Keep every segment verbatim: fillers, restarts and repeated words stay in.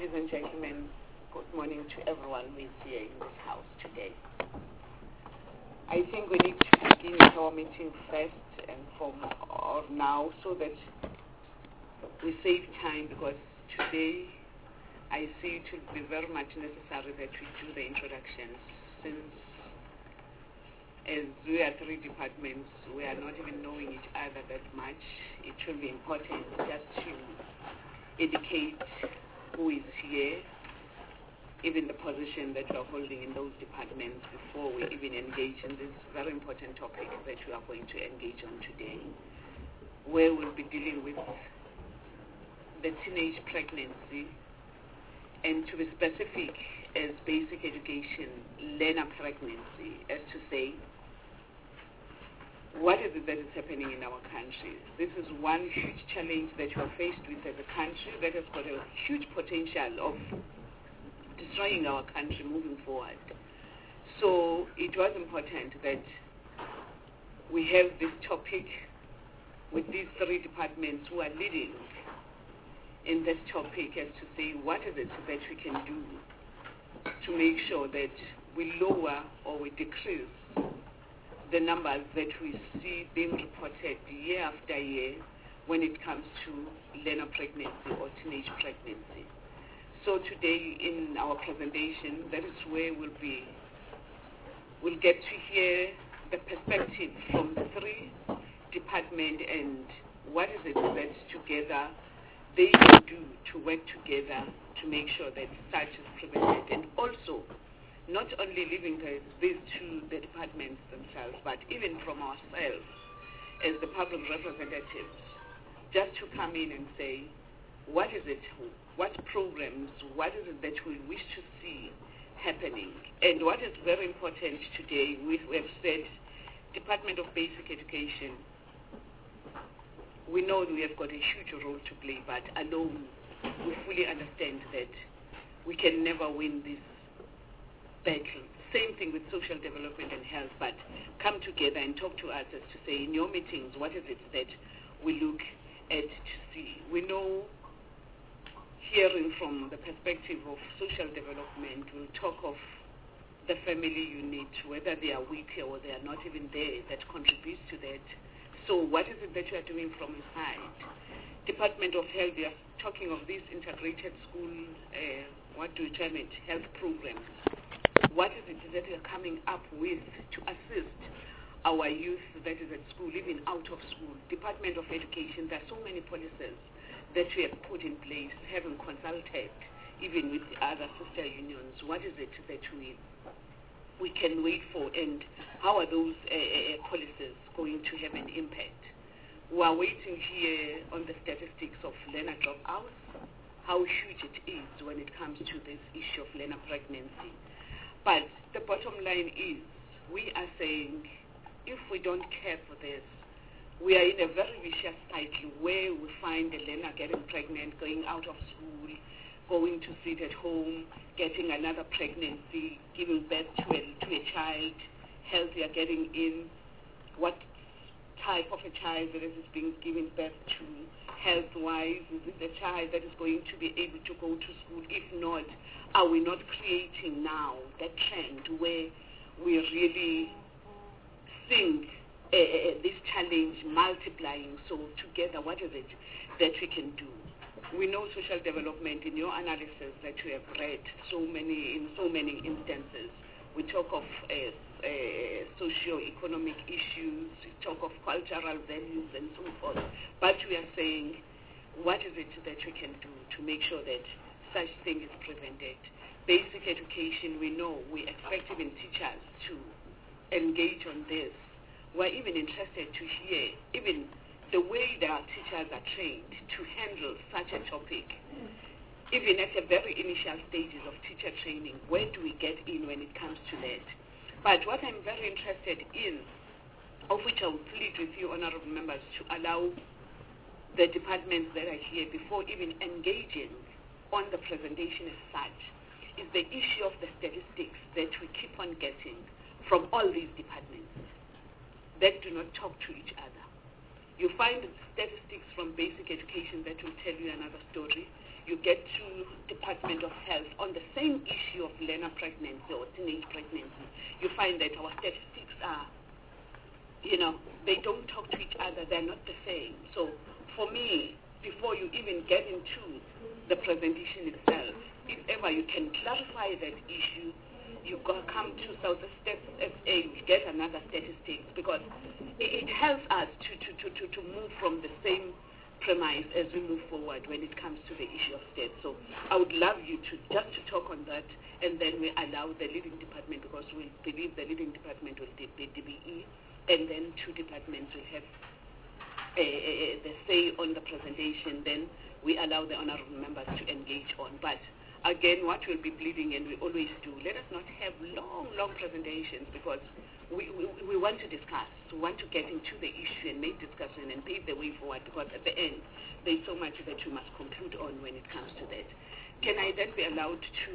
Ladies and gentlemen, good morning to everyone who is here in this house today. I think we need to begin our meeting first and from or now so that we save time, because today I see it will be very much necessary that we do the introductions, since as we are three departments, we are not even knowing each other that much. It will be important just to educate who is here, even the position that we are holding in those departments, before we even engage in this very important topic that we are going to engage on today, where we'll be dealing with the teenage pregnancy, and to be specific, as basic education, learner pregnancy, as to say, what is it that is happening in our country? This is one huge challenge that we are faced with as a country that has got a huge potential of destroying our country moving forward. So it was important that we have this topic with these three departments who are leading in this topic, as to say, what is it that we can do to make sure that we lower or we decrease the numbers that we see being reported year after year when it comes to learner pregnancy or teenage pregnancy. So today in our presentation, that is where we'll be, we'll get to hear the perspective from the three departments and what is it that together they can do to work together to make sure that such is prevented, and also not only leaving the, these to the departments themselves, but even from ourselves as the public representatives, just to come in and say, what is it, what programs, what is it that we wish to see happening? And what is very important today, we, we have said, Department of Basic Education, we know we have got a huge role to play, but alone we fully understand that we can never win this battle. Same thing with social development and health, but come together and talk to us as to say, in your meetings, what is it that we look at to see? We know, hearing from the perspective of social development, we'll talk of the family unit, whether they are weaker or they are not even there, that contributes to that. So what is it that you are doing from the side? Department of Health, we are talking of this integrated school, uh, what do you term it, health programs. What is it that we are coming up with to assist our youth that is at school, even out of school? Department of Education, there are so many policies that we have put in place, having consulted even with the other sister unions. What is it that we we can wait for, and how are those uh, uh, policies going to have an impact? We are waiting here on the statistics of learner dropouts, how huge it is when it comes to this issue of learner pregnancy. But the bottom line is, we are saying, if we don't care for this, we are in a very vicious cycle where we find a learner getting pregnant, going out of school, going to sit at home, getting another pregnancy, giving birth to a, to a child, healthier getting in, what type of a child that is being given birth to, health-wise, is it a child that is going to be able to go to school? If not, are we not creating now that trend where we really think uh, uh, this challenge multiplying? So together, what is it that we can do? We know social development, in your analysis that you have read so many in so many instances, we talk of uh, uh, socio-economic issues, we talk of cultural values and so forth, but we are saying, what is it that we can do to make sure that such thing is prevented? Basic education, we know, we expect even teachers to engage on this. We're even interested to hear even the way that our teachers are trained to handle such a topic. Even at the very initial stages of teacher training, where do we get in when it comes to that? But what I'm very interested in, of which I will plead with you, honorable members, to allow the departments that are here, before even engaging on the presentation as such, is the issue of the statistics that we keep on getting from all these departments that do not talk to each other. You find statistics from basic education that will tell you another story. you get to Department of Health on the same issue of learner pregnancy or teenage pregnancy, you find that our statistics are, you know, they don't talk to each other. They're not the same. So for me, before you even get into the presentation itself, if ever you can clarify that issue, you go, come to South Stats S A, you get another statistics, because it, it helps us to, to, to, to, to move from the same premise as we move forward when it comes to the issue of stats. So I would love you to just to talk on that, and then we allow the leading department, because we believe the leading department will be the D B E, and then two departments will have a, a, a, the say on the presentation. Then we allow the honorable members to engage on. But again, what we'll be bleeding, and we always do, let us not have long, long presentations, because we, we, we want to discuss. We want to get into the issue and make discussion and pave the way forward, because at the end, there's so much that we must conclude on when it comes to that. Can I then be allowed to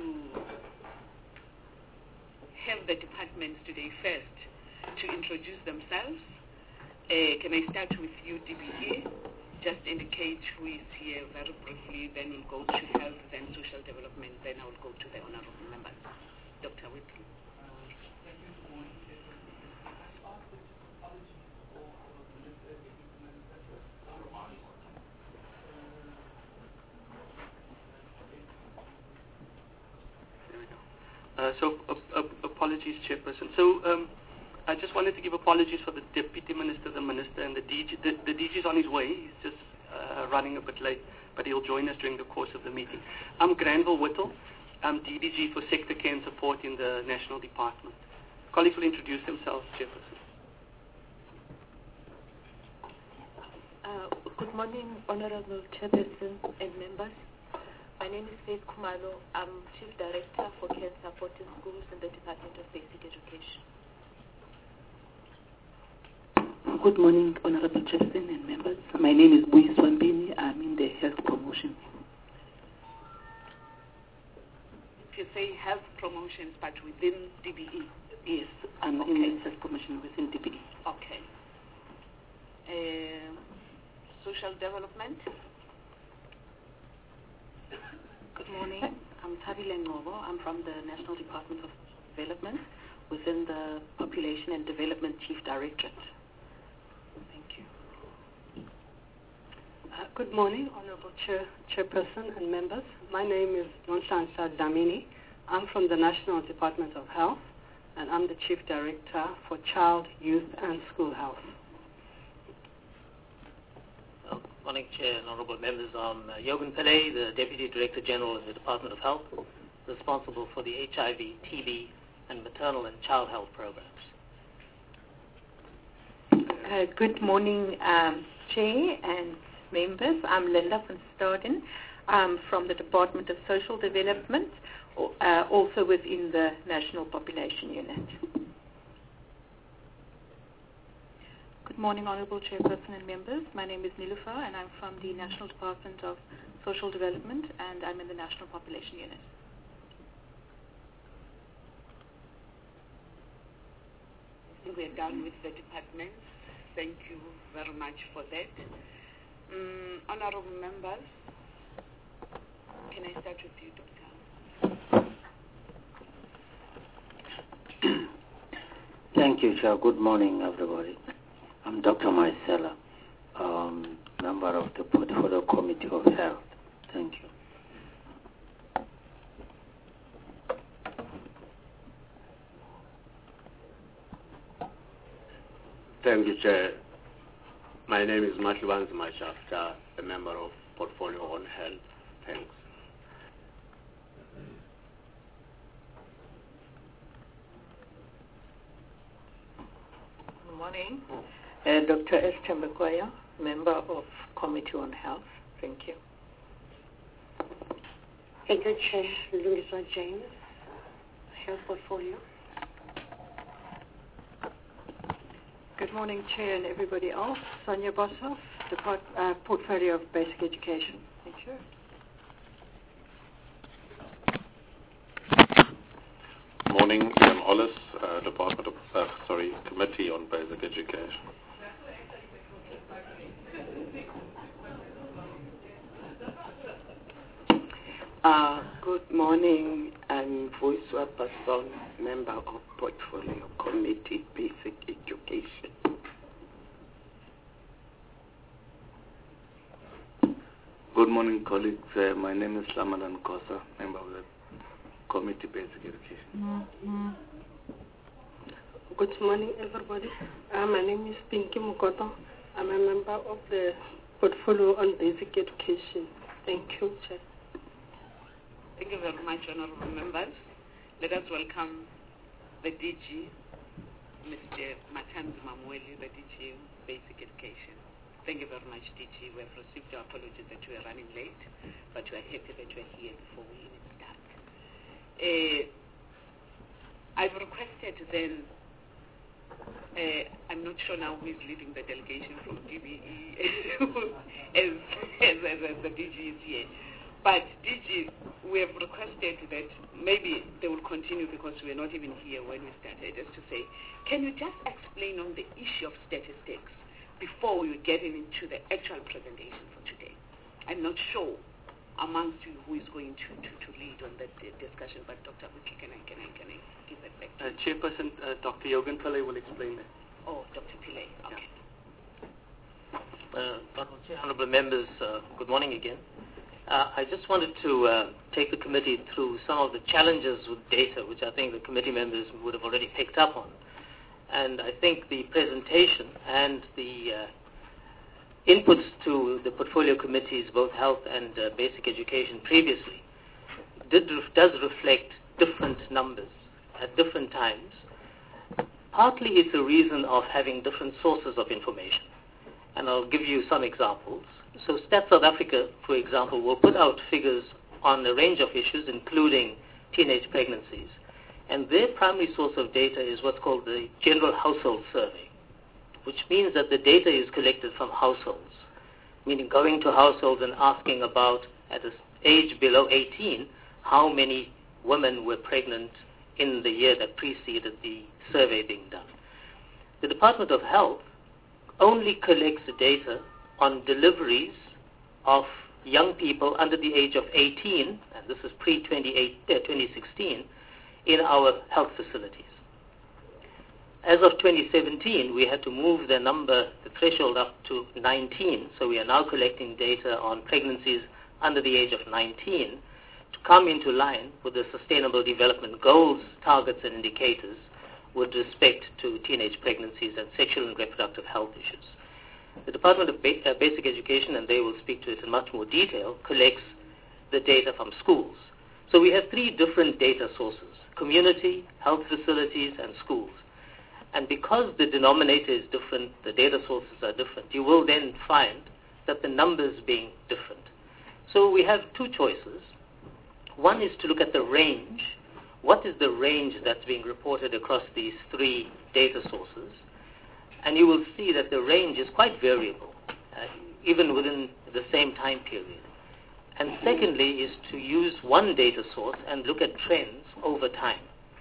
have the departments today first to introduce themselves? Uh, can I start with you, D B E? Just indicate who is here very briefly, then we'll go to health, then social development, then I will go to the honorable members. Doctor Whitley. Uh, so, uh, uh, apologies, Chairperson. So, um, I just wanted to give apologies for the Deputy Minister, the Minister, and the D G. The, the D G is on his way. He's just uh, running a bit late, but he'll join us during the course of the meeting. I'm Granville Whittle. I'm D D G for Sector Care and Support in the National Department. Colleagues will introduce themselves, Chairperson. Uh, good morning, Honorable Chairperson and members. My name is Faith Kumalo. I'm Chief Director for Care and Support in Schools in the Department of Basic Education. Good morning, Honorable Chairperson and members. My name is Bui Swambini. I'm in the Health Promotion. If you say health promotions, but within D B E? Yes, I'm okay. in the Health Promotion within D B E. Okay. Uh, social development? Good morning. I'm Tabile Ngobo. I'm from the National Department of Development within the Population and Development Chief Directorate. Thank you. Uh, good morning, Honorable Chair, Chairperson and members. My name is Nonhlanhla Dlamini. I'm from the National Department of Health, and I'm the Chief Director for Child, Youth and School Health. Morning, Chair and Honourable Members. I'm uh, Yogan Pillay, the Deputy Director General of the Department of Health, responsible for the H I V, T B, and maternal and child health programs. Uh, good morning, um, Chair and members. I'm Linda van Staden. I'm from the Department of Social Development, uh, also within the National Population Unit. Good morning, Honourable Chairperson and members. My name is Nilufer, and I'm from the National Department of Social Development, and I'm in the National Population Unit. I think we're done with the departments. Thank you very much for that. Um, honourable members, can I start with you, Doctor? Thank you, Chair. Good morning, everybody. I'm Doctor Marcella, um, member of the Portfolio Committee of Health. Thank you. Thank you, Chair. My name is Mahlubanzi Mashafta, a member of Portfolio on Health. Thanks. Good morning. Uh, Doctor Esther Mkwaya, member of Committee on Health. Thank you. Thank you, Chair. Louisa James, Health Portfolio. Good morning, Chair and everybody else. Sonia Boshoff, Depart- uh, Portfolio of Basic Education. Thank you. Morning, Ian Hollis, uh, Department of, uh, sorry, Committee on Basic Education. Uh, good morning. I'm Voiswa Basson, member of Portfolio Committee, Basic Education. Good morning, colleagues. Uh, my name is Ramadan Kosa, member of the Committee, Basic Education. Mm-hmm. Good morning, everybody. Uh, my name is Pinky Mukoto. I'm a member of the Portfolio on Basic Education. Thank you, Chair. Thank you very much, honorable members. Let us welcome the D G, Mister Matanzi Mamweli, the D G Basic Education. Thank you very much, D G. We have received our apologies that we are running late, but we are happy that you are here before we even start. Uh, I've requested then, uh, I'm not sure now who is leading the delegation from D B E as, as, as, as the D G is here. But D G, we have requested that maybe they will continue because we are not even here when we started, as to say, can you just explain on the issue of statistics before we get into the actual presentation for today? I'm not sure amongst you who is going to, to, to lead on that discussion, but Doctor Buki, can I, can I, can I give that back to uh, you? Chairperson uh, Doctor Yogan Pillay will explain that. Oh, Doctor Pillay, okay. Uh, Honourable members, uh, good morning again. Uh, I just wanted to uh, take the committee through some of the challenges with data, which I think the committee members would have already picked up on. And I think the presentation and the uh, inputs to the portfolio committees, both health and uh, basic education previously, did, does reflect different numbers at different times. Partly it's a reason of having different sources of information. And I'll give you some examples. So Stats South Africa, for example, will put out figures on a range of issues, including teenage pregnancies. And their primary source of data is what's called the General Household Survey, which means that the data is collected from households, meaning going to households and asking about, at an age below eighteen, how many women were pregnant in the year that preceded the survey being done. The Department of Health only collects the data on deliveries of young people under the age of eighteen, and this is pre twenty sixteen, in our health facilities. As of twenty seventeen, we had to move the number, the threshold up to nineteen, so we are now collecting data on pregnancies under the age of nineteen to come into line with the Sustainable Development Goals, targets and indicators with respect to teenage pregnancies and sexual and reproductive health issues. The Department of ba- uh, Basic Education, and they will speak to it in much more detail, collects the data from schools. So we have three different data sources: community, health facilities, and schools. And because the denominator is different, the data sources are different, you will then find that the numbers being different. So we have two choices. One is to look at the range. What is the range that's being reported across these three data sources? And you will see that the range is quite variable, uh, even within the same time period. And secondly is to use one data source and look at trends over time.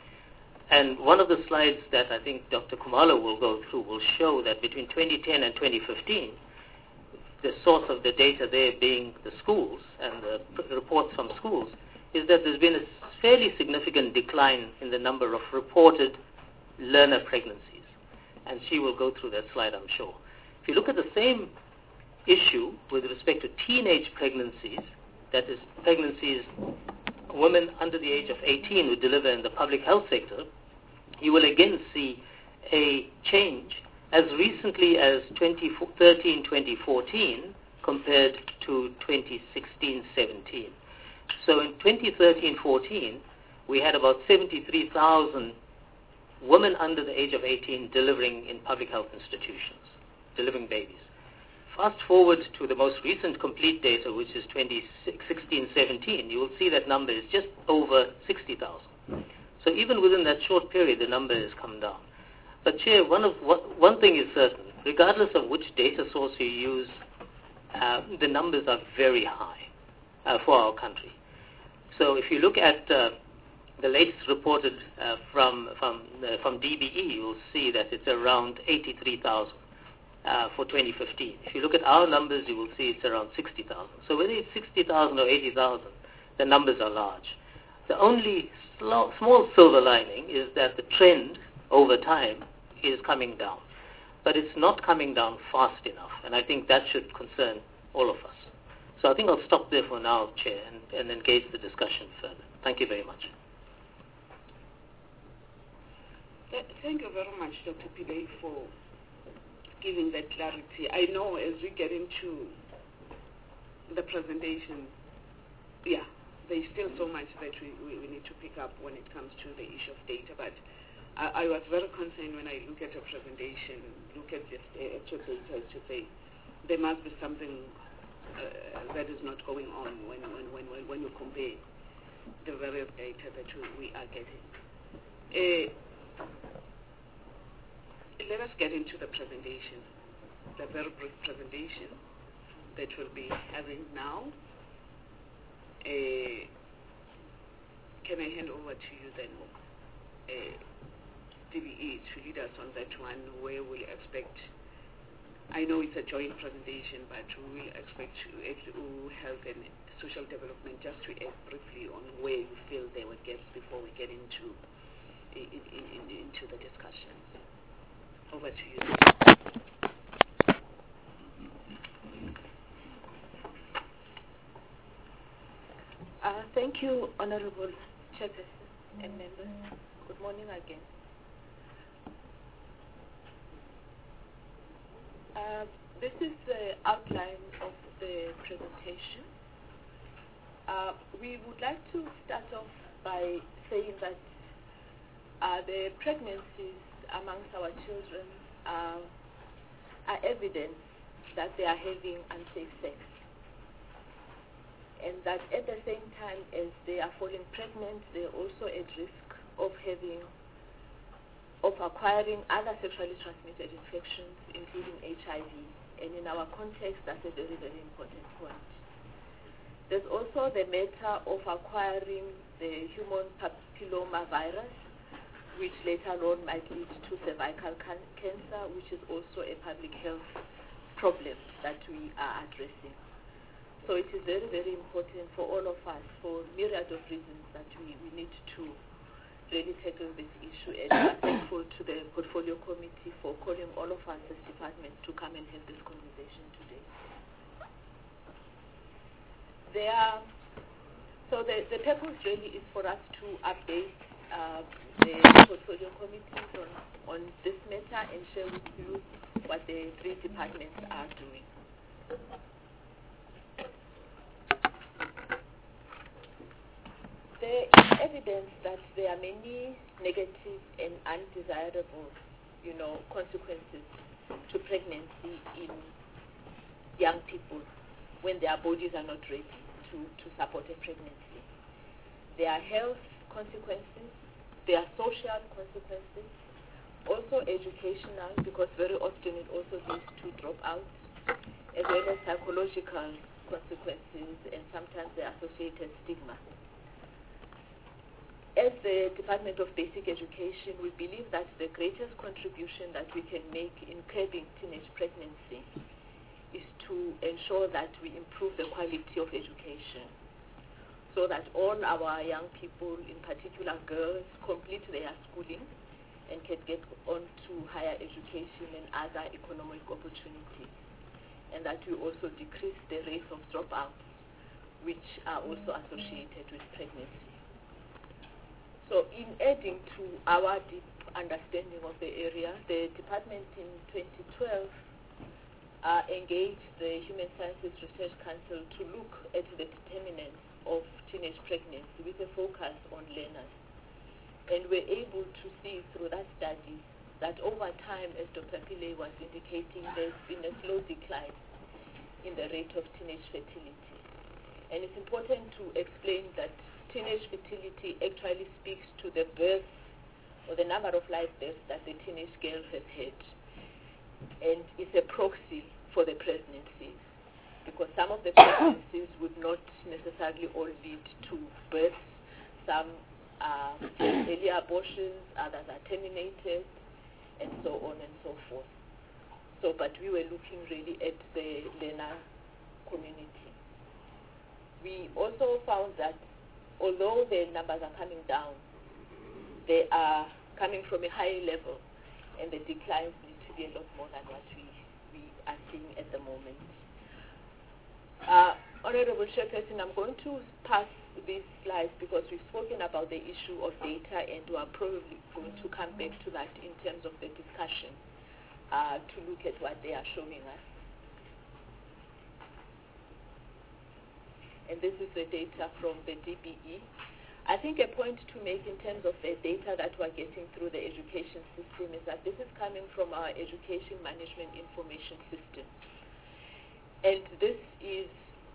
And one of the slides that I think Doctor Khumalo will go through will show that between twenty ten and twenty fifteen, the source of the data there being the schools and the reports from schools, is that there's been a fairly significant decline in the number of reported learner pregnancies. And she will go through that slide, I'm sure. If you look at the same issue with respect to teenage pregnancies, that is pregnancies women under the age of eighteen who deliver in the public health sector, you will again see a change as recently as twenty thirteen twenty fourteen compared to twenty sixteen seventeen. So in twenty thirteen fourteen, we had about seventy-three thousand women under the age of eighteen delivering in public health institutions, delivering babies. Fast forward to the most recent complete data, which is twenty sixteen seventeen, you will see that number is just over sixty thousand. So even within that short period, the number has come down. But Chair, one, of, what, one thing is certain, regardless of which data source you use, uh, the numbers are very high uh, for our country. So if you look at uh, the latest reported uh, from, from, uh, from D B E, you'll see that it's around eighty-three thousand. Uh, for twenty fifteen. If you look at our numbers, you will see it's around sixty thousand. So whether it's sixty thousand or eighty thousand, the numbers are large. The only sl- small silver lining is that the trend over time is coming down. But it's not coming down fast enough, and I think that should concern all of us. So I think I'll stop there for now, Chair, and, and engage the discussion further. Thank you very much. Thank you very much, Doctor Pillay, for giving that clarity. I know as we get into the presentation, yeah, there's still so much that we, we, we need to pick up when it comes to the issue of data, but I, I was very concerned when I look at your presentation, look at just uh, actual data, to say there must be something uh, that is not going on when, when, when, when, when you compare the various data that we, we are getting. Uh, let us get into the presentation, the very brief presentation that we'll be having now. Uh, can I hand over to you then, uh, D B E, to lead us on that one, where we expect, I know it's a joint presentation, but we will expect to health and social development just to add briefly on where you feel there were gaps before we get into in, in, in, into the discussions. Over to you. Uh, thank you, Honorable Chairperson and members. Good morning again. Uh, this is the outline of the presentation. Uh, we would like to start off by saying that uh, the pregnancies amongst our children uh, are evidence that they are having unsafe sex, and that at the same time as they are falling pregnant, they are also at risk of having, of acquiring other sexually transmitted infections, including H I V. And in our context, that's a very, very important point. There's also the matter of acquiring the human papilloma virus, which later on might lead to cervical can- cancer, which is also a public health problem that we are addressing. So it is very, very important for all of us, for myriad of reasons, that we, we need to really tackle this issue. And we are thankful to the Portfolio Committee for calling all of us as departments to come and have this conversation today. There are, so the, the purpose really is for us to update uh, the Portfolio Committees on, on this matter and share with you what the three departments are doing. There is evidence that there are many negative and undesirable, you know, consequences to pregnancy in young people when their bodies are not ready to, to support a pregnancy. There are health consequences, there are social consequences, also educational, because very often it also leads to dropouts, as well as psychological consequences and sometimes the associated stigma. As the Department of Basic Education, we believe that the greatest contribution that we can make in curbing teenage pregnancy is to ensure that we improve the quality of education, so that all our young people, in particular girls, complete their schooling and can get on to higher education and other economic opportunities, and that we also decrease the rate of dropouts, which are also associated with pregnancy. So in adding to our deep understanding of the area, the department in twenty twelve uh, engaged the Human Sciences Research Council to look at the determinants of teenage pregnancy with a focus on learners. And we're able to see through that study that over time, as Doctor Pillay was indicating, there's been a slow decline in the rate of teenage fertility. And it's important to explain that teenage fertility actually speaks to the birth or the number of live births that the teenage girl has had. And it's a proxy for the pregnancies, because some of the pregnancies would not necessarily all lead to births. Some are early abortions, others are terminated, and so on and so forth. So, but we were looking really at the learner community. we also found that although the numbers are coming down, they are coming from a high level, and the declines need to be a lot more than what we, we are seeing at the moment. Uh, Honorable Chairperson, I'm going to pass these slides because we've spoken about the issue of data, and we are probably going to come back to that in terms of the discussion uh, to look at what they are showing us. And this is the data from the D B E. I think a point to make in terms of the data that we're getting through the education system is that this is coming from our Education Management Information System. And this is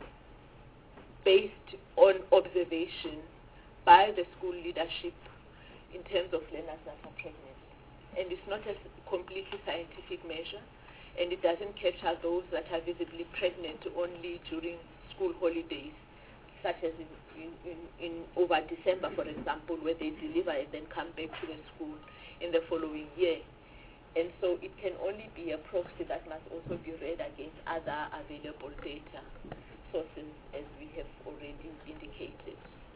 based on observation by the school leadership in terms of learners that are pregnant. And it's not a completely scientific measure, and it doesn't capture those that are visibly pregnant only during school holidays, such as in, in, in, in over December, for example, where they deliver and then come back to the school in the following year. And so it can only be a proxy that must also be read against other available data sources, as we have already indicated.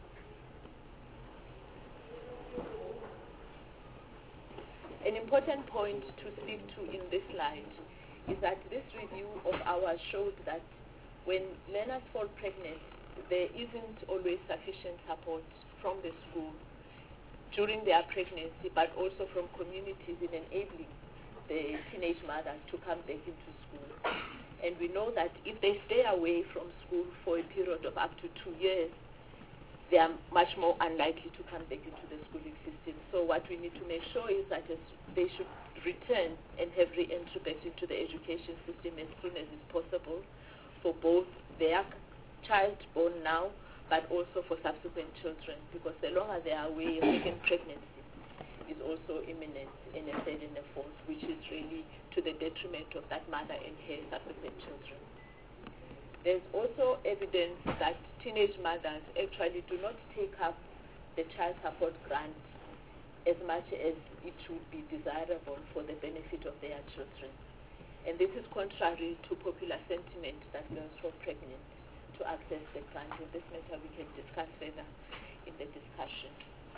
An important point to speak to in this slide is that this review of ours showed that when learners fall pregnant, there isn't always sufficient support from the school during their pregnancy, but also from communities in enabling the teenage mothers to come back into school. And we know that if they stay away from school for a period of up to two years, they are much more unlikely to come back into the schooling system. So what we need to make sure is that they should return and have re-entry back into the education system as soon as is possible for both their child born now, but also for subsequent children, because the longer they are away, a second pregnancy is also imminent in a third and a fourth, which is really to the detriment of that mother and her subsequent children. There's also evidence that teenage mothers actually do not take up the child support grant as much as it would be desirable for the benefit of their children. And this is contrary to popular sentiment that girls fall pregnant to access the grant. In this matter, we can discuss further in the discussion.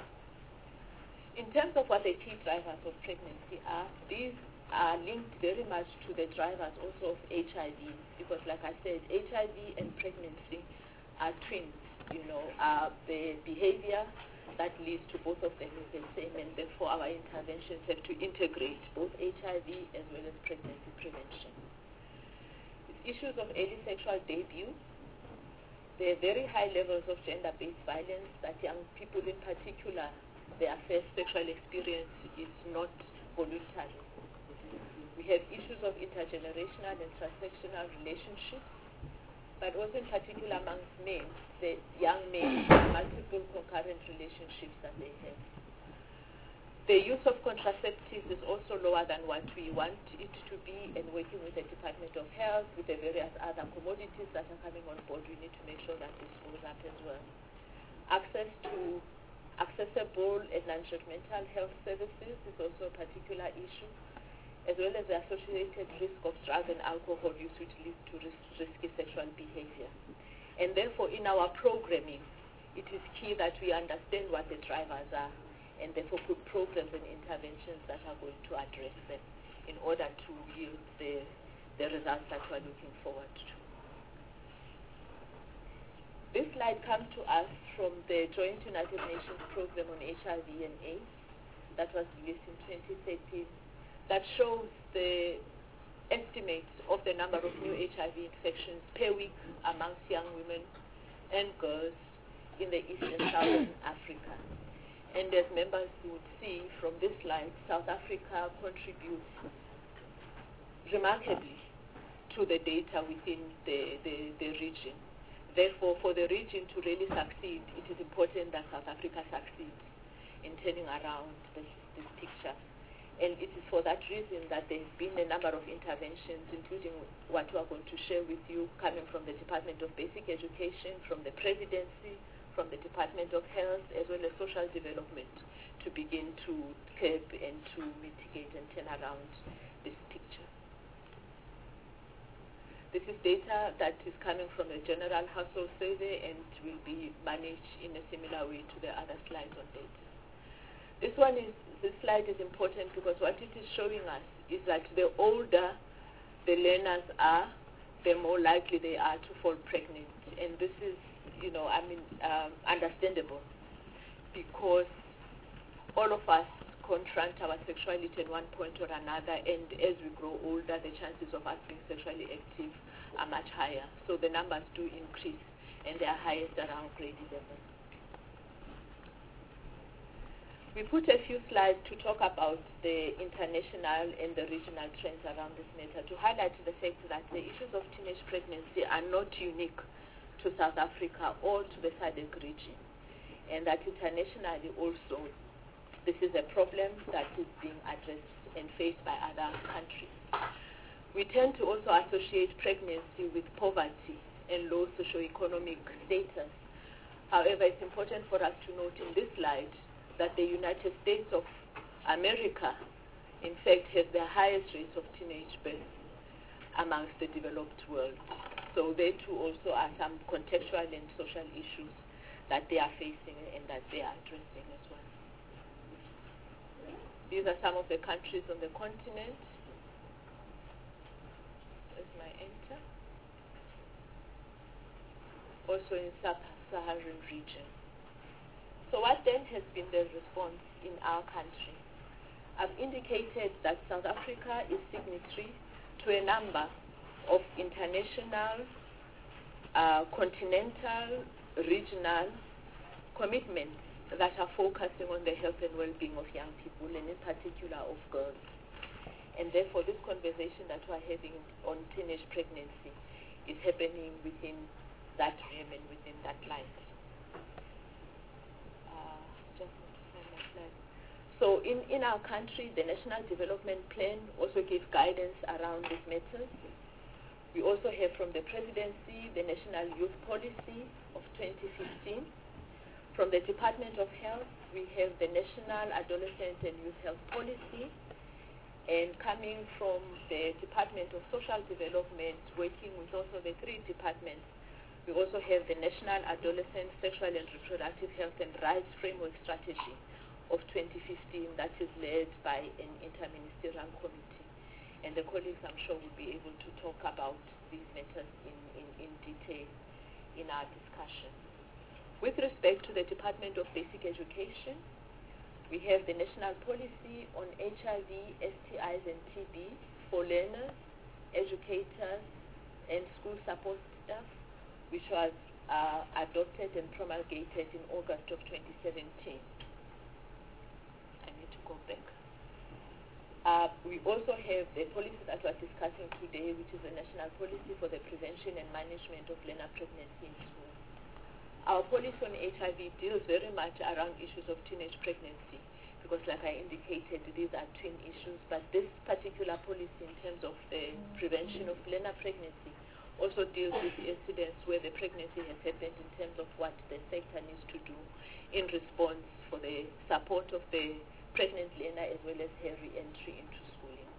In terms of what the key drivers of pregnancy are, these are linked very much to the drivers also of H I V, because like I said, H I V and pregnancy are twins. You know, uh, the behavior that leads to both of them is the same, and therefore our interventions have to integrate both H I V as well as pregnancy prevention. With issues of early sexual debut, there are very high levels of gender-based violence that young people in particular, their first sexual experience is not voluntary. We have issues of intergenerational and transsectional relationships, but also in particular amongst men, the young men have multiple concurrent relationships that they have. The use of contraceptives is also lower than what we want it to be, and working with the Department of Health, with the various other commodities that are coming on board, we need to make sure that this goes up as well. Access to accessible and non-judgmental health services is also a particular issue, as well as the associated risk of drug and alcohol use, which leads to ris risky sexual behavior. And therefore, in our programming, it is key that we understand what the drivers are, and therefore put programs and interventions that are going to address them in order to yield the, the results that we're looking forward to. This slide comes to us from the Joint United Nations Program on H I V and AIDS that was released in twenty thirteen, that shows the estimates of the number of new H I V infections per week amongst young women and girls in the East and Southern Africa. And as members would see from this slide, South Africa contributes remarkably to the data within the, the, the region. Therefore, for the region to really succeed, it is important that South Africa succeeds in turning around this, this picture. And it is for that reason that there has been a number of interventions, including what we are going to share with you, coming from the Department of Basic Education, from the Presidency, from the Department of Health, as well as Social Development, to begin to curb and to mitigate and turn around this picture. This is data that is coming from the General Household Survey and will be managed in a similar way to the other slides on data. This one is, this slide is important because what it is showing us is that the older the learners are, the more likely they are to fall pregnant. And this is, you know, I mean, um, understandable because all of us confront our sexuality at one point or another, and as we grow older, the chances of us being sexually active are much higher. So the numbers do increase, and they are highest around grade eleven. We put a few slides to talk about the international and the regional trends around this matter, to highlight the fact that the issues of teenage pregnancy are not unique to South Africa or to the S A D C region, and that internationally also this is a problem that is being addressed and faced by other countries. We tend to also associate pregnancy with poverty and low socioeconomic status. However, it's important for us to note in this slide that the United States of America, in fact, has the highest rates of teenage birth amongst the developed world. So there too also are some contextual and social issues that they are facing and that they are addressing as well. These are some of the countries on the continent. There's my enter. Also in sub-Saharan region. So what then has been the response in our country? I've indicated that South Africa is signatory to a number of international, uh, continental, regional commitments that are focusing on the health and well-being of young people, and in particular of girls. And therefore this conversation that we're having on teenage pregnancy is happening within that realm and within that light. So in, in our country, the National Development Plan also gives guidance around these matters. We also have from the Presidency the National Youth Policy of twenty fifteen. From the Department of Health, we have the National Adolescent and Youth Health Policy. And coming from the Department of Social Development, working with also the three departments, we also have the National Adolescent Sexual and Reproductive Health and Rights Framework Strategy of twenty fifteen that is led by an interministerial committee. And the colleagues, I'm sure, will be able to talk about these matters in, in, in detail in our discussion. With respect to the Department of Basic Education, we have the National Policy on H I V, S T Is and T B for learners, educators and school support staff, which was uh, adopted and promulgated in August of twenty seventeen. I need to go back. Uh, we also have the policy that we're discussing today, which is the National Policy for the Prevention and Management of Learner Pregnancy in School. Our policy on H I V deals very much around issues of teenage pregnancy because, like I indicated, these are twin issues, but this particular policy in terms of the prevention of learner pregnancy also deals with incidents where the pregnancy has happened in terms of what the sector needs to do in response for the support of the pregnant learner as well as her re-entry into schooling.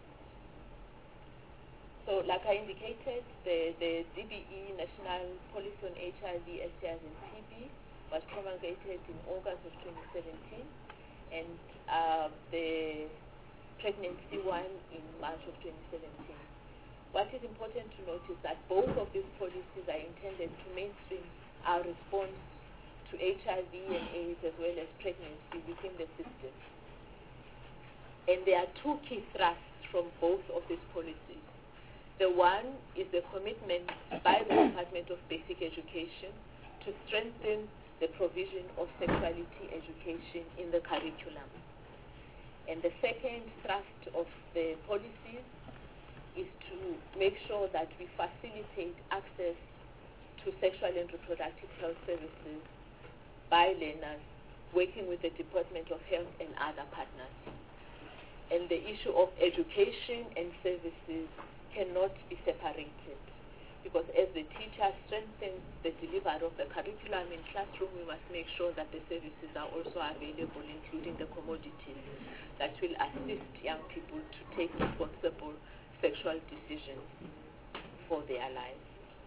So like I indicated, the, the D B E National Policy on H I V, S T Is and T B was promulgated in August of twenty seventeen, and uh, the pregnancy one in March of twenty seventeen. What is important to note is that both of these policies are intended to mainstream our response to H I V and AIDS as well as pregnancy within the system. And there are two key thrusts from both of these policies. The one is the commitment by the Department of Basic Education to strengthen the provision of sexuality education in the curriculum. And the second thrust of the policies is to make sure that we facilitate access to sexual and reproductive health services by learners working with the Department of Health and other partners. And the issue of education and services cannot be separated because as the teacher strengthens the delivery of the curriculum in classroom, we must make sure that the services are also available, including the commodities that will assist young people to take responsible sexual decisions. for their lives.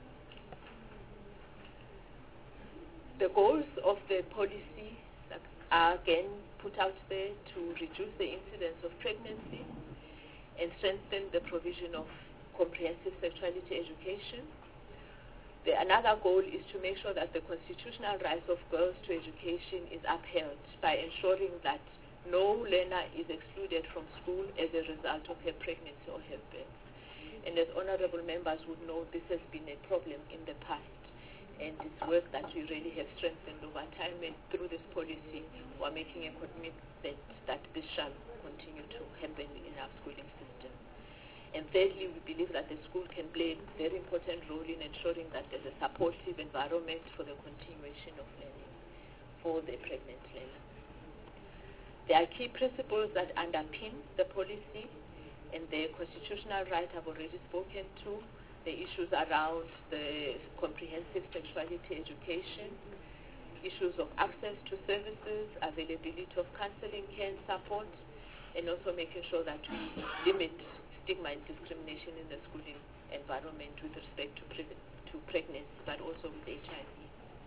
The goals of the policy are again put out there to reduce the incidence of pregnancy and strengthen the provision of comprehensive sexuality education. The, another goal is to make sure that the constitutional rights of girls to education is upheld by ensuring that no learner is excluded from school as a result of her pregnancy or her birth. And as honorable members would know, this has been a problem in the past, and it's work that we really have strengthened over time, and through this policy we're making a commitment that this shall continue to happen in our schooling system. And thirdly, we believe that the school can play a very important role in ensuring that there's a supportive environment for the continuation of learning for the pregnant learner. There are key principles that underpin the policy, and the constitutional right I've already spoken to, the issues around the comprehensive sexuality education, issues of access to services, availability of counseling, care and support, and also making sure that we limit stigma and discrimination in the schooling environment with respect to, pre- to pregnancy, but also with H I V.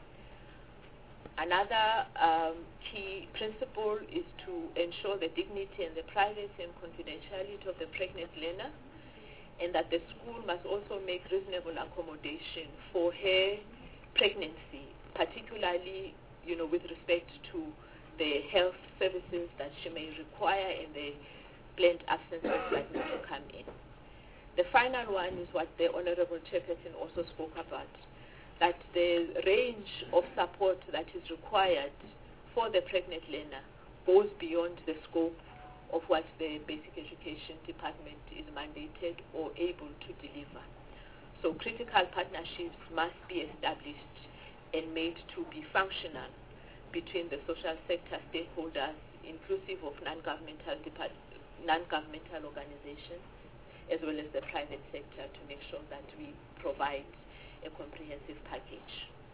Another um, key principle is to ensure the dignity and the privacy and confidentiality of the pregnant learner, and that the school must also make reasonable accommodation for her pregnancy, particularly, you know, with respect to the health services that she may require and the planned absences that need to come in. The final one is what the Honorable Chairperson also spoke about, that the range of support that is required for the pregnant learner goes beyond the scope of what the Basic Education Department is mandated or able to deliver. So critical partnerships must be established and made to be functional between the social sector stakeholders, inclusive of non-governmental departments, non-governmental organizations, as well as the private sector, to make sure that we provide a comprehensive package.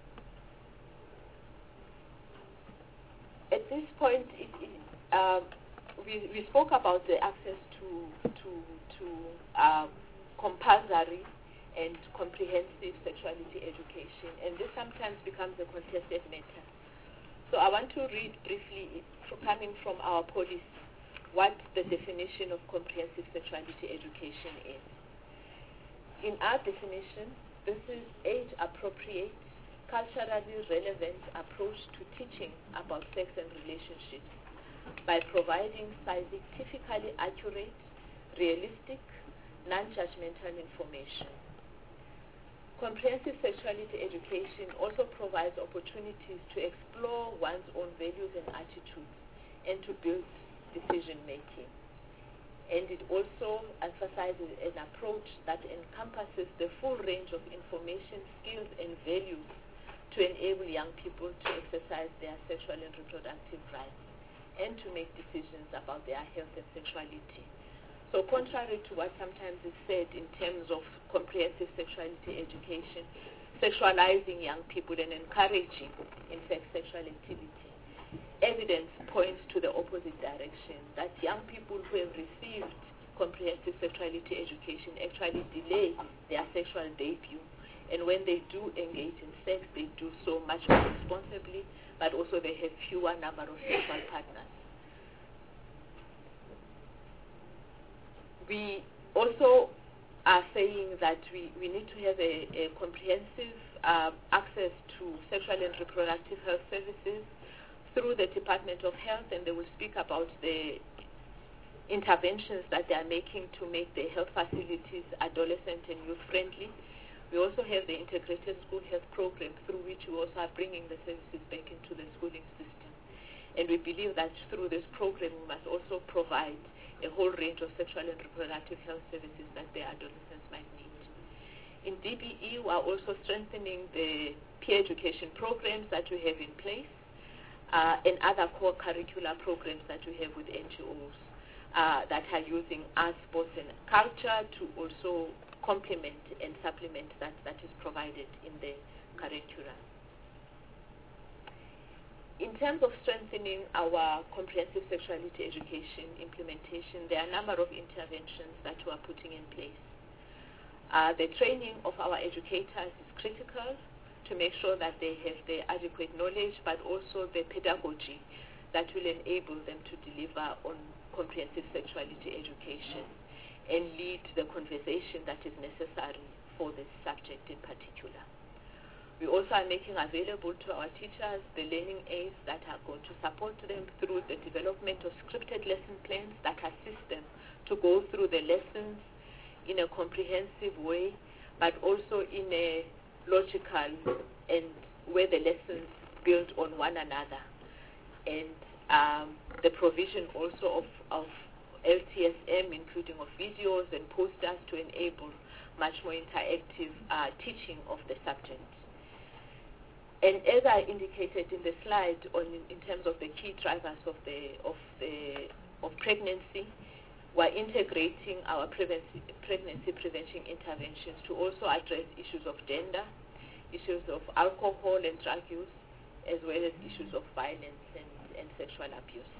At this point, it, it, uh, we, we spoke about the access to, to, to uh, compulsory and comprehensive sexuality education, and this sometimes becomes a contested matter. So I want to read briefly, coming from our policy, what the definition of comprehensive sexuality education is. In our definition, this is age-appropriate, culturally relevant approach to teaching about sex and relationships by providing scientifically accurate, realistic, non-judgmental information. Comprehensive sexuality education also provides opportunities to explore one's own values and attitudes and to build decision-making. And it also emphasizes an approach that encompasses the full range of information, skills, and values to enable young people to exercise their sexual and reproductive rights and to make decisions about their health and sexuality. So contrary to what sometimes is said in terms of comprehensive sexuality education, sexualizing young people and encouraging, in fact, sexual activity, evidence points to the opposite direction, that young people who have received comprehensive sexuality education actually delay their sexual debut, and when they do engage in sex, they do so much more responsibly, but also they have fewer number of sexual partners. We also are saying that we, we need to have a, a comprehensive uh, access to sexual and reproductive health services through the Department of Health, and they will speak about the interventions that they are making to make the health facilities adolescent and youth friendly. We also have the integrated school health program, through which we also are bringing the services back into the schooling system. And we believe that through this program we must also provide a whole range of sexual and reproductive health services that the adolescents might need. In D B E, we are also strengthening the peer education programs that we have in place, Uh, and other core curricular programs that we have with N G Os uh, that are using arts, sports, and culture to also complement and supplement that that is provided in the curricula. In terms of strengthening our comprehensive sexuality education implementation, there are a number of interventions that we are putting in place. Uh, the training of our educators is critical to make sure that they have the adequate knowledge, but also the pedagogy that will enable them to deliver on comprehensive sexuality education and lead the conversation that is necessary for this subject in particular. We also are making available to our teachers the learning aids that are going to support them through the development of scripted lesson plans that assist them to go through the lessons in a comprehensive way, but also in a logical and where the lessons build on one another. And um, the provision also of, of L T S M, including of videos and posters to enable much more interactive uh, teaching of the subject. And as I indicated in the slide, on in terms of the key drivers of the of the of pregnancy, we're integrating our pregnancy, pregnancy prevention interventions to also address issues of gender, issues of alcohol and drug use, as well as issues of violence and, and sexual abuse.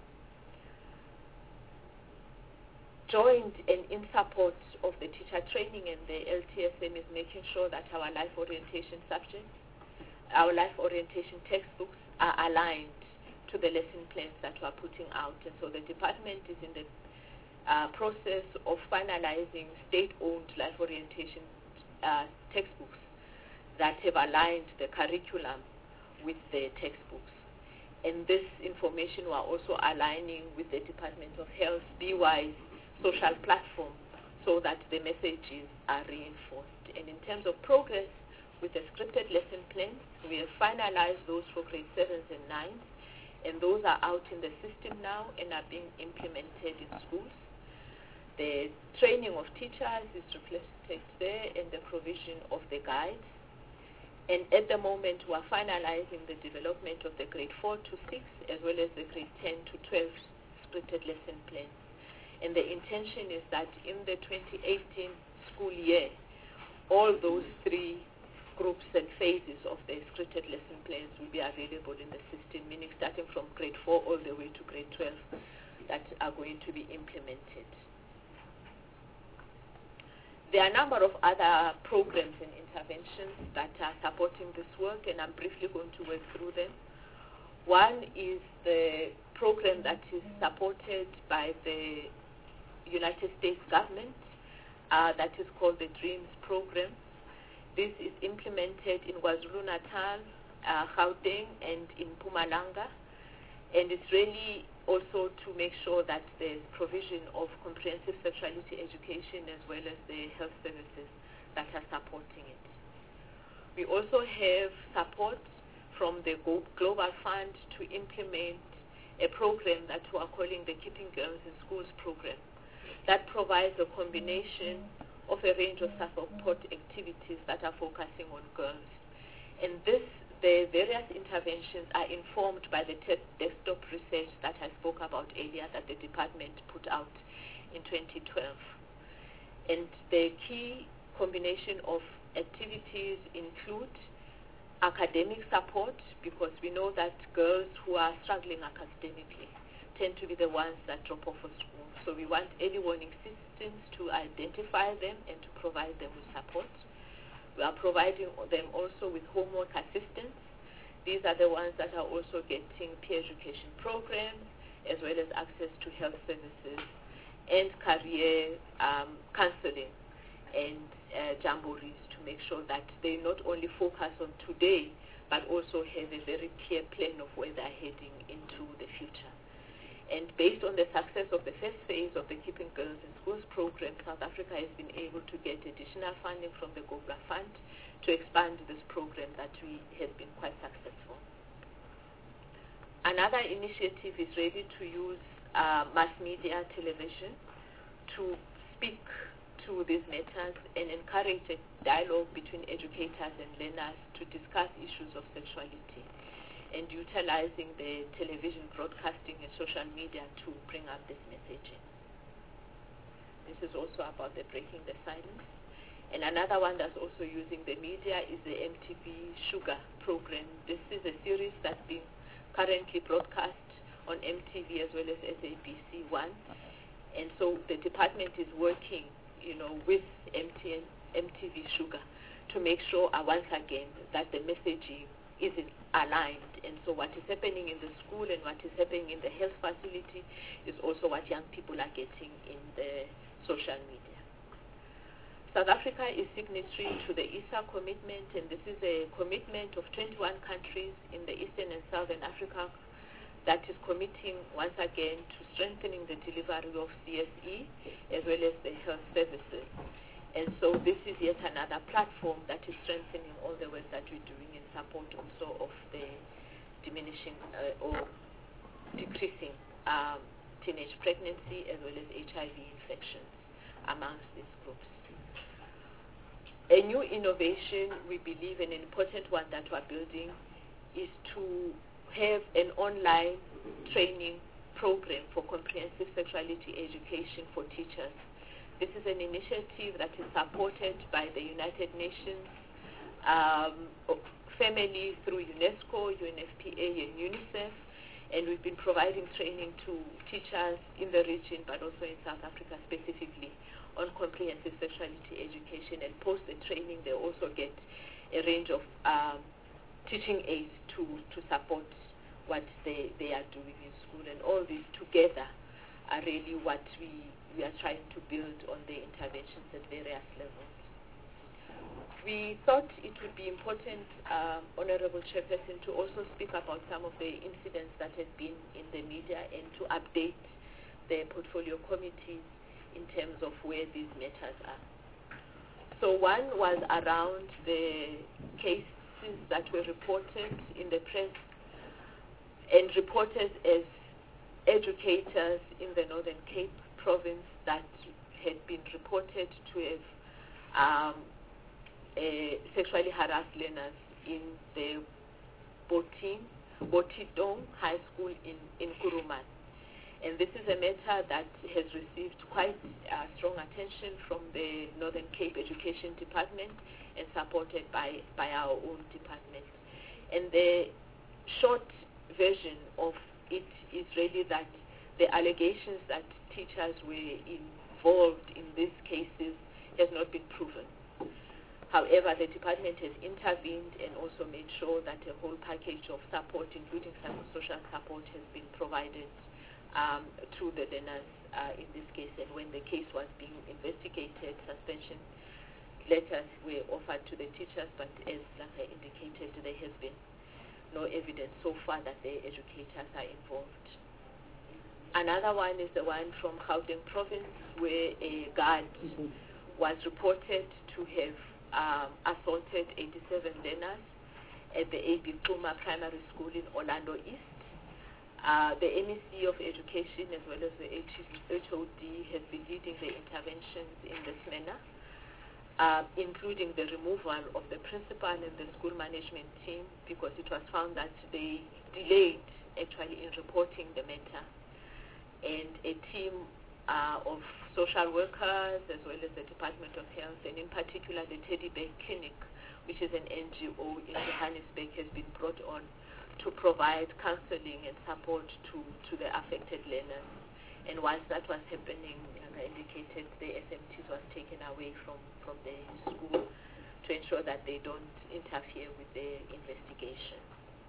Joined and in support of the teacher training and the L T S M is making sure that our life orientation subjects, our life orientation textbooks are aligned to the lesson plans that we are putting out. And so the department is in the uh, process of finalizing state-owned life orientation uh, textbooks that have aligned the curriculum with the textbooks. And this information we are also aligning with the Department of Health B-Wise social platform so that the messages are reinforced. And in terms of progress with the scripted lesson plans, we have finalized those for grade sevens and nines, and those are out in the system now and are being implemented in schools. The training of teachers is reflected there and the provision of the guides. And at the moment, we are finalizing the development of the grade four to six as well as the grade ten to twelve scripted lesson plans. And the intention is that in the twenty eighteen school year, all those three groups and phases of the scripted lesson plans will be available in the system, meaning starting from grade four all the way to grade twelve, that are going to be implemented. There are a number of other programs and interventions that are supporting this work, and I'm briefly going to work through them. One is the program that is supported by the United States government uh, that is called the DREAMS program. This is implemented in KwaZulu-Natal, uh, Gauteng, and in Mpumalanga, and it's really also to make sure that there's provision of comprehensive sexuality education as well as the health services that are supporting it. We also have support from the Global Fund to implement a program that we are calling the Keeping Girls in Schools program that provides a combination of a range of support activities that are focusing on girls. And this, the various interventions are informed by the te- desktop research that I spoke about earlier that the department put out in twenty twelve. And the key combination of activities include academic support, because we know that girls who are struggling academically tend to be the ones that drop off of school. So we want early warning systems to identify them and to provide them with support. We are providing them also with homework assistance. These are the ones that are also getting peer education programs as well as access to health services and career um, counseling and uh, jamborees to make sure that they not only focus on today but also have a very clear plan of where they're heading into the future. And based on the success of the first phase of the Keeping Girls in Schools program, South Africa has been able to get additional funding from the Global Fund to expand this program that we have been quite successful. Another initiative is really to use uh, mass media, television, to speak to these matters and encourage a dialogue between educators and learners to discuss issues of sexuality, and utilizing the television broadcasting and social media to bring up this messaging. This is also about the Breaking the Silence. And another one that's also using the media is the M T V Sugar program. This is a series that's being currently broadcast on M T V as well as S A B C one. And so the department is working you know, with M T N, M T V Sugar, to make sure uh, once again that the messaging is aligned. And so what is happening in the school and what is happening in the health facility is also what young people are getting in the social media. South Africa is signatory to the E S A commitment, and this is a commitment of twenty-one countries in the Eastern and Southern Africa that is committing once again to strengthening the delivery of C S E as well as the health services. And so this is yet another platform that is strengthening all the work that we're doing in support also of the diminishing uh, or decreasing um, teenage pregnancy as well as H I V infections amongst these groups. A new innovation, we believe, and an important one that we're building is to have an online training program for comprehensive sexuality education for teachers. This is an initiative that is supported by the United Nations um, family through UNESCO, U N F P A, and UNICEF, and we've been providing training to teachers in the region, but also in South Africa specifically, on comprehensive sexuality education. And post the training, they also get a range of um, teaching aids to, to support what they, they are doing in school. And all these together are really what we, we are trying to build on the interventions at various levels. We thought it would be important, um, Honorable Chairperson, to also speak about some of the incidents that have been in the media and to update the portfolio committees in terms of where these matters are. So one was around the cases that were reported in the press and reported as educators in the Northern Cape province that had been reported to have um, uh, sexually harassed learners in the Boting, Botidong High School in, in Kuruman. And this is a matter that has received quite uh, strong attention from the Northern Cape Education Department and supported by, by our own department. And the short version of it is really that the allegations that teachers were involved in these cases has not been proven. However, the department has intervened and also made sure that a whole package of support, including psychosocial support, has been provided Um, to the learners uh, in this case. And when the case was being investigated, suspension letters were offered to the teachers, but as like I indicated, there has been no evidence so far that the educators are involved. Another one is the one from Gauteng province, where a guard mm-hmm. was reported to have um, assaulted eighty-seven learners at the A B Puma Primary School in Orlando East. Uh, the M E C of Education as well as the H O D has been leading the interventions in this manner, uh, including the removal of the principal and the school management team, because it was found that they delayed actually in reporting the matter. And a team uh, of social workers as well as the Department of Health, and in particular the Teddy Bear Clinic, which is an N G O in Johannesburg, has been brought on to provide counseling and support to, to the affected learners. And whilst that was happening, like I indicated, the S M Ts was taken away from, from the school to ensure that they don't interfere with the investigation.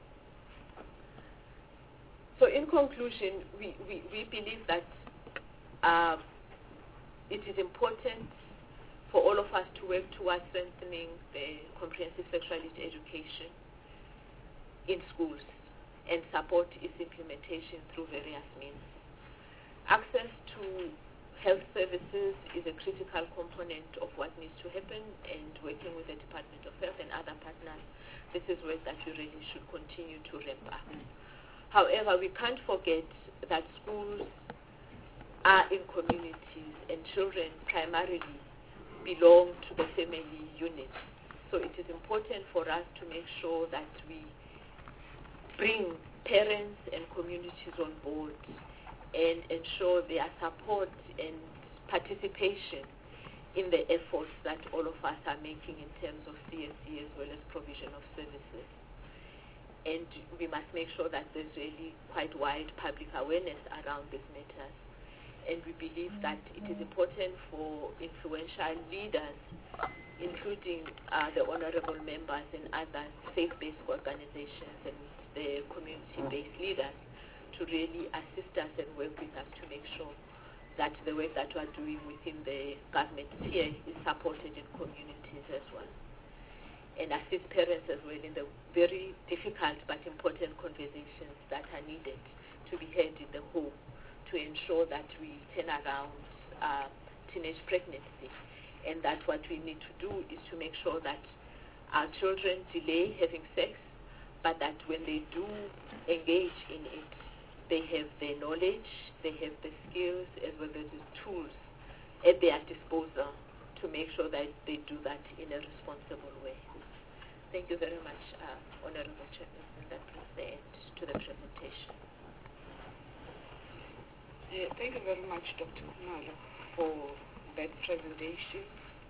So in conclusion, we, we, we believe that uh, it is important for all of us to work towards strengthening the comprehensive sexuality education in schools and support its implementation through various means. Access to health services is a critical component of what needs to happen, and working with the Department of Health and other partners, this is work that we really should continue to ramp up. However, we can't forget that schools are in communities and children primarily belong to the family unit. So it is important for us to make sure that we bring parents and communities on board and ensure their support and participation in the efforts that all of us are making in terms of C S C as well as provision of services. And we must make sure that there's really quite wide public awareness around these matters. and we believe that it is important for influential leaders, including uh, the honorable members and other faith-based organizations and the community-based leaders, to really assist us and work with us to make sure that the work that we are doing within the government sphere is supported in communities as well, and assist parents as well in the very difficult but important conversations that are needed to be had in the home to ensure that we turn around uh, teenage pregnancy, and that what we need to do is to make sure that our children delay having sex, but that when they do engage in it, they have the knowledge, they have the skills, as well as the tools at their disposal to make sure that they do that in a responsible way. Thank you very much, uh, Honorable Chairperson. That brings the end to the presentation. Uh, thank you very much, Doctor Khumalo, for that presentation.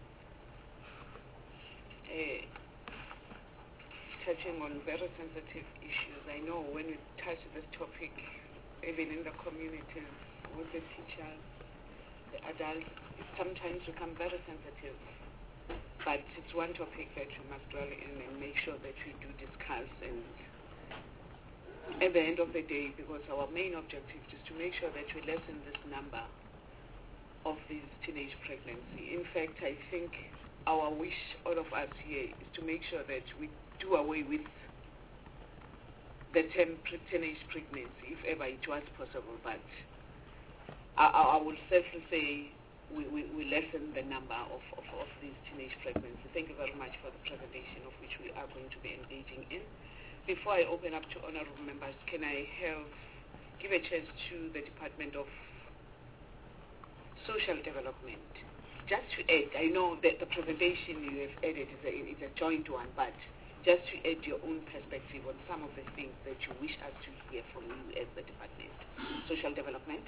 Uh, touching on very sensitive issues. I know when we touch this topic, even in the communities, with the teachers, the adults, it sometimes become very sensitive. But it's one topic that we must dwell in and make sure that we do discuss. And at the end of the day, because our main objective is to make sure that we lessen this number of these teenage pregnancy. In fact, I think our wish, all of us here, is to make sure that we do away with the term teenage pregnancy, if ever it was possible. But I, I will certainly say we, we, we lessen the number of, of, of these teenage pregnancies. Thank you very much for the presentation of which we are going to be engaging in. Before I open up to honorable members, can I have give a chance to the Department of Social Development? Just to add, I know that the presentation you have added is a, is a joint one, but just to add your own perspective on some of the things that you wish us to hear from you as the Department. Social Development.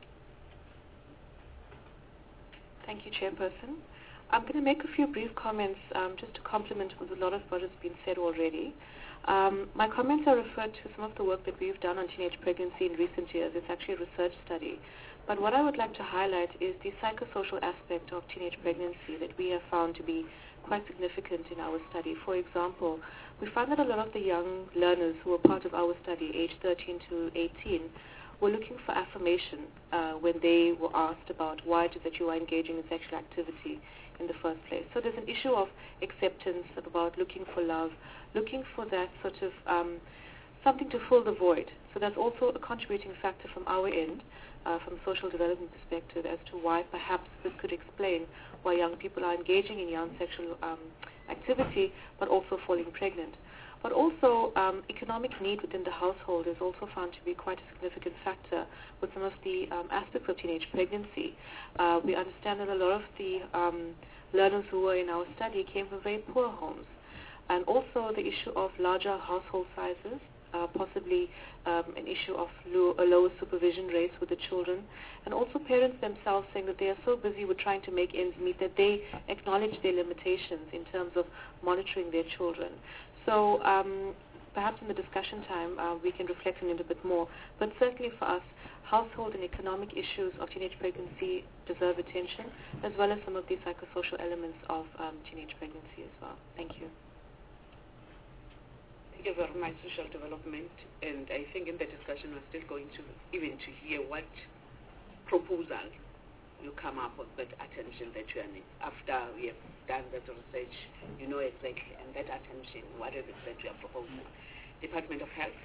Thank you, Chairperson. I'm going to make a few brief comments um, just to complement with a lot of what has been said already. Um, my comments are referred to some of the work that we've done on teenage pregnancy in recent years. It's actually a research study. But what I would like to highlight is the psychosocial aspect of teenage pregnancy that we have found to be quite significant in our study. For example, we found that a lot of the young learners who were part of our study, aged thirteen to eighteen, were looking for affirmation uh, when they were asked about why it is that you are engaging in sexual activity in the first place. So there's an issue of acceptance, about looking for love, looking for that sort of um, something to fill the void. So that's also a contributing factor from our end, uh, from a social development perspective, as to why perhaps this could explain why young people are engaging in young sexual um, activity, but also falling pregnant. But also, um, economic need within the household is also found to be quite a significant factor with some of the um, aspects of teenage pregnancy. Uh, we understand that a lot of the um, learners who were in our study came from very poor homes. And also the issue of larger household sizes, uh, possibly um, an issue of low, a lower supervision rates with the children, and also parents themselves saying that they are so busy with trying to make ends meet that they acknowledge their limitations in terms of monitoring their children. So um, perhaps in the discussion time uh, we can reflect on it a bit more, but certainly for us, household and economic issues of teenage pregnancy deserve attention, as well as some of the psychosocial elements of um, teenage pregnancy as well. Thank you. Thank you very much, Social Development, and I think in the discussion we're still going to even to hear what proposal you come up with, that attention that you need. After we have done that research, you know exactly, and that attention, what is it that you are proposing? Department of Health.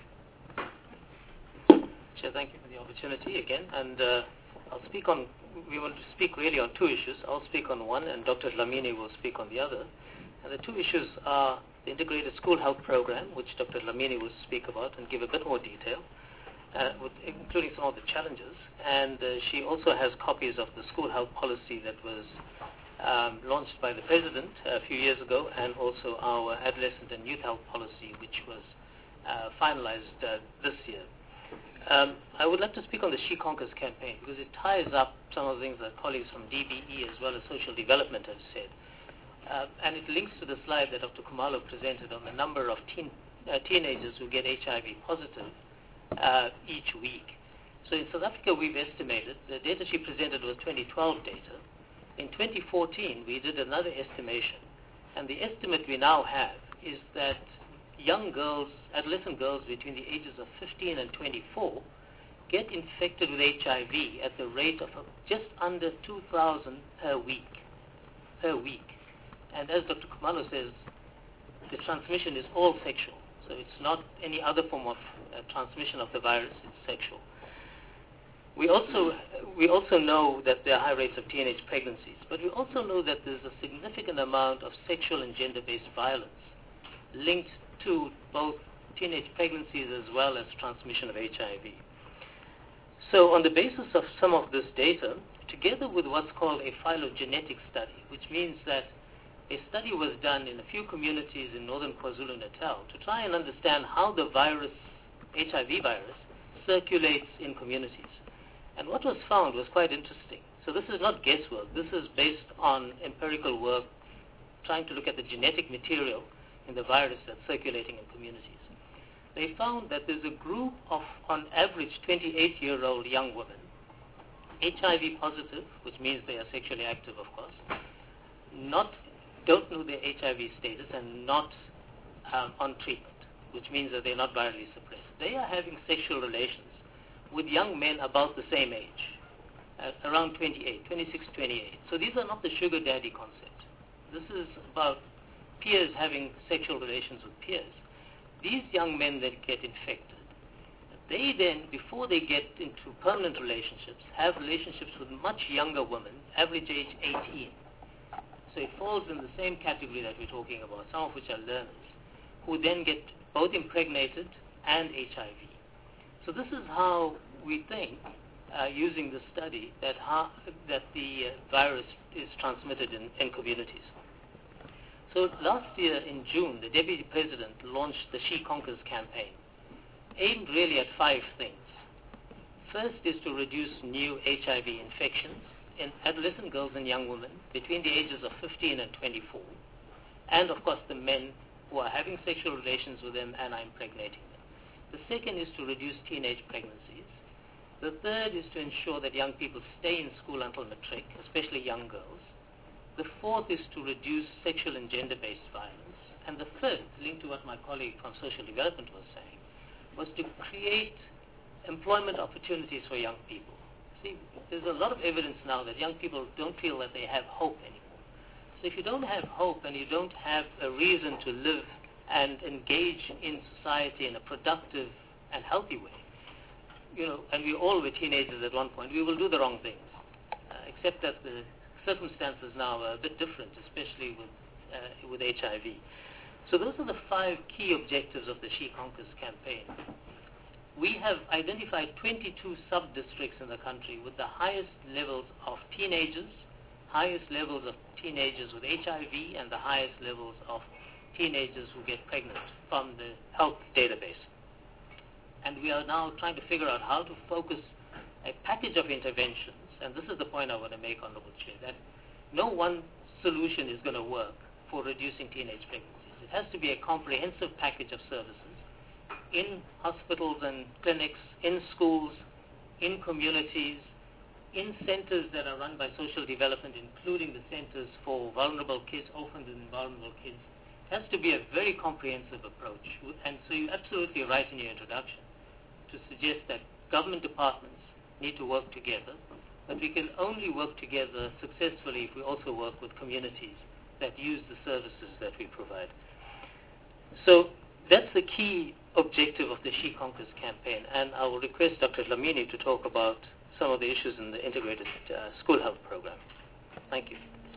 Chair, thank you for the opportunity again, and uh, I'll speak on, we want to speak really on two issues. I'll speak on one, and Doctor Dlamini will speak on the other. And the two issues are the Integrated School Health Program, which Doctor Dlamini will speak about and give a bit more detail, uh, with, including some of the challenges. And uh, she also has copies of the school health policy that was um, launched by the President a few years ago, and also our adolescent and youth health policy, which was uh, finalized uh, this year. Um, I would like to speak on the She Conquers campaign, because it ties up some of the things that colleagues from D B E as well as social development have said. Uh, and it links to the slide that Doctor Khumalo presented on the number of teen, uh, teenagers who get H I V positive uh, each week. So in South Africa, we've estimated, the data she presented was twenty twelve data. In twenty fourteen, we did another estimation, and the estimate we now have is that young girls, adolescent girls between the ages of fifteen and twenty-four get infected with H I V at the rate of just under two thousand per week. Per week. And as Doctor Khumalo says, the transmission is all sexual. So it's not any other form of uh, transmission of the virus, it's sexual. We also, we also know that there are high rates of teenage pregnancies, but we also know that there's a significant amount of sexual and gender-based violence linked to both teenage pregnancies as well as transmission of H I V. So on the basis of some of this data, together with what's called a phylogenetic study, which means that a study was done in a few communities in northern KwaZulu-Natal to try and understand how the virus, H I V virus, circulates in communities. And what was found was quite interesting. So this is not guesswork. This is based on empirical work, trying to look at the genetic material in the virus that's circulating in communities. They found that there's a group of, on average, twenty-eight-year-old young women, H I V positive, which means they are sexually active, of course, not, don't know their H I V status and not um, on treatment, which means that they're not virally suppressed. They are having sexual relations with young men about the same age, uh, around twenty-eight, twenty-six, twenty-eight. So these are not the sugar daddy concept. This is about peers having sexual relations with peers. These young men that get infected, they then, before they get into permanent relationships, have relationships with much younger women, average age eighteen. So it falls in the same category that we're talking about, some of which are learners, who then get both impregnated and H I V. So this is how we think, uh, using the study, that, how, that the uh, virus is transmitted in, in communities. So last year in June, the Deputy President launched the She Conquers campaign, aimed really at five things. First is to reduce new H I V infections in adolescent girls and young women between the ages of fifteen and twenty-four, and of course the men who are having sexual relations with them and are impregnating them. The second is to reduce teenage pregnancies. The third is to ensure that young people stay in school until matric, especially young girls. The fourth is to reduce sexual and gender-based violence. And the fifth, linked to what my colleague from social development was saying, was to create employment opportunities for young people. See, there's a lot of evidence now that young people don't feel that they have hope anymore. So if you don't have hope and you don't have a reason to live and engage in society in a productive and healthy way, you know, and we all were teenagers at one point, we will do the wrong things, uh, except that the circumstances now are a bit different, especially with, uh, with H I V. So those are the five key objectives of the She Conquers campaign. We have identified twenty-two sub-districts in the country with the highest levels of teenagers, highest levels of teenagers with H I V, and the highest levels of teenagers who get pregnant from the health database. And we are now trying to figure out how to focus a package of interventions, and this is the point I want to make, Honorable Chair, that no one solution is going to work for reducing teenage pregnancies. It has to be a comprehensive package of services in hospitals and clinics, in schools, in communities, in centers that are run by social development, including the centers for vulnerable kids, orphaned and vulnerable kids. It has to be a very comprehensive approach. And so you're absolutely right in your introduction to suggest that government departments need to work together, but we can only work together successfully if we also work with communities that use the services that we provide. So that's the key objective of the She Conquers campaign, and I will request Doctor Dlamini to talk about some of the issues in the integrated uh, school health program. Thank you.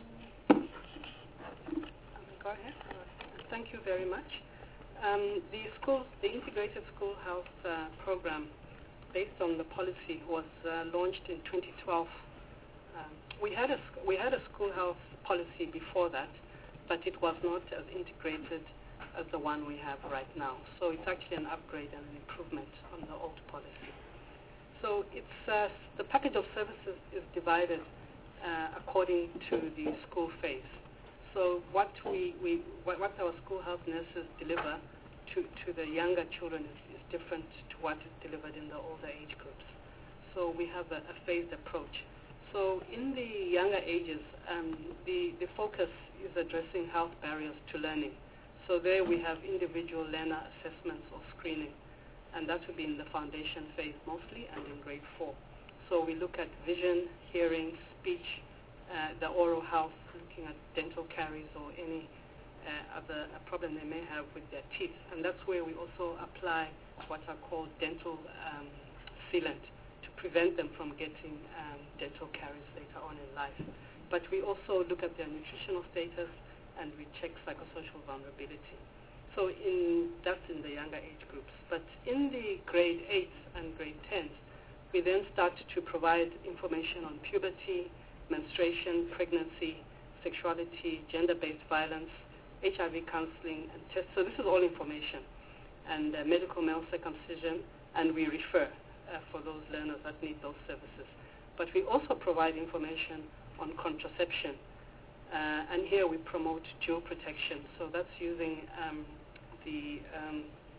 Go ahead. Thank you very much. Um, the schools, the integrated school health uh, program, based on the policy, was uh, launched in twenty twelve. Um, we had a we had a school health policy before that, but it was not as integrated as the one we have right now. So it's actually an upgrade and an improvement on the old policy. So it's uh, the package of services is divided uh, according to the school phase. So what we, we what, what our school health nurses deliver to, to the younger children is, is different to what is delivered in the older age groups. so we have a, a phased approach. So in the younger ages, um, the, the focus is addressing health barriers to learning. So there we have individual learner assessments or screening, and that will be in the foundation phase mostly and in grade four. So we look at vision, hearing, speech, uh, the oral health, looking at dental caries or any uh, other uh, problem they may have with their teeth. And that's where we also apply what are called dental um, sealant to prevent them from getting um, dental caries later on in life. But we also look at their nutritional status, and we check psychosocial vulnerability. So in, that's in the younger age groups. But in the grade eights and grade tens, we then start to provide information on puberty, menstruation, pregnancy, sexuality, gender-based violence, H I V counseling, and tests. So this is all information. And uh, medical male circumcision, and we refer uh, for those learners that need those services. But we also provide information on contraception. Uh, and here we promote dual protection. So that's using um, the um,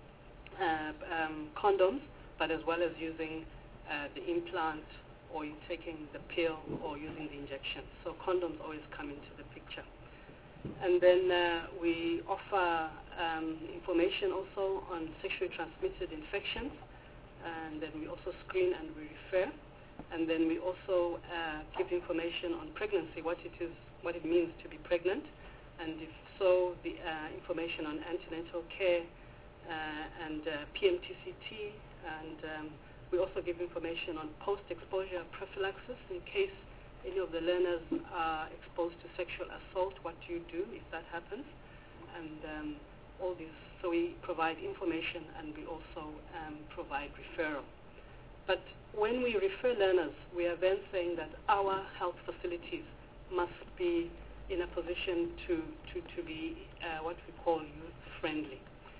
uh, um, condoms, but as well as using uh, the implant, or you taking the pill, or using the injection. So condoms always come into the picture. And then uh, we offer um, information also on sexually transmitted infections, and then we also screen and we refer. And then we also uh, give information on pregnancy, what it is, what it means to be pregnant, and if so, the uh, information on antenatal care uh, and uh, P M T C T, and um, we also give information on post-exposure prophylaxis in case any of the learners are exposed to sexual assault. What do you do if that happens? And um, all these. So we provide information, and we also um, provide referral. But when we refer learners, we are then saying that our health facilities must be in a position to, to, to be uh, what we call youth-friendly.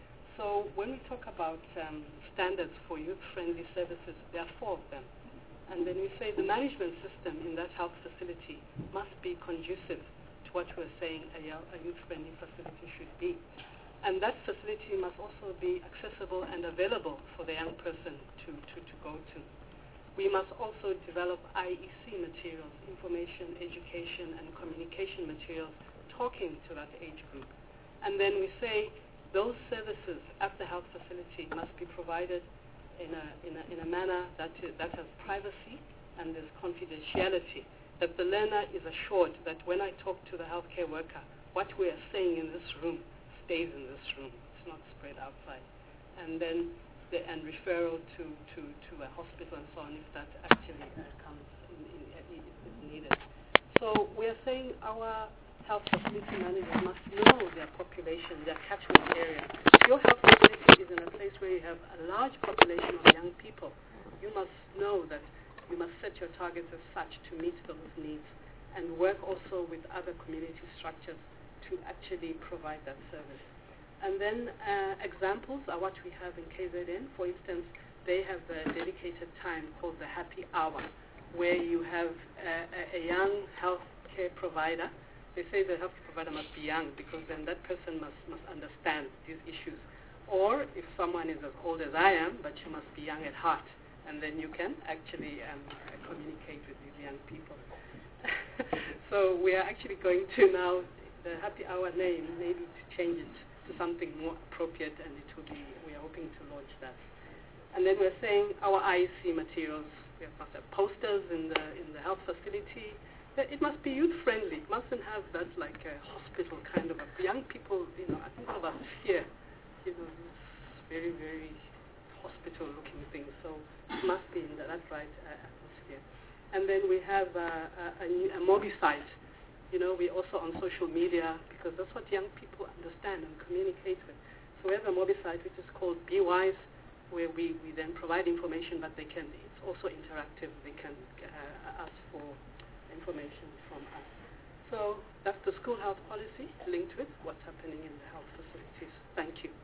So when we talk about um, standards for youth-friendly services, there are four of them. And then we say the management system in that health facility must be conducive to what we're saying a, a youth-friendly facility should be. And that facility must also be accessible and available for the young person to, to, to go to. We must also develop I E C materials, information, education, and communication materials, talking to that age group. And then we say those services at the health facility must be provided in a, in a, in a manner that, is, that has privacy and there's confidentiality, that the learner is assured that when I talk to the healthcare worker, what we are saying in this room stays in this room. It's not spread outside. And then the, and referral to, to, to a hospital and so on if that actually uh, comes in, in, in, is needed. So we are saying our health facility managers must know their population, their catchment area. If your health facility is in a place where you have a large population of young people, you must know that you must set your targets as such to meet those needs, and work also with other community structures to actually provide that service. And then uh, examples are what we have in K Z N. For instance, they have a dedicated time called the happy hour, where you have uh, a, a young healthcare provider. They say the healthcare provider must be young because then that person must, must understand these issues. Or if someone is as old as I am, but you must be young at heart, and then you can actually um, communicate with these young people. So we are actually going to now, the happy hour name, maybe to change it to something more appropriate, and it will be, we are hoping to launch that. And then we're saying our I E C materials, we must have posters in the, in the health facility. It must be youth-friendly. It mustn't have that like a hospital kind of a, young people, you know, I think of us fear, you know, this very, very hospital-looking thing. So it must be in the, that right uh, atmosphere. And then we have uh, a, a, a Mobi site. You know, we're also on social media because that's what young people understand and communicate with. So we have a Mobi site which is called Be Wise, where we, we then provide information, but they can, it's also interactive. They can uh, ask for information from us. So that's the school health policy linked with what's happening in the health facilities. Thank you.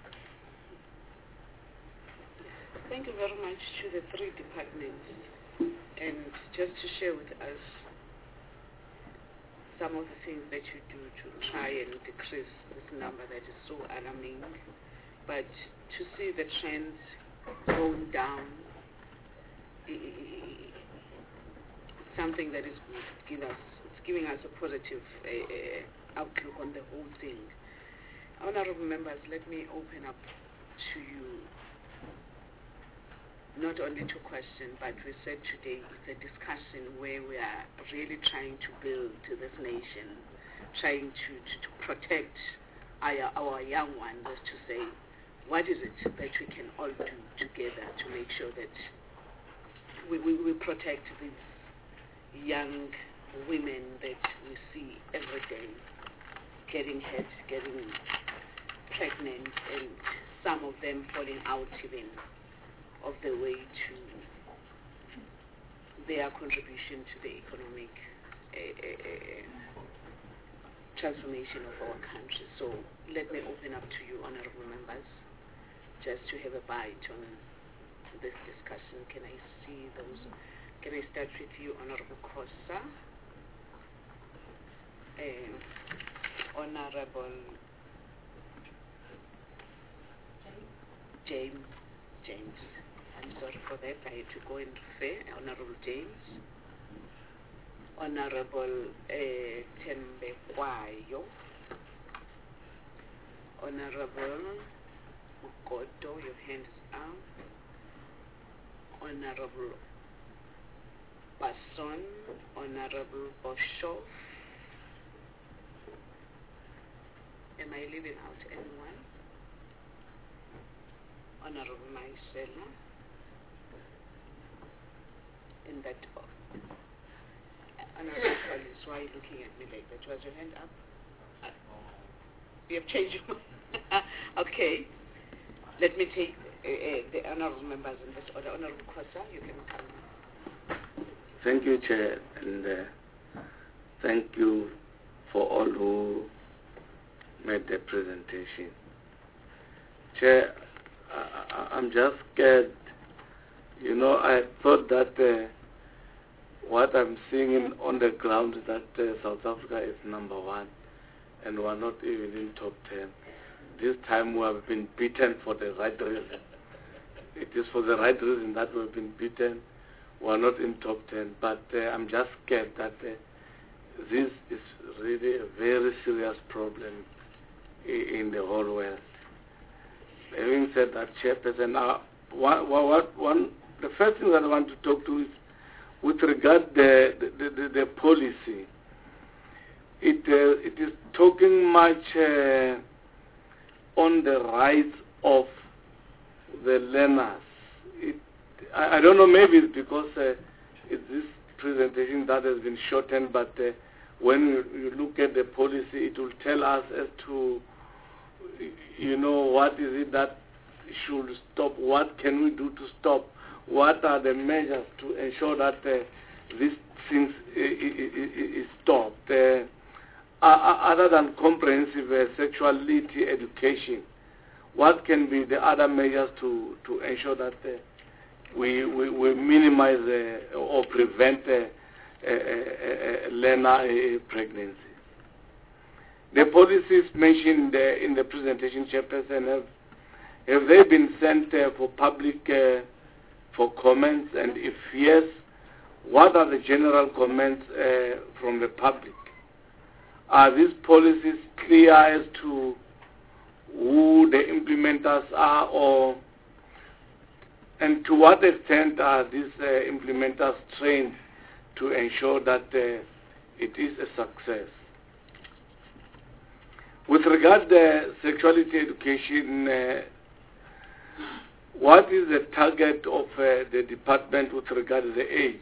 Thank you very much to the three departments. And just to share with us some of the things that you do to try and decrease this number that is so alarming, but to see the trends going down something that is good. Give us, it's giving us a positive uh, outlook on the whole thing. Honorable members, let me open up to you not only to question, but we said today it's a discussion where we are really trying to build this nation, trying to, to, to protect our, our young ones, as to say, what is it that we can all do together to make sure that we, we, we protect these young women that we see every day getting hurt, getting pregnant, and some of them falling out even of the way to their contribution to the economic uh, uh, transformation of our country. So let me open up to you, honorable members, just to have a bite on this discussion. Can I see those? Can I start with you, Honorable Kosa? Uh, Honorable James. James. I'm sorry for that. I had to go and refer. Honorable James. Honorable uh, Tembe Kwayo. Honorable Ugodo, your hand is up. Honorable Basson. Honorable Boshoff. Am I leaving out anyone? Honorable Maisela. In that box. Honorable Collins, why are you looking at me like that? Was your hand up? Uh, you have changed your mind. Okay. Let me take uh, uh, the honorable members in this order. Honorable Kosa, you can come. Thank you, Chair, and uh, thank you for all who made the presentation. Chair, I, I'm just scared. You know, I thought that uh, what I'm seeing in, on the ground is that uh, South Africa is number one, and we're not even in top ten. This time we have been beaten for the right reason. It is for the right reason that we've been beaten. We're not in top ten, but uh, I'm just scared that uh, this is really a very serious problem in the whole world. Having said that, Chairperson, uh, one, what, one, the first thing that I want to talk to is with regard the the, the, the policy. It uh, it is talking much uh, on the rights of the learners. It, I, I don't know, maybe it's because uh, it's this presentation that has been shortened, but uh, when you, you look at the policy, it will tell us as to, you know, what is it that should stop, what can we do to stop, what are the measures to ensure that uh, these things is stopped. Uh, other than comprehensive uh, sexuality education, what can be the other measures to, to ensure that uh, we, we, we minimize uh, or prevent uh, uh, uh, learner uh, pregnancy? The policies mentioned uh, in the presentation, Chairperson, have, have they been sent uh, for public uh, for comments, and if yes, what are the general comments uh, from the public? Are these policies clear as to who the implementers are, or and to what extent are these uh, implementers trained to ensure that uh, it is a success? With regard to sexuality education, uh, what is the target of uh, the department with regard to the age,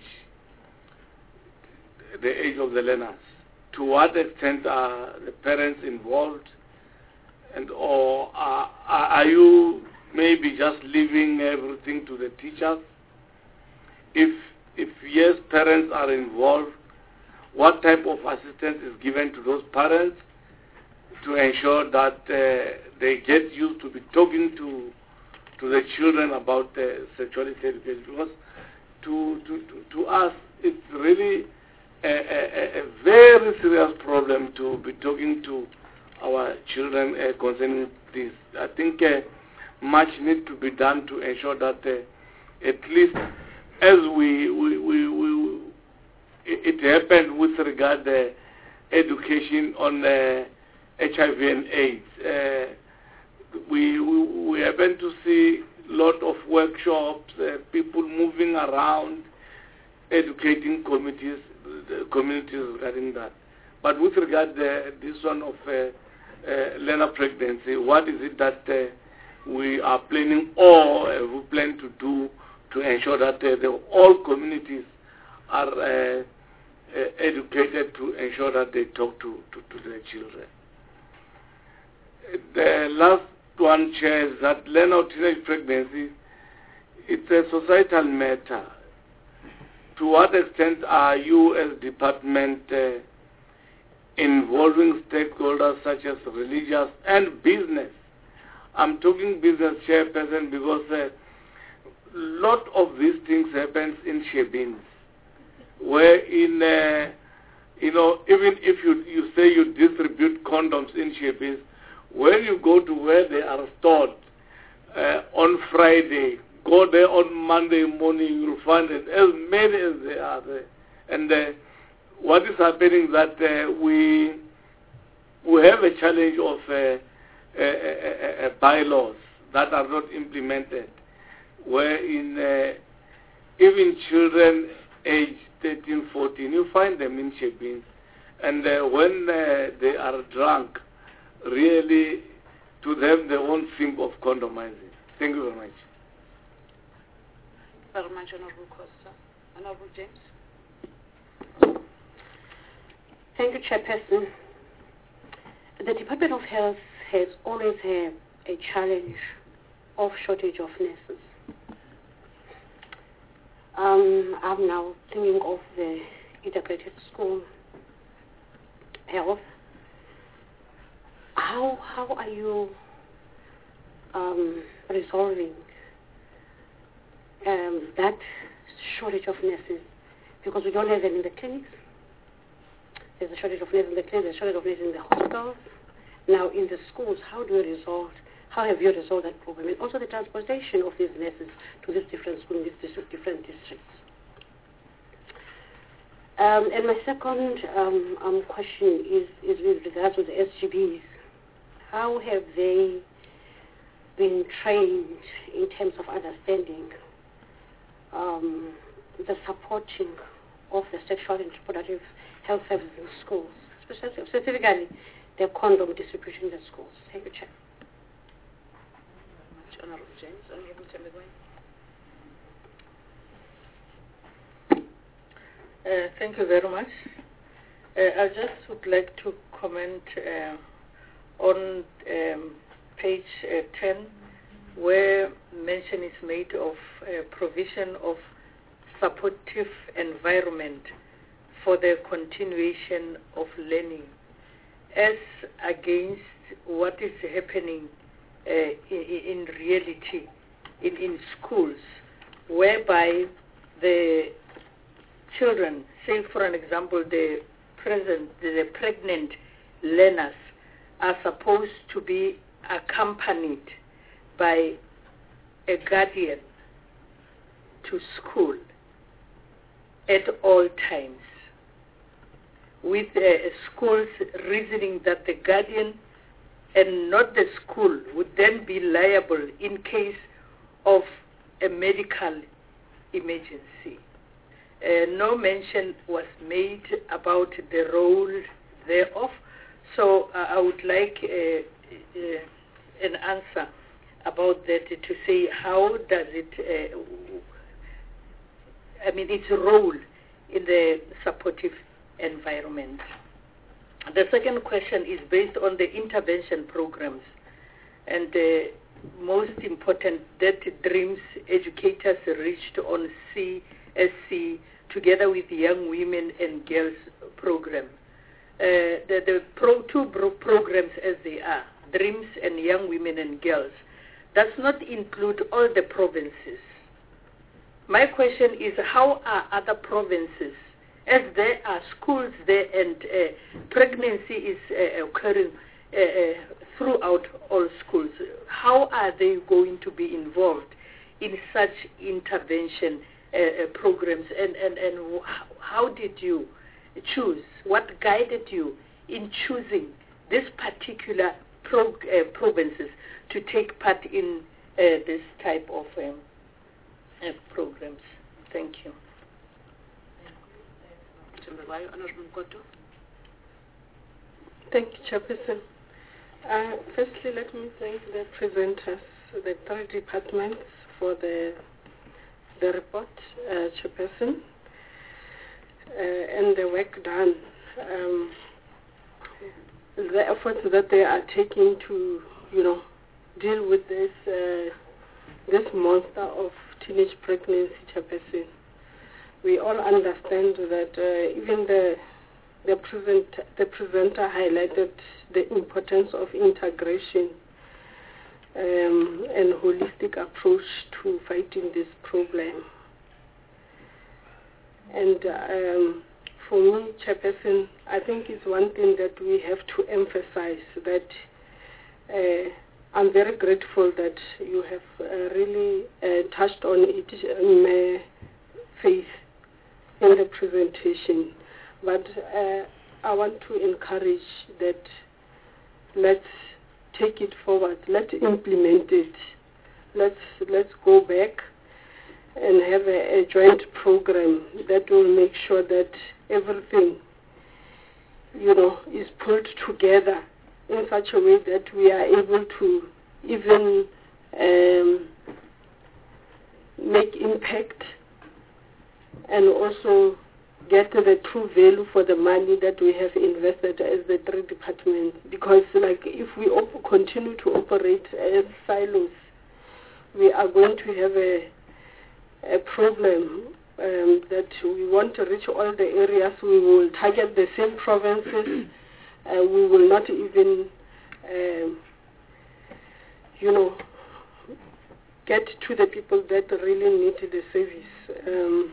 the age of the learners? To what extent are the parents involved, and or are, are you maybe just leaving everything to the teachers? If if yes, parents are involved, what type of assistance is given to those parents to ensure that uh, they get used to be talking to to the children about uh, sexuality education? Because to, to, to, to us, it's really a, a, a very serious problem to be talking to our children uh, concerning this. I think uh, much needs to be done to ensure that uh, at least as we, we, we, we it, it happened with regard to education on uh, H I V and AIDS. Uh, we, we, we happen to see a lot of workshops, uh, people moving around, educating communities, the communities regarding that. But with regard to this one of uh, uh, learner pregnancy, what is it that uh, we are planning or uh, we plan to do to ensure that uh, the, all communities are uh, uh, educated to ensure that they talk to, to, to their children? The last one, Chair, is that learner or teenage pregnancy, it's a societal matter. To what extent are you as department uh, involving stakeholders such as religious and business? I'm talking business, Chairperson, because a lot of these things happens in Shebins, where in, uh, you know, even if you, you say you distribute condoms in Shebins, when you go to where they are stored uh, on Friday, go there on Monday morning, you'll find it as many as they are there. And uh, what is happening that uh, we we have a challenge of uh, uh, uh, uh, bylaws that are not implemented, where in uh, even children aged thirteen, fourteen, you find them in Shebins. And uh, when uh, they are drunk, really, to them, they won't think of condomizing. Thank you very much. Very much, Honorable Costa. Honorable James. Thank you, Chairperson. The Department of Health has always had a challenge of shortage of nurses. Um, I'm now thinking of the integrated school health. How how are you um, resolving um, that shortage of nurses? Because we don't have them in the clinics. There's a shortage of nurses in the clinics. There's a shortage of nurses in the hospitals. Now in the schools, how do you resolve? How have you resolved that problem? And also the transportation of these nurses to these different schools, these different districts. Um, and my second um, um, question is, is with regards to the S G Bs. How have they been trained in terms of understanding um, the supporting of the sexual and reproductive health services in schools, specifically the condom distribution in the schools? Thank you, Chair. Honorable James. Honorable Temegwen. Uh, thank you very much. Uh, I just would like to comment uh, on um, page uh, ten, where mention is made of uh, provision of supportive environment for the continuation of learning, as against what is happening uh, in, in reality in, in schools, whereby the children, say for an example, the present, the pregnant learners are supposed to be accompanied by a guardian to school at all times, with uh, schools reasoning that the guardian and not the school would then be liable in case of a medical emergency. Uh, no mention was made about the role thereof, so uh, I would like uh, uh, an answer about that to say how does it, uh, I mean, its role in the supportive environment. The second question is based on the intervention programs, and uh, most important, that Dreams Educators reached on C S C together with the Young Women and Girls program. Uh, the the pro, two pro programs as they are, Dreams and Young Women and Girls, does not include all the provinces. My question is, how are other provinces, as there are schools there and uh, pregnancy is uh, occurring uh, uh, throughout all schools, how are they going to be involved in such intervention uh, programs, and, and, and how did you choose? What guided you in choosing this particular pro, uh, provinces to take part in uh, this type of um, uh, programs? Thank you. Thank you, Chairperson. Uh, firstly, let me thank the presenters, the three departments, for the the report, uh, Chairperson, uh, and the work done, um, the efforts that they are taking to, you know, deal with this uh, this monster of teenage pregnancy, Chairperson. We all understand that uh, even the the present the presenter highlighted the importance of integration um, and holistic approach to fighting this problem. And um, for me, Chairperson, I think it's one thing that we have to emphasize, that uh, I'm very grateful that you have uh, really uh, touched on it, um, uh, faith, in the presentation. But uh, I want to encourage that let's take it forward, let's implement it, let's let's go back and have a, a joint program that will make sure that everything, you know, is pulled together in such a way that we are able to even um, make impact and also get the true value for the money that we have invested as the three departments. Because like if we op- continue to operate as silos, we are going to have a, a problem um, that we want to reach all the areas. We will target the same provinces. Uh, we will not even, um, you know, get to the people that really need the service. Um,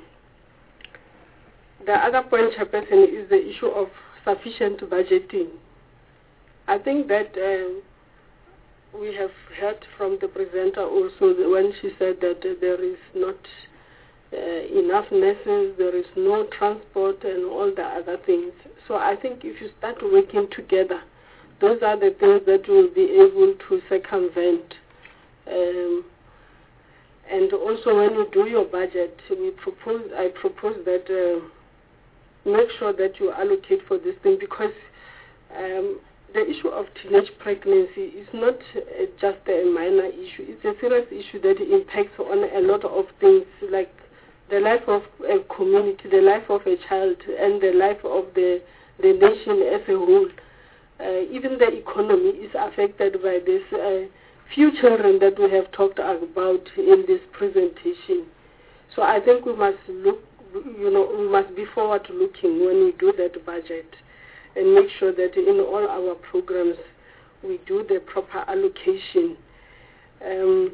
The other point, Chairperson, is the issue of sufficient budgeting. I think that uh, we have heard from the presenter also when she said that uh, there is not uh, enough nurses, there is no transport and all the other things. So I think if you start working together, those are the things that will be able to circumvent. Um, and also when you do your budget, we propose, I propose that uh, make sure that you allocate for this thing, because um, the issue of teenage pregnancy is not uh, just a minor issue. It's a serious issue that impacts on a lot of things, like the life of a community, the life of a child, and the life of the, the nation as a whole. Uh, even the economy is affected by this. Uh, few children that we have talked about in this presentation. So I think we must look You know, we must be forward-looking when we do that budget and make sure that in all our programs we do the proper allocation. Um,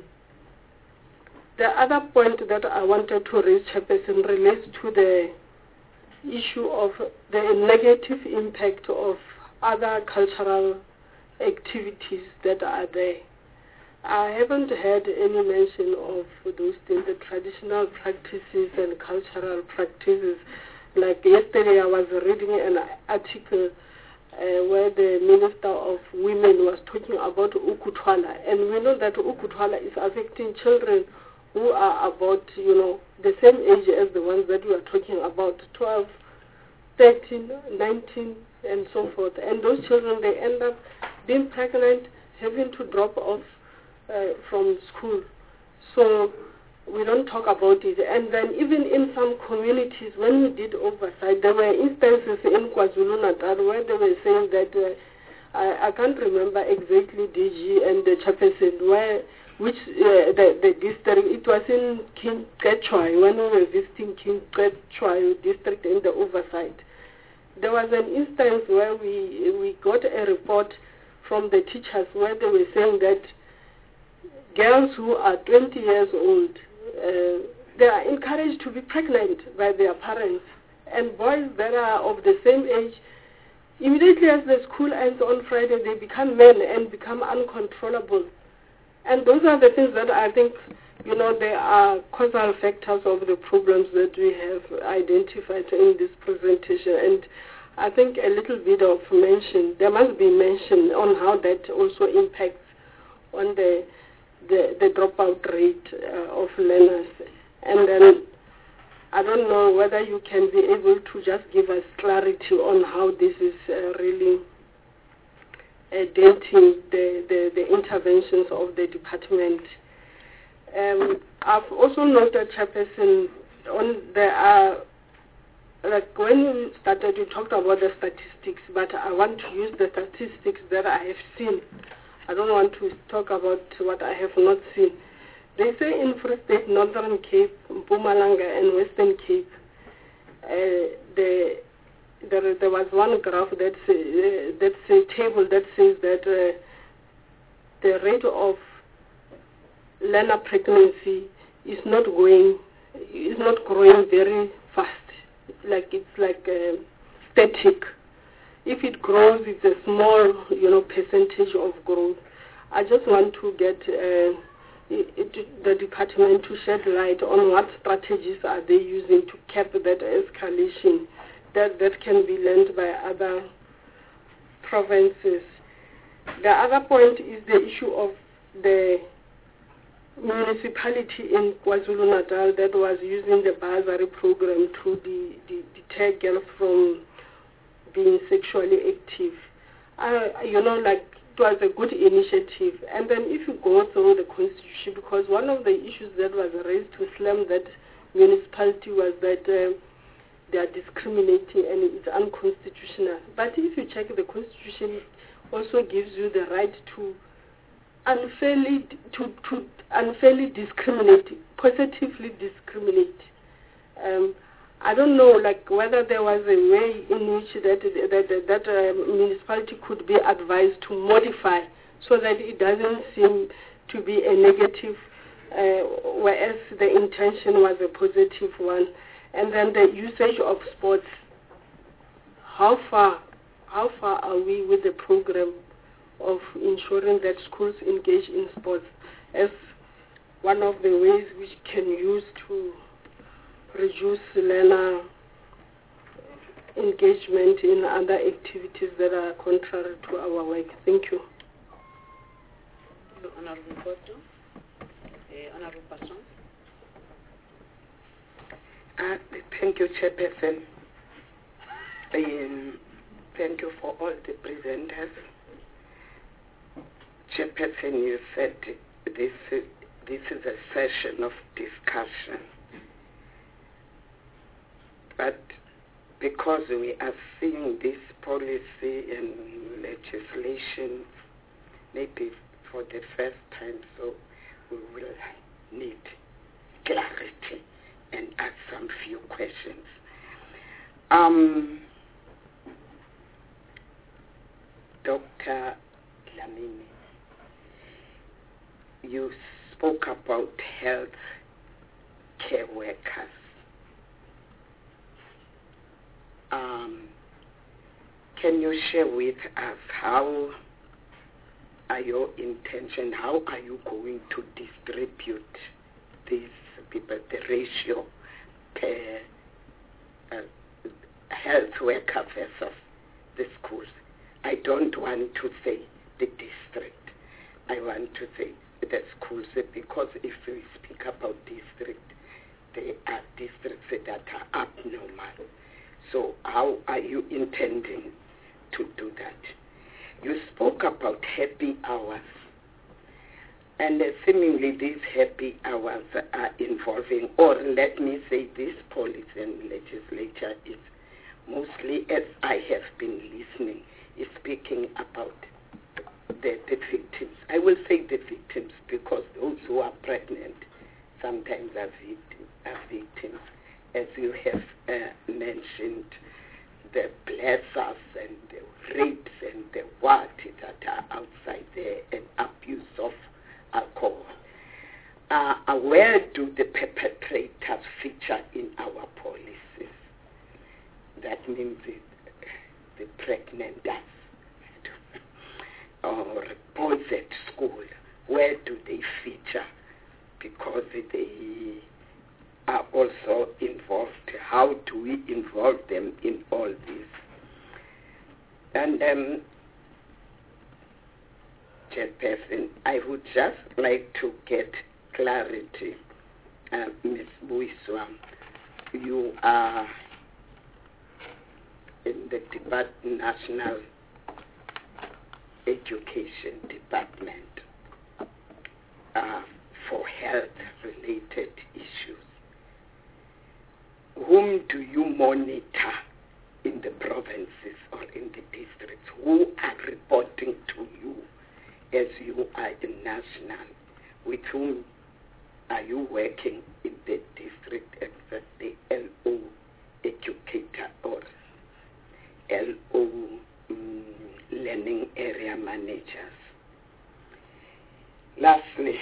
the other point that I wanted to raise, Chairperson, relates to the issue of the negative impact of other cultural activities that are there. I haven't heard any mention of those things, the traditional practices and cultural practices. Like yesterday I was reading an article uh, where the Minister of Women was talking about ukuthwala, and we know that ukuthwala is affecting children who are about, you know, the same age as the ones that we are talking about, twelve, thirteen, nineteen, and so forth. And those children, they end up being pregnant, having to drop off Uh, from school. So we don't talk about it. And then even in some communities, when we did oversight, there were instances in KwaZulu-Natal where they were saying that, uh, I, I can't remember exactly D G and the Chairperson, where, which uh, the, the district, it was in King Ketchwai, when we were visiting King Ketchwai district in the oversight. There was an instance where we, we got a report from the teachers where they were saying that girls who are twenty years old, uh, they are encouraged to be pregnant by their parents. And boys that are of the same age, immediately as the school ends on Friday, they become men and become uncontrollable. And those are the things that I think you know, there are causal factors of the problems that we have identified in this presentation, and I think a little bit of mention, there must be mention on how that also impacts on the the, the dropout rate uh, of learners. And then I don't know whether you can be able to just give us clarity on how this is uh, really uh, denting the, the, the interventions of the department. Um, I've also noted, Chairperson, on there are, like when you started, you talked about the statistics, but I want to use the statistics that I have seen. I don't want to talk about what I have not seen. They say in Free State, Northern Cape, Mpumalanga, and Western Cape, uh, the, there, there was one graph that say, uh, that's a table that says that uh, the rate of learner pregnancy is not going, is not growing very fast. Like it's like uh, static. If it grows, it's a small, you know, percentage of growth. I just want to get uh, it, it, the department to shed light on what strategies are they using to cap that escalation that, that can be learned by other provinces. The other point is the issue of the municipality in KwaZulu-Natal that was using the bursary program to de, de, deter girls from being sexually active. Uh, you know, like it was a good initiative. And then if you go through the constitution, because one of the issues that was raised to slam that municipality was that uh, they are discriminating and it's unconstitutional. But if you check the constitution, it also gives you the right to unfairly to, to unfairly discriminate, positively discriminate. Um, I don't know, like whether there was a way in which that that that uh, municipality could be advised to modify so that it doesn't seem to be a negative, uh, whereas the intention was a positive one. And then the usage of sports. How far, how far are we with the program of ensuring that schools engage in sports as one of the ways which can use to reduce learner engagement in other activities that are contrary to our work? Thank you. Honorable Porto. Uh, Honorable Passon. Uh, thank you, Chairperson. Um, thank you for all the presenters. Chairperson, you said this, this is a session of discussion. But because we are seeing this policy and legislation maybe for the first time, so we will need clarity and ask some few questions. Um, Doctor Dlamini, you spoke about health care workers. Um, can you share with us how are your intention, how are you going to distribute these people, the ratio per uh, health worker versus the schools? I don't want to say the district. I want to say the schools, because if we speak about district, they are districts that are abnormal. So how are you intending to do that? You spoke about happy hours. And uh, seemingly these happy hours are involving, or let me say this policy and legislature is mostly, as I have been listening, is speaking about the, the victims. I will say the victims because those who are pregnant sometimes are, victim, are victims. As you have uh, mentioned, the blessers and the rapes and the what that are outside there and abuse of alcohol. Uh, where do the perpetrators feature in our policies? That means the, the pregnant or boys at school. Where do they feature? because they are also involved. How do we involve them in all this? And um, Chairperson, I would just like to get clarity. Uh, Miz Buiswa, you are in the Department, National Education Department uh, for health-related issues. Whom do you monitor in the provinces or in the districts? Who are reporting to you as you are in national? With whom are you working in the district as the L O educator or L O um, learning area managers? Lastly,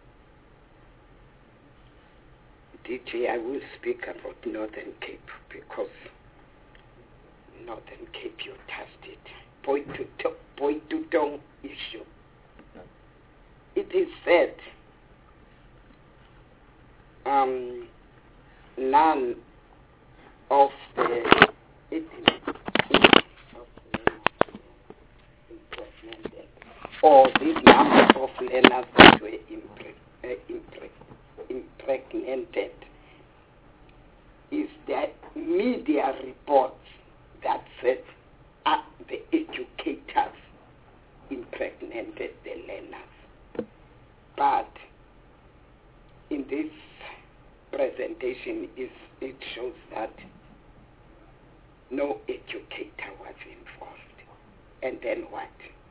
D J, I will speak about Northern Cape because Northern Cape, you touched it. Point to to, point to tongue issue. It is said um, none of the it is or this number of learners that were impre- uh, impre- impregnated is that media reports that said uh, the educators impregnated the learners. But in this presentation, is it shows that no educator was involved. And then what?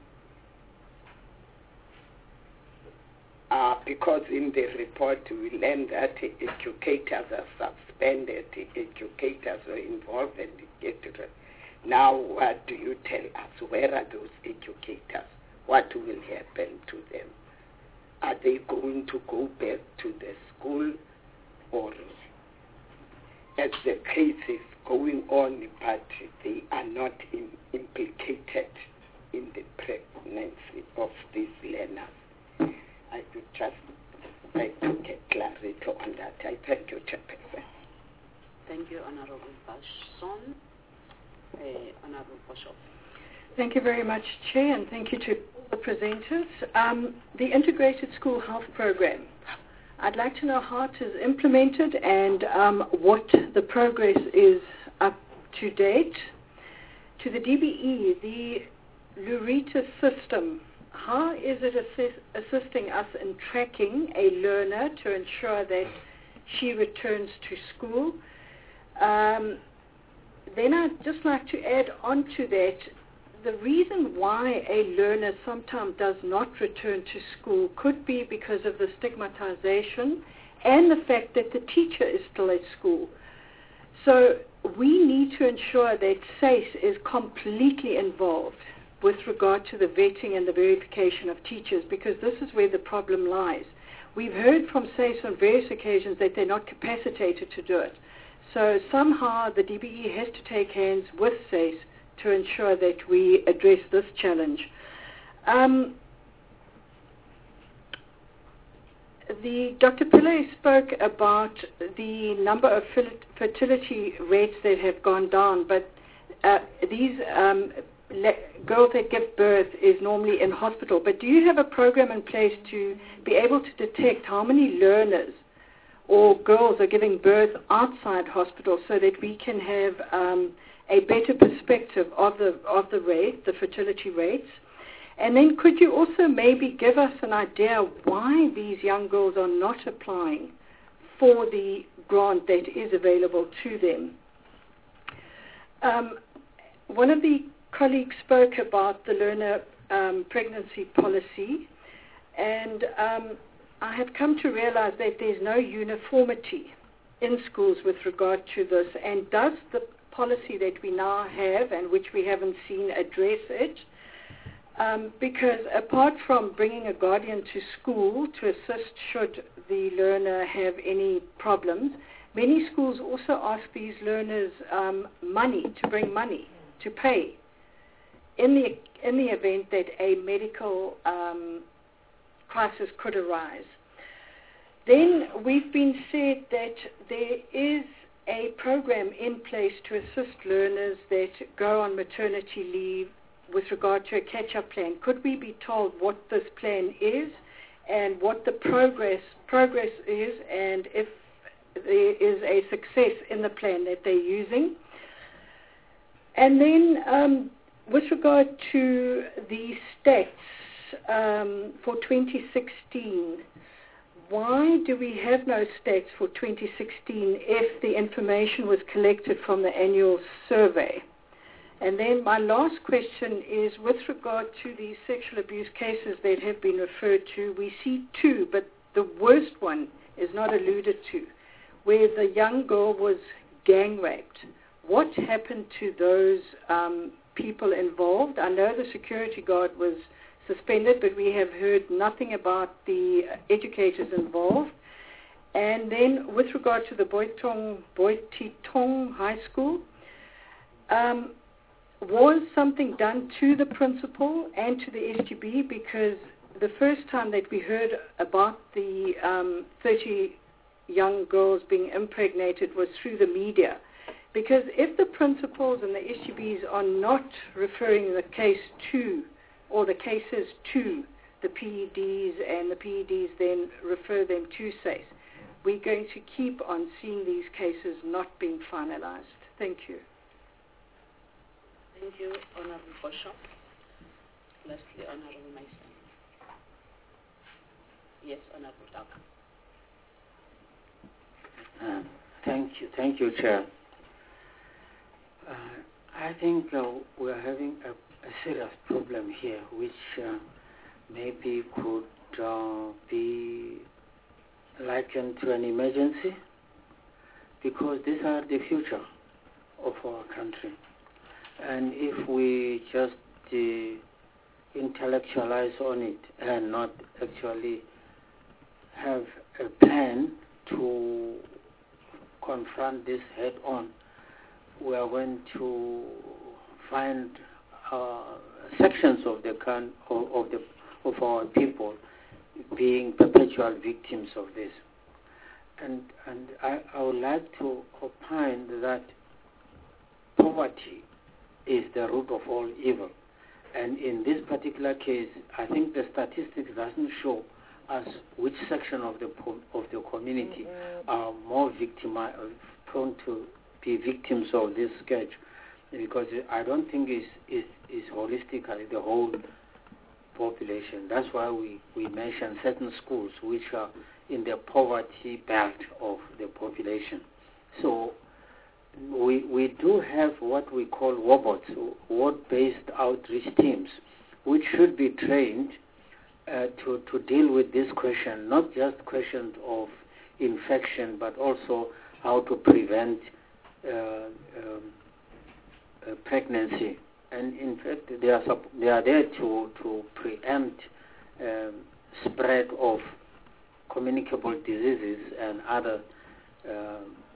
Uh, because in the report we learned that educators are suspended, educators are involved, and get to the, now what do you tell us? Where are those educators? What will happen to them? Are they going to go back to the school, or as the case is going on, but they are not in, implicated in the pregnancy of these learners? I would just like to get clarity on that. I thank you, Chairperson. Thank you, Honorable Bashon. Uh, Honorable Bishop. Thank you very much, Chair, and thank you to all the presenters. Um, the Integrated School Health Program. I'd like to know how it is implemented and um, what the progress is up to date. To the D B E, the Lurita system, how is it assist, assisting us in tracking a learner to ensure that she returns to school? Um, then I'd just like to add on to that, the reason why a learner sometimes does not return to school could be because of the stigmatization and the fact that the teacher is still at school. So we need to ensure that SACE is completely involved with regard to the vetting and the verification of teachers, because this is where the problem lies. We've heard from SACE on various occasions that they're not capacitated to do it. So somehow the D B E has to take hands with SACE to ensure that we address this challenge. Um, the Doctor Pillay spoke about the number of fertility rates that have gone down, but uh, these um, le- girls that give birth is normally in hospital. But do you have a program in place to be able to detect how many learners or girls are giving birth outside hospital so that we can have um, a better perspective of the of the rate, the fertility rates? And then could you also maybe give us an idea why these young girls are not applying for the grant that is available to them? Um, one of the colleagues spoke about the learner um, pregnancy policy, and um, I have come to realize that there's no uniformity in schools with regard to this. And does the policy that we now have, and which we haven't seen address it, um, because apart from bringing a guardian to school to assist should the learner have any problems, many schools also ask these learners um, money, to bring money, to pay, in the, in the event that a medical um, crisis could arise. Then we've been said that there is a program in place to assist learners that go on maternity leave with regard to a catch-up plan. Could we be told what this plan is and what the progress progress is, and if there is a success in the plan that they're using? And then um, with regard to the stats um, for twenty sixteen, why do we have no stats for twenty sixteen if the information was collected from the annual survey? And then my last question is with regard to the sexual abuse cases that have been referred to. We see two, but the worst one is not alluded to, where the young girl was gang raped. What happened to those um, people involved? I know the security guard was suspended, but we have heard nothing about the educators involved. And then with regard to the Boitong, Boititong High School, um, was something done to the principal and to the S G B? Because the first time that we heard about the um, thirty young girls being impregnated was through the media. Because if the principals and the S G Bs are not referring the case to, or the cases to, the P E Ds, and the P E Ds then refer them to S A C E, we're going to keep on seeing these cases not being finalized. Thank you. Thank you, Honorable Boshoff. Lastly, Honorable Mason. Yes, Honorable Daka. Uh, thank you, thank you, Chair. Uh, I think uh, we are having a, a serious problem here, which uh, maybe could uh, be likened to an emergency, because these are the future of our country. And if we just uh, intellectualize on it and not actually have a plan to confront this head on, we are going to find uh, sections of the can of, of the of our people being perpetual victims of this. And and I, I would like to opine that poverty is the root of all evil. And in this particular case, I think the statistics doesn't show us which section of the of the community mm-hmm. are more victimi- prone to be victims of this scourge, because I don't think it's, it's, it's holistically the whole population. That's why we, we mention certain schools which are in the poverty belt of the population. So we we do have what we call WOBOTs, ward-based outreach teams, which should be trained uh, to, to deal with this question, not just questions of infection, but also how to prevent uh, um, uh, pregnancy. And in fact, they are, they are there to, to preempt um, spread of communicable diseases and other uh,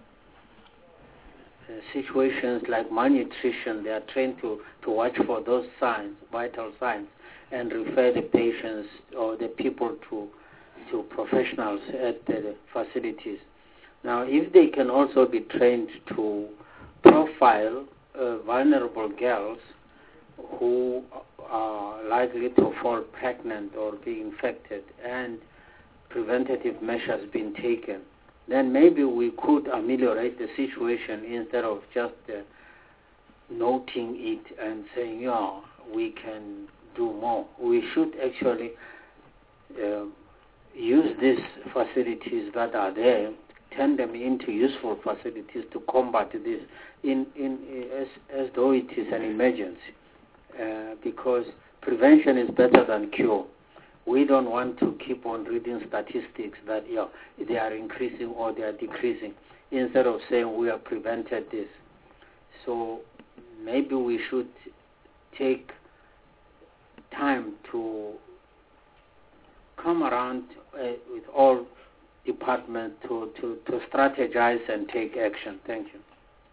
Uh, situations like malnutrition. They are trained to, to watch for those signs, vital signs, and refer the patients or the people to to professionals at the facilities. Now, if they can also be trained to profile uh, vulnerable girls who are likely to fall pregnant or be infected, and preventative measures being taken, then maybe we could ameliorate the situation instead of just uh, noting it and saying, yeah, we can do more. We should actually uh, use these facilities that are there, turn them into useful facilities to combat this in, in, as, as though it is an emergency, uh, because prevention is better than cure. We don't want to keep on reading statistics that yeah, they are increasing or they are decreasing, instead of saying we have prevented this. So maybe we should take time to come around uh, with all departments to, to, to strategize and take action. Thank you.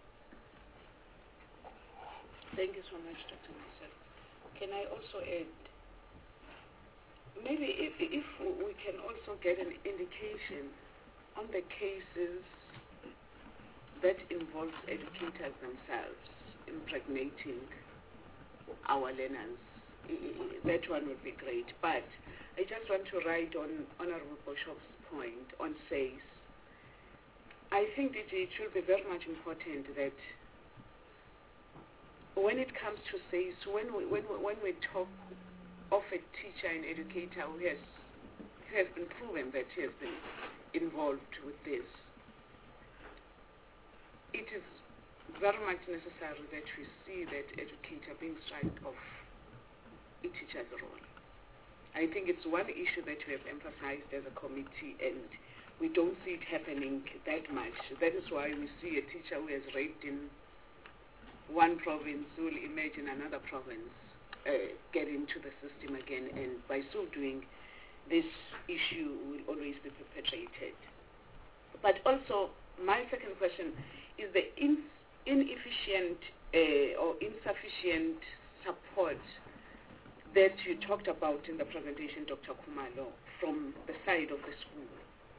Thank you so much, Doctor Marcel. Can I also add, maybe if, if we can also get an indication on the cases that involve educators themselves impregnating our learners, that one would be great. But I just want to write on Honorable Bishop's point on S A Y S. I think that it will be very much important that when it comes to S A Y S, when we, when we, when we talk of a teacher and educator who has, who has been proven that he has been involved with this, it is very much necessary that we see that educator being stripped of a teacher's role. I think it's one issue that we have emphasized as a committee, and we don't see it happening that much. That is why we see a teacher who has raped in one province who will emerge in another province, uh, get into the system again, and by so doing, this issue will always be perpetrated. But also, my second question is the in, inefficient uh, or insufficient support that you talked about in the presentation, Doctor Khumalo, from the side of the school.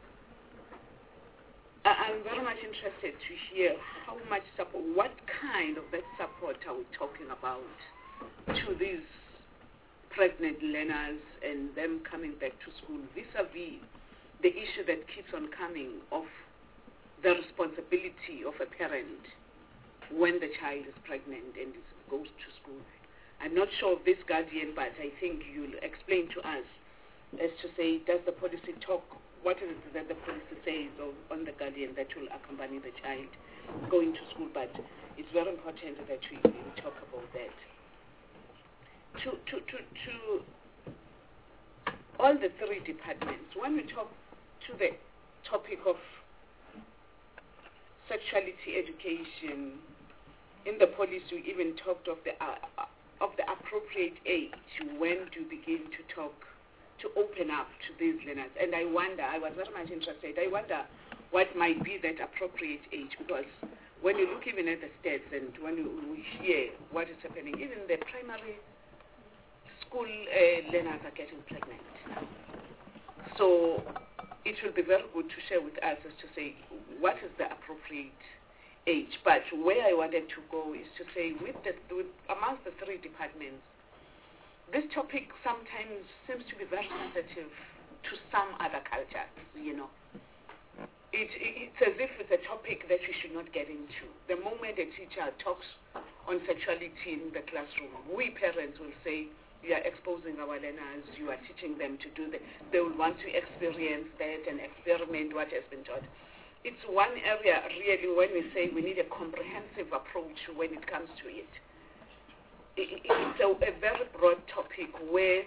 I'm very much interested to hear how much support, what kind of that support are we talking about to these pregnant learners and them coming back to school vis-a-vis the issue that keeps on coming of the responsibility of a parent when the child is pregnant and goes to school. I'm not sure of this guardian, but I think you'll explain to us as to say, does the policy talk, what is it that the policy says of, on the guardian that will accompany the child going to school? But it's very important that we, we talk about that. To, to, to, to all the three departments, when we talk to the topic of sexuality education, in the policy we even talked of the uh, of the appropriate age when to begin to talk, to open up to these learners. And I wonder, I was very much interested, I wonder what might be that appropriate age, because when you look even at the stats and when you, we hear what is happening, even the primary school uh, learners are getting pregnant. So it will be very good to share with us as to say what is the appropriate age. But where I wanted to go is to say with the with, amongst the three departments, this topic sometimes seems to be very sensitive to some other cultures, you know. It, it, it's as if it's a topic that we should not get into. The moment a teacher talks on sexuality in the classroom, we parents will say, you are exposing our learners, you are teaching them to do that. They will want to experience that and experiment what has been taught. It's one area really when we say we need a comprehensive approach when it comes to it. it, it it's a, a very broad topic where,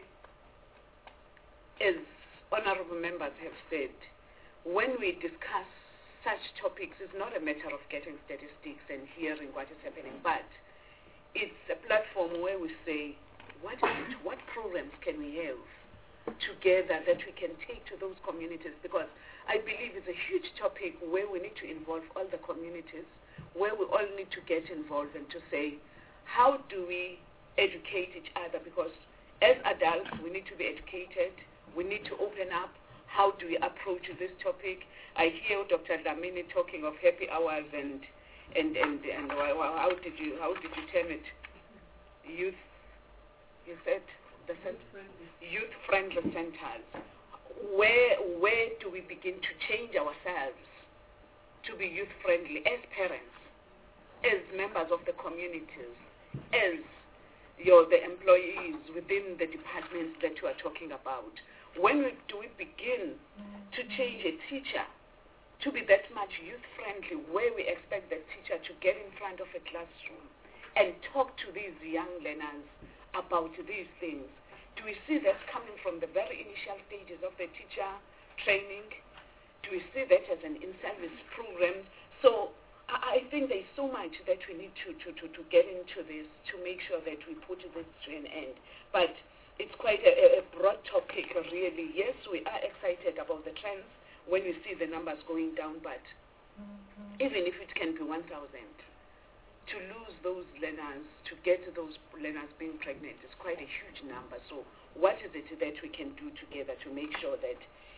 as honorable members have said, when we discuss such topics, it's not a matter of getting statistics and hearing what is happening, but it's a platform where we say, what is it, what programs can we have together that we can take to those communities? Because I believe it's a huge topic where we need to involve all the communities, where we all need to get involved and to say, how do we educate each other? Because as adults, we need to be educated. We need to open up. How do we approach this topic? I hear Doctor Dlamini talking of happy hours and and and, and how did you how did you term it? Youth. You said the youth friendly centers. Where where do we begin to change ourselves to be youth friendly as parents, as members of the communities, as your the employees within the departments that you are talking about? When we, do we begin to change a teacher to be that much youth friendly, where we expect the teacher to get in front of a classroom and talk to these young learners about these things? Do we see that coming from the very initial stages of the teacher training? Do we see that as an in-service program? So I think there's so much that we need to, to, to, to get into this to make sure that we put this to an end. But it's quite a, a broad topic, really. Yes, we are excited about the trends when we see the numbers going down, but mm-hmm. even if it can be one thousand, to lose those learners, to get those learners being pregnant is quite a huge number. So what is it that we can do together to make sure that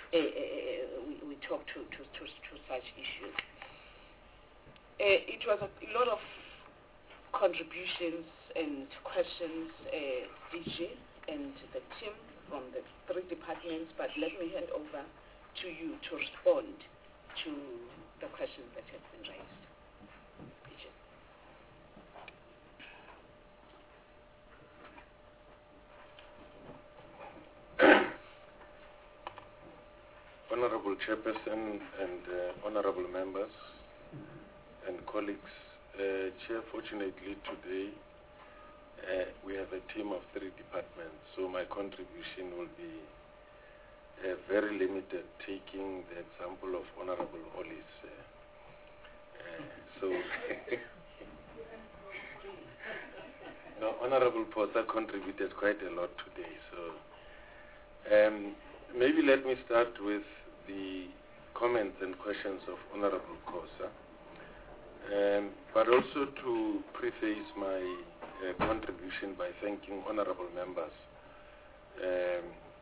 uh, uh, we, we talk to, to, to, to such issues. Uh, it was a, a lot of contributions and questions, uh, D J and the team from the three departments, but let me hand over to you to respond to the questions that have been raised. D J. Honorable Chairperson and uh, honorable members and colleagues, uh, Chair, fortunately today uh, we have a team of three departments, so my contribution will be uh, very limited, taking the example of Honorable Hollis. Uh, uh, so, no, Honorable Posa contributed quite a lot today, so um, maybe let me start with the comments and questions of Honorable Kosa, um, but also to preface my uh, contribution by thanking honorable members um,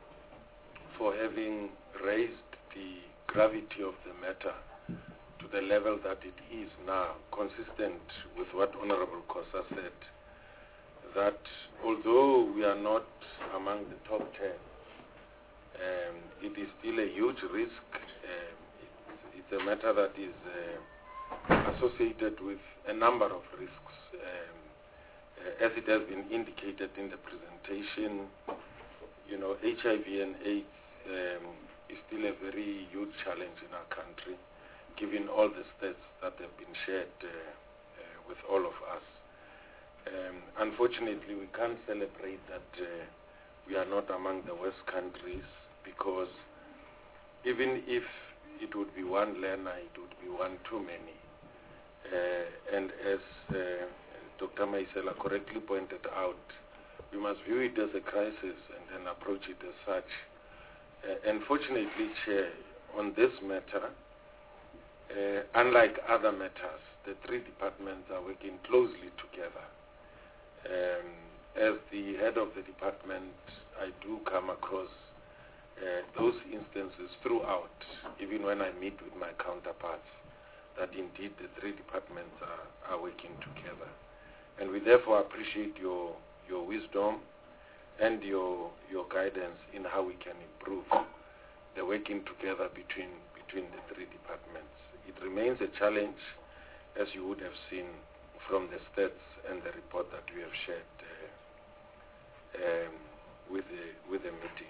for having raised the gravity of the matter to the level that it is now, consistent with what Honorable Kosa said, that although we are not among the top ten, Um, it is still a huge risk. Um, it's, it's a matter that is uh, associated with a number of risks. Um, uh, as it has been indicated in the presentation, you know, H I V and AIDS um, is still a very huge challenge in our country, given all the stats that have been shared uh, uh, with all of us. Um, unfortunately, we can't celebrate that uh, we are not among the worst countries, because even if it would be one learner, it would be one too many. Uh, and as uh, Doctor Maisela correctly pointed out, we must view it as a crisis and then approach it as such. Uh, unfortunately, Chair, on this matter, uh, unlike other matters, the three departments are working closely together. Um, as the head of the department, I do come across Uh, those instances throughout, even when I meet with my counterparts, that indeed the three departments are, are working together. And we therefore appreciate your, your wisdom and your, your guidance in how we can improve the working together between, between the three departments. It remains a challenge, as you would have seen from the stats and the report that we have shared uh, um, with, the, with the meeting.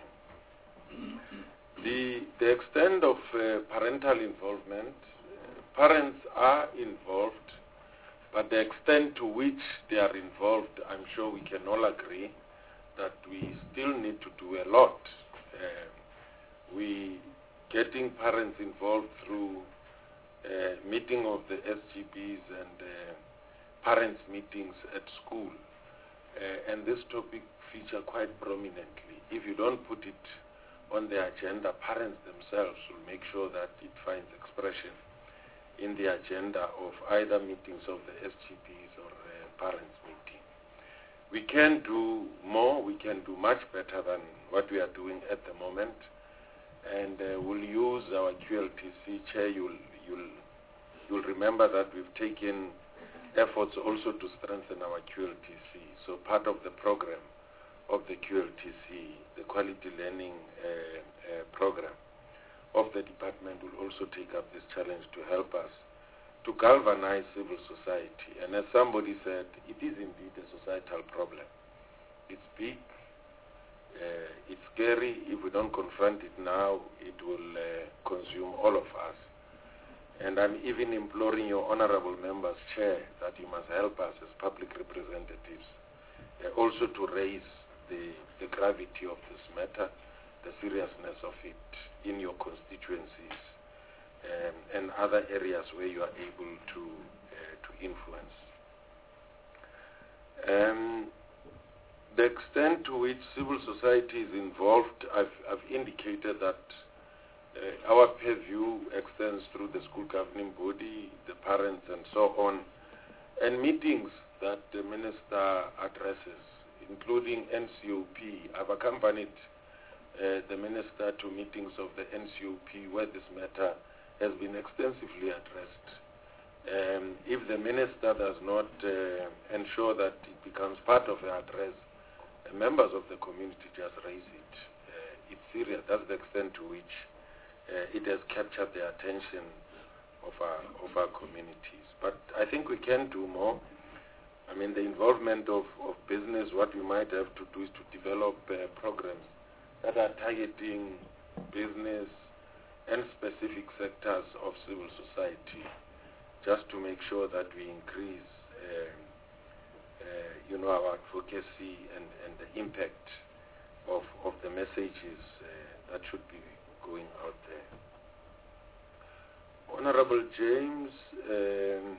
The, the extent of uh, parental involvement, uh, parents are involved, but the extent to which they are involved, I'm sure we can all agree that we still need to do a lot. Uh, we getting parents involved through uh, meeting of the S G Bs and uh, parents meetings at school, uh, and this topic feature quite prominently. If you don't put it on the agenda, parents themselves will make sure that it finds expression in the agenda of either meetings of the S G Bs or uh, parents meeting. We can do more, we can do much better than what we are doing at the moment, and uh, we'll use our Q L T C. Chair, you'll, you'll, you'll remember that we've taken efforts also to strengthen our Q L T C. So part of the program of the Q L T C, the Quality Learning uh, uh, Program of the department, will also take up this challenge to help us to galvanize civil society. And as somebody said, it is indeed a societal problem. It's big, uh, it's scary. If we don't confront it now, it will uh, consume all of us. And I'm even imploring your honorable members, Chair, that you must help us as public representatives uh, also to raise The, the gravity of this matter, the seriousness of it in your constituencies um, and other areas where you are able to uh, to influence. Um, the extent to which civil society is involved, I've, I've indicated that uh, our purview extends through the school governing body, the parents, and so on, and meetings that the minister addresses, including N C O P. I've accompanied uh, the minister to meetings of the N C O P where this matter has been extensively addressed. Um, if the minister does not uh, ensure that it becomes part of the address, uh, members of the community just raise it. Uh, it's serious. That's the extent to which uh, it has captured the attention of our, of our communities. But I think we can do more. I mean, the involvement of, of business, what we might have to do is to develop uh, programs that are targeting business and specific sectors of civil society, just to make sure that we increase, uh, uh, you know, our advocacy and, and the impact of, of the messages uh, that should be going out there. Honorable James, um,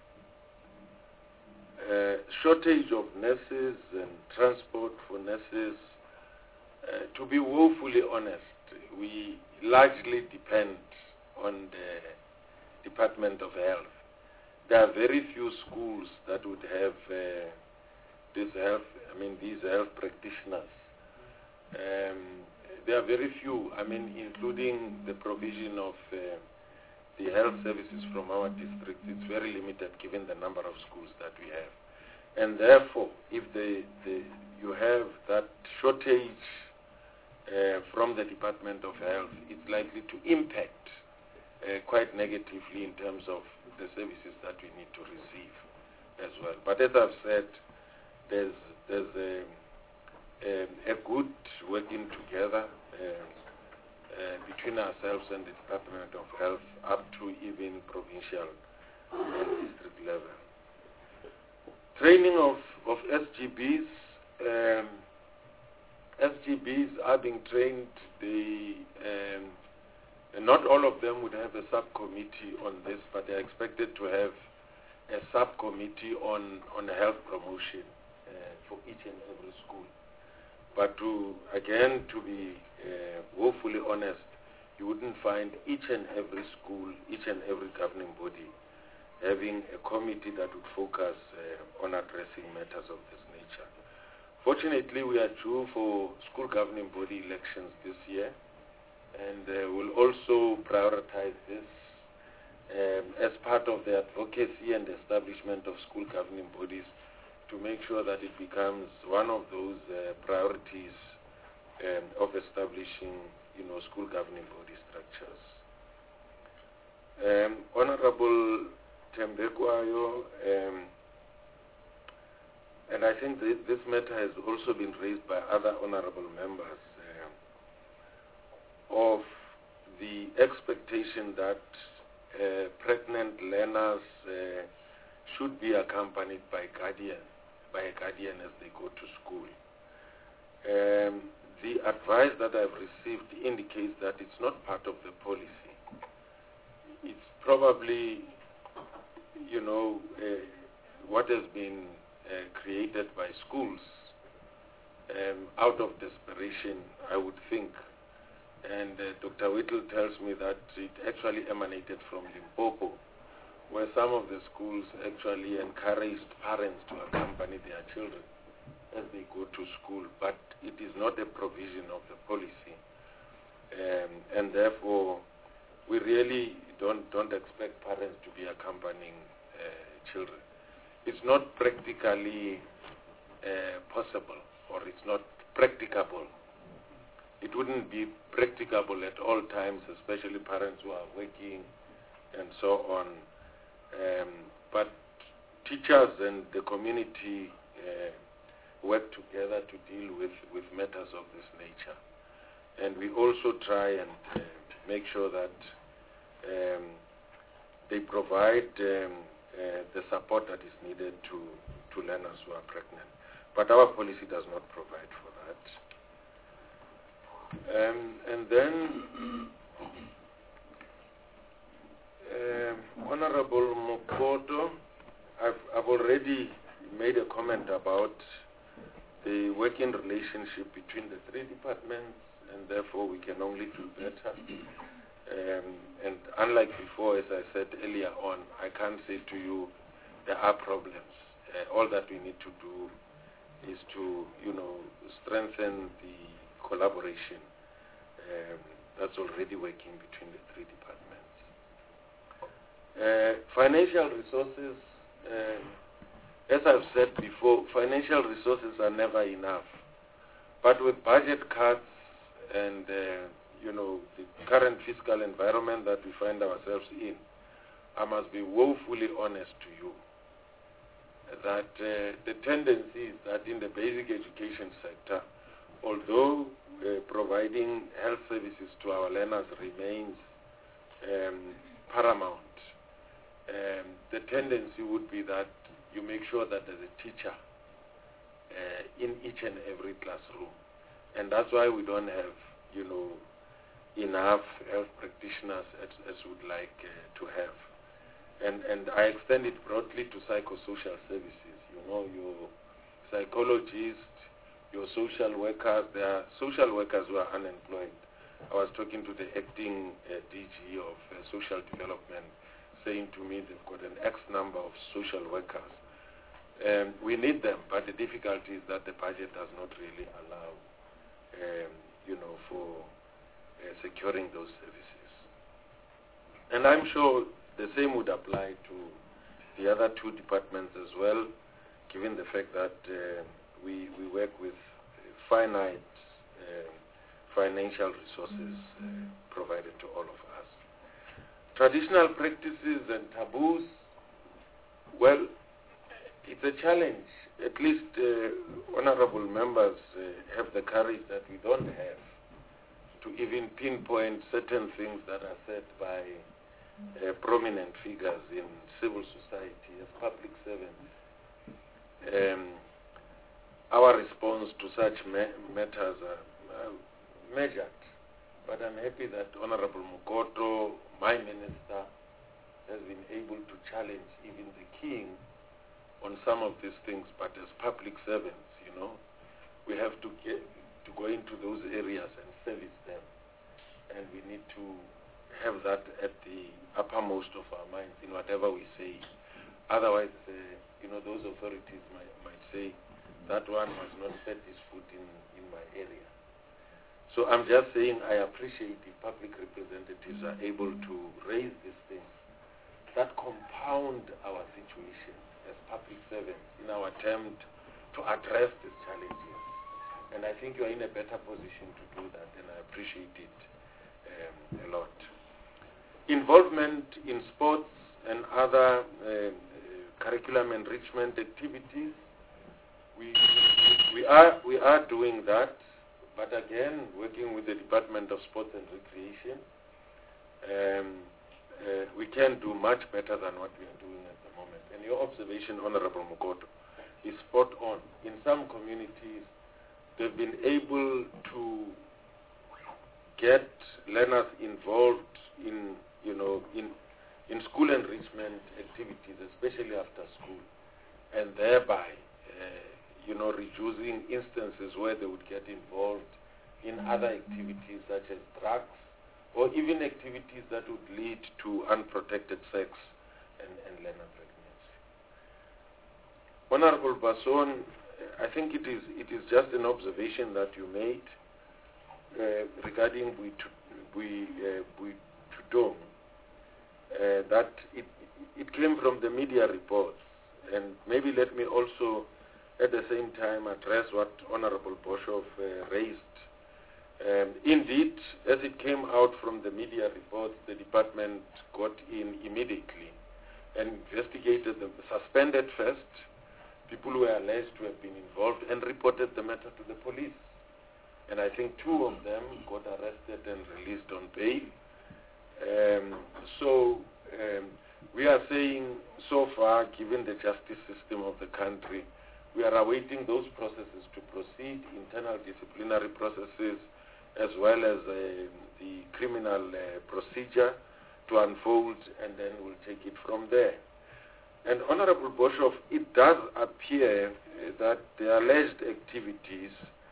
uh, shortage of nurses and transport for nurses. Uh, to be woefully honest, we largely depend on the Department of Health. There are very few schools that would have uh, this health, I mean, these health practitioners. Um, there are very few, I mean, including the provision of uh, the health services from our district. It's very limited given the number of schools that we have. And therefore, if the, the, you have that shortage uh, from the Department of Health, it's likely to impact uh, quite negatively in terms of the services that we need to receive as well. But as I've said, there's, there's a, a, a good working together uh, uh, between ourselves and the Department of Health up to even provincial and district level. Training of, of S G Bs. Um, S G Bs are being trained. They, um, and not all of them would have a subcommittee on this, but they're expected to have a subcommittee on, on health promotion uh, for each and every school. But to, again, to be uh, woefully honest, you wouldn't find each and every school, each and every governing body having a committee that would focus uh, on addressing matters of this nature. Fortunately, we are due for school governing body elections this year, and uh, we'll also prioritize this um, as part of the advocacy and establishment of school governing bodies to make sure that it becomes one of those uh, priorities um, of establishing, you know, school governing body structures. Um, Honorable Tembekwayo, um, and I think th this matter has also been raised by other honorable members, of the expectation that uh, pregnant learners uh, should be accompanied by guardian, by a guardian as they go to school. Um, the advice that I've received indicates that it's not part of the policy. It's probably, you know, uh, what has been uh, created by schools um, out of desperation, I would think. And uh, Doctor Whittle tells me that it actually emanated from Limpopo, where some of the schools actually encouraged parents to accompany their children as they go to school, but it is not a provision of the policy. Um, and therefore, we really don't, don't expect parents to be accompanying uh, children. It's not practically uh, possible, or it's not practicable. It wouldn't be practicable at all times, especially parents who are working and so on. Um, but teachers and the community uh, work together to deal with, with matters of this nature. And we also try and uh, make sure that um, they provide um, uh, the support that is needed to, to learners who are pregnant. But our policy does not provide for that. Um, and then um, Honorable Mokoto, I've, I've already made a comment about the working relationship between the three departments, and therefore we can only do better. Um, and unlike before, as I said earlier on, I can't say to you there are problems. Uh, all that we need to do is to, you know, strengthen the collaboration um, that's already working between the three departments. Uh, financial resources, um, as I've said before, financial resources are never enough. But with budget cuts and uh, you know, the current fiscal environment that we find ourselves in, I must be woefully honest to you that uh, the tendency is that in the basic education sector, although uh, providing health services to our learners remains um, paramount, um, the tendency would be that you make sure that there's a teacher uh, in each and every classroom. And that's why we don't have, you know, enough health practitioners as, as we'd like uh, to have. And, and I extend it broadly to psychosocial services. You know, your psychologists, your social workers. There are social workers who are unemployed. I was talking to the acting uh, D G of uh, social development, saying to me they've got an X number of social workers. Um, we need them, but the difficulty is that the budget does not really allow, um, you know, for uh, securing those services. And I'm sure the same would apply to the other two departments as well, given the fact that uh, we, we work with finite uh, financial resources uh, provided to all of us. Traditional practices and taboos, well, it's a challenge. At least uh, honorable members uh, have the courage that we don't have to even pinpoint certain things that are said by uh, prominent figures in civil society as public servants. Um, our response to such ma matters are uh, measured, but I'm happy that Honorable Mukoto, my minister, has been able to challenge even the king on some of these things. But as public servants, you know, we have to get to go into those areas and service them, and we need to have that at the uppermost of our minds in whatever we say. Otherwise, uh, you know, those authorities might, might say that one has not set his foot in, in my area. So I'm just saying I appreciate if public representatives are able to raise these things that compound our situation as public servants in our attempt to address these challenges. And I think you are in a better position to do that, and I appreciate it um, a lot. Involvement in sports and other uh, curriculum enrichment activities, we, we, are, we are doing that, but again, working with the Department of Sports and Recreation, um, uh, we can do much better than what we are doing at the moment. And your observation, Honorable Mukoto, is spot on. In some communities, they've been able to get learners involved in, you know, in, in school enrichment activities, especially after school, and thereby, uh, you know, reducing instances where they would get involved in other activities such as drugs, or even activities that would lead to unprotected sex and, and learner pregnancy. Honorable Basson, I think it is it is just an observation that you made uh, regarding Buitudong, uh, that it, it came from the media reports, and maybe let me also at the same time address what Honorable Boshoff uh, raised. Um, indeed, as it came out from the media reports, the department got in immediately and investigated them, suspended first people who were alleged to have been involved, and reported the matter to the police. And I think two of them got arrested and released on bail. Um, so um, we are saying so far, given the justice system of the country, we are awaiting those processes to proceed, internal disciplinary processes, as well as uh, the criminal uh, procedure to unfold, and then we'll take it from there. And Honorable Boshoff, it does appear uh, that the alleged activities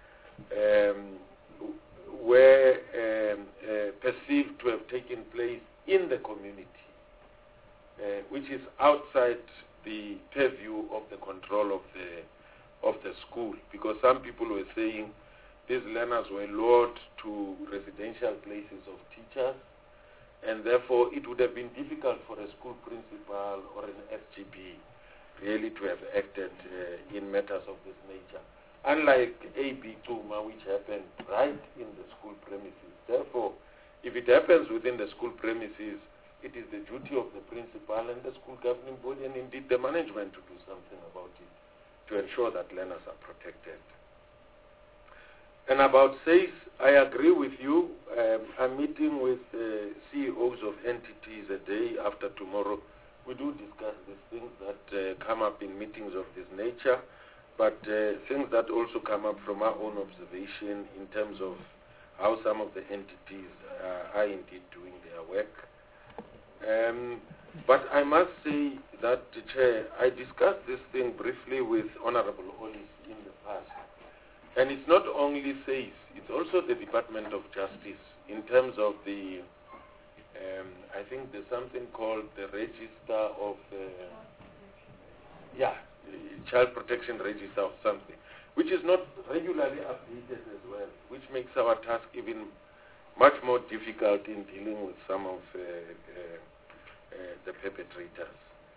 um, were um, uh, perceived to have taken place in the community, uh, which is outside the purview of the control of the of the school, because some people were saying these learners were lured to residential places of teachers, and therefore it would have been difficult for a school principal or an S G B really to have acted uh, in matters of this nature. Unlike A B Tuma, which happened right in the school premises. Therefore, if it happens within the school premises, it is the duty of the principal and the school governing body and indeed the management to do something about it to ensure that learners are protected. And about SACE, I agree with you. Um, I'm meeting with uh, C E Os of entities a day after tomorrow. We do discuss these things that uh, come up in meetings of this nature, but uh, things that also come up from our own observation in terms of how some of the entities uh, are indeed doing their work. Um, but I must say that, Chair, I discussed this thing briefly with Honorable Hollis in the past. And it's not only SACE, it's also the Department of Justice in terms of the, um, I think there's something called the Register of, uh, yeah, the Child Protection Register or something, which is not regularly updated as well, which makes our task even much more difficult in dealing with some of uh, uh, uh, the perpetrators.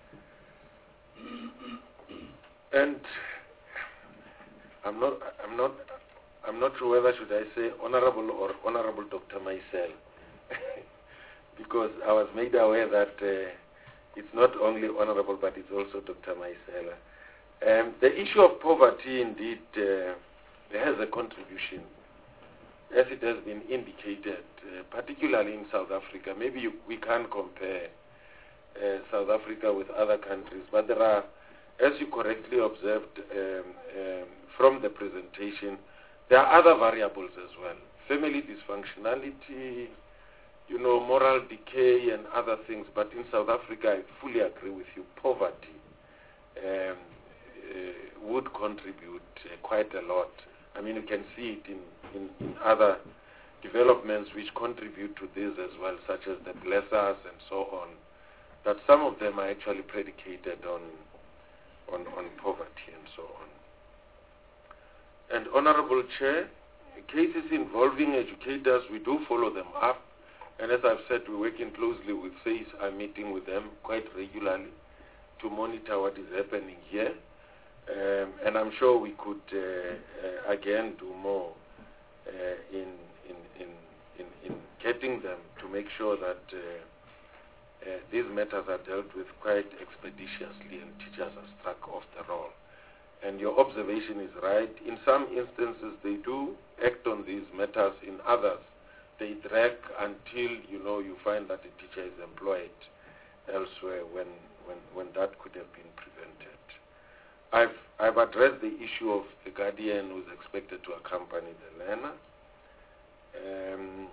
And I'm not, I'm not, I'm not sure whether should I say Honorable or Honorable Doctor Maisel, because I was made aware that uh, it's not only Honorable but it's also Doctor Maisel. Um, the issue of poverty indeed uh, has a contribution, as it has been indicated, uh, particularly in South Africa. Maybe you, we can't compare uh, South Africa with other countries, but there are, as you correctly observed um, um, from the presentation, there are other variables as well. Family dysfunctionality, you know, moral decay and other things, but in South Africa, I fully agree with you, poverty um, uh, would contribute uh, quite a lot. I mean, you can see it in, in, in other developments which contribute to this as well, such as the blessers and so on, that some of them are actually predicated on, on, on poverty and so on. And Honorable Chair, cases involving educators, we do follow them up. And as I've said, we're working closely with SACE. I'm meeting with them quite regularly to monitor what is happening here. Um, and I'm sure we could, uh, uh, again, do more uh, in, in, in, in, in getting them to make sure that uh, uh, these matters are dealt with quite expeditiously and teachers are struck off the roll. And your observation is right. In some instances, they do act on these matters. In others, they drag until, you know, you find that the teacher is employed elsewhere when, when, when that could have been prevented. I've, I've addressed the issue of the guardian who's expected to accompany the learner. Um,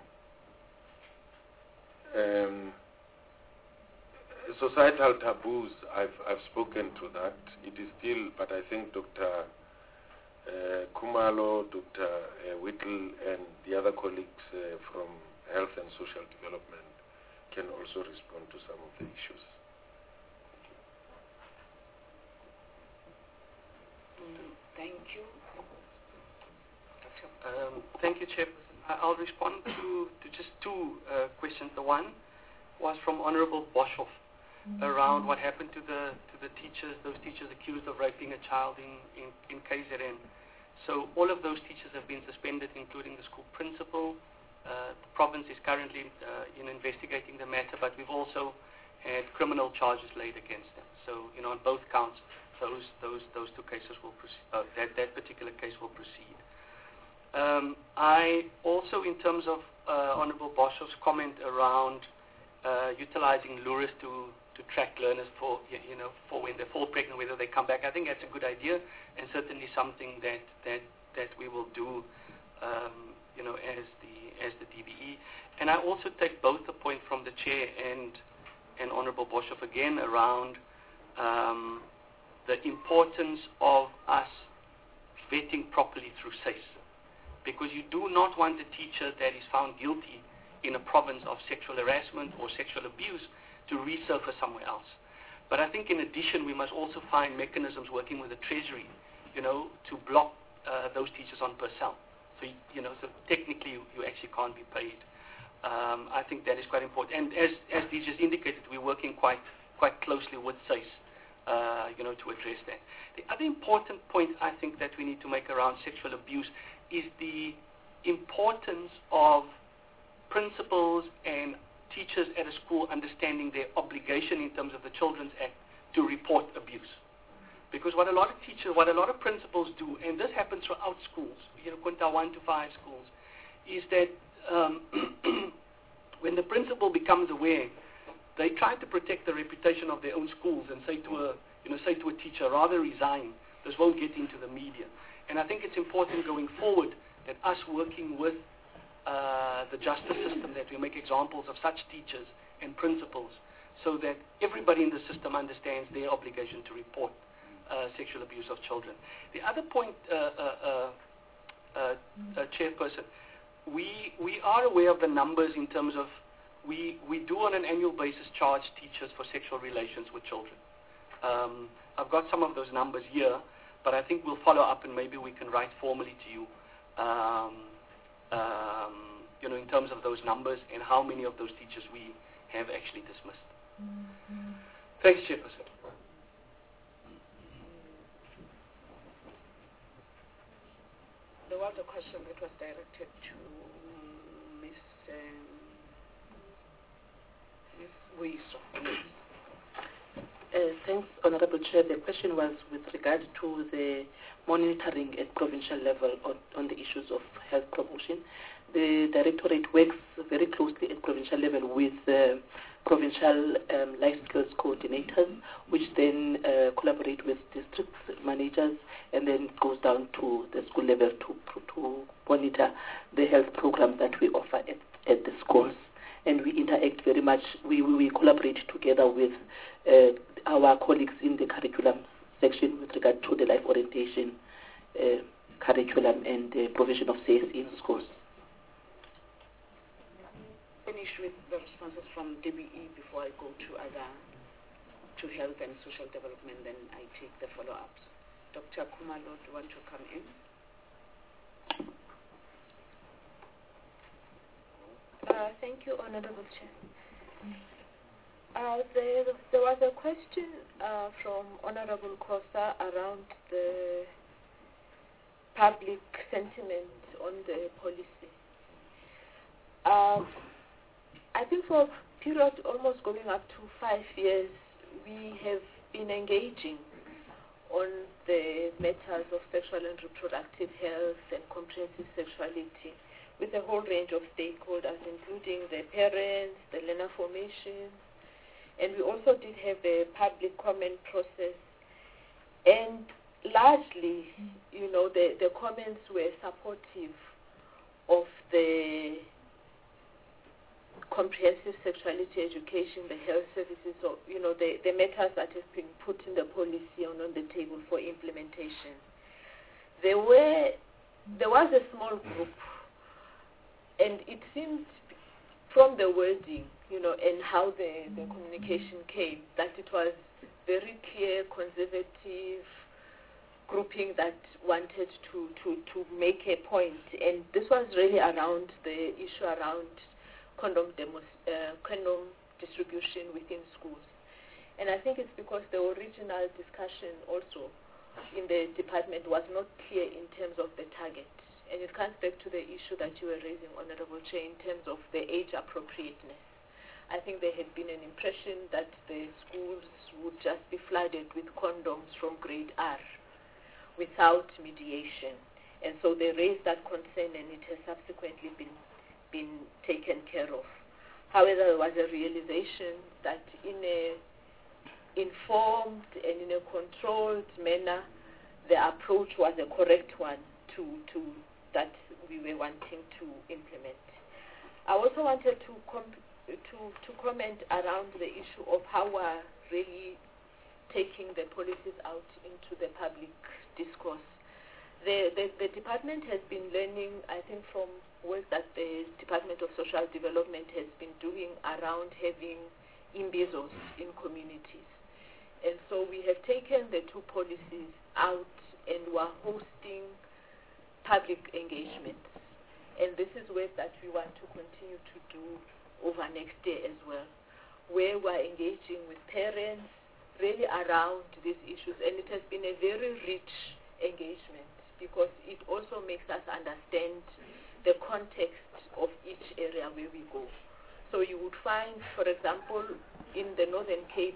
um, societal taboos, I've, I've spoken to that. It is still, but I think Doctor Uh, Khumalo, Doctor Uh, Whittle, and the other colleagues uh, from Health and Social Development can also respond to some of the issues. Thank you. Um, thank you, Chairperson. I'll respond to, to just two uh, questions. The one was from Honorable Boshoff mm-hmm. around what happened to the to the teachers, those teachers accused of raping a child in, in, in K Z N. So all of those teachers have been suspended, including the school principal. Uh, the province is currently uh, in investigating the matter, but we've also had criminal charges laid against them. So, you know, on both counts, those those those two cases will proceed. Uh, that that particular case will proceed. Um, I also, in terms of uh, Honourable Boshoff's comment around uh, utilizing lures to to track learners for, you know, for when they fall pregnant, whether they come back. I think that's a good idea, and certainly something that that that we will do, um, you know, as the as the D B E. And I also take both the point from the chair and and Honourable Boshoff again around um, the importance of us vetting properly through SACE, because you do not want a teacher that is found guilty in a province of sexual harassment or sexual abuse to resurface somewhere else. But I think in addition, we must also find mechanisms working with the Treasury, you know, to block uh, those teachers on Purcell. So So, you know, so technically you, you actually can't be paid. Um, I think that is quite important. And as, as D J has indicated, we're working quite, quite closely with S A C E, uh, you know, to address that. The other important point I think that we need to make around sexual abuse is the importance of principals and teachers at a school understanding their obligation in terms of the Children's Act to report abuse. Because what a lot of teachers, what a lot of principals do, and this happens throughout schools, you know, Quinta one to five schools, is that um, when the principal becomes aware, they try to protect the reputation of their own schools and say to a, you know, say to a teacher, rather resign. This won't get into the media. And I think it's important going forward that us working with uh, the justice system, that we make examples of such teachers and principals, so that everybody in the system understands their obligation to report uh, sexual abuse of children. The other point, uh, uh, uh, uh, uh, Chairperson, we we are aware of the numbers in terms of we we do on an annual basis charge teachers for sexual relations with children. Um, I've got some of those numbers here, but I think we'll follow up and maybe we can write formally to you, um, um, you know, in terms of those numbers and how many of those teachers we have actually dismissed. Mm-hmm. Thanks, Chairperson. There was a question that was directed to Miz Um, Miz Wiso. Uh, thanks, Honorable Chair. The question was with regard to the monitoring at provincial level on, on the issues of health promotion. The Directorate works very closely at provincial level with uh, provincial um, life skills coordinators, which then uh, collaborate with district managers, and then it goes down to the school level to, to monitor the health programs that we offer at, at the schools. And we interact very much, we, we, we collaborate together with uh, our colleagues in the curriculum section with regard to the life orientation uh, curriculum and the provision of S A C E in schools. Finish with the responses from D B E before I go to other, to health and social development, then I take the follow-ups. Doctor Khumalo, do you want to come in? Uh, thank you, Honorable Chair. Uh, there, there was a question uh, from Honorable Kosa around the public sentiment on the policy. Uh, I think for a period almost going up to five years, we have been engaging on the matters of sexual and reproductive health and comprehensive sexuality with a whole range of stakeholders, including the parents, the learner formation, and we also did have a public comment process. And largely, you know, the, the comments were supportive of the comprehensive sexuality education, the health services, or, you know, the, the matters that have been put in the policy and on the table for implementation. There were, there was a small group, and it seemed from the wording, you know, and how the, the communication came, that it was very clear, conservative grouping that wanted to, to, to make a point. And this was really around the issue around condom, demos, uh, condom distribution within schools. And I think it's because the original discussion also in the department was not clear in terms of the target. And it comes back to the issue that you were raising, Honorable Chair, in terms of the age appropriateness. I think there had been an impression that the schools would just be flooded with condoms from grade R without mediation. And so they raised that concern, and it has subsequently been, been taken care of. However, there was a realization that in a informed and in a controlled manner, the approach was a correct one to, to that we were wanting to implement. I also wanted to comp- to to comment around the issue of how we're really taking the policies out into the public discourse. The, the the department has been learning, I think, from work that the Department of Social Development has been doing around having imbizos in communities. And so we have taken the two policies out, and we're hosting public engagement. And this is work that we want to continue to do over next year as well, where we're engaging with parents really around these issues. And it has been a very rich engagement because it also makes us understand the context of each area where we go. So you would find, for example, in the Northern Cape,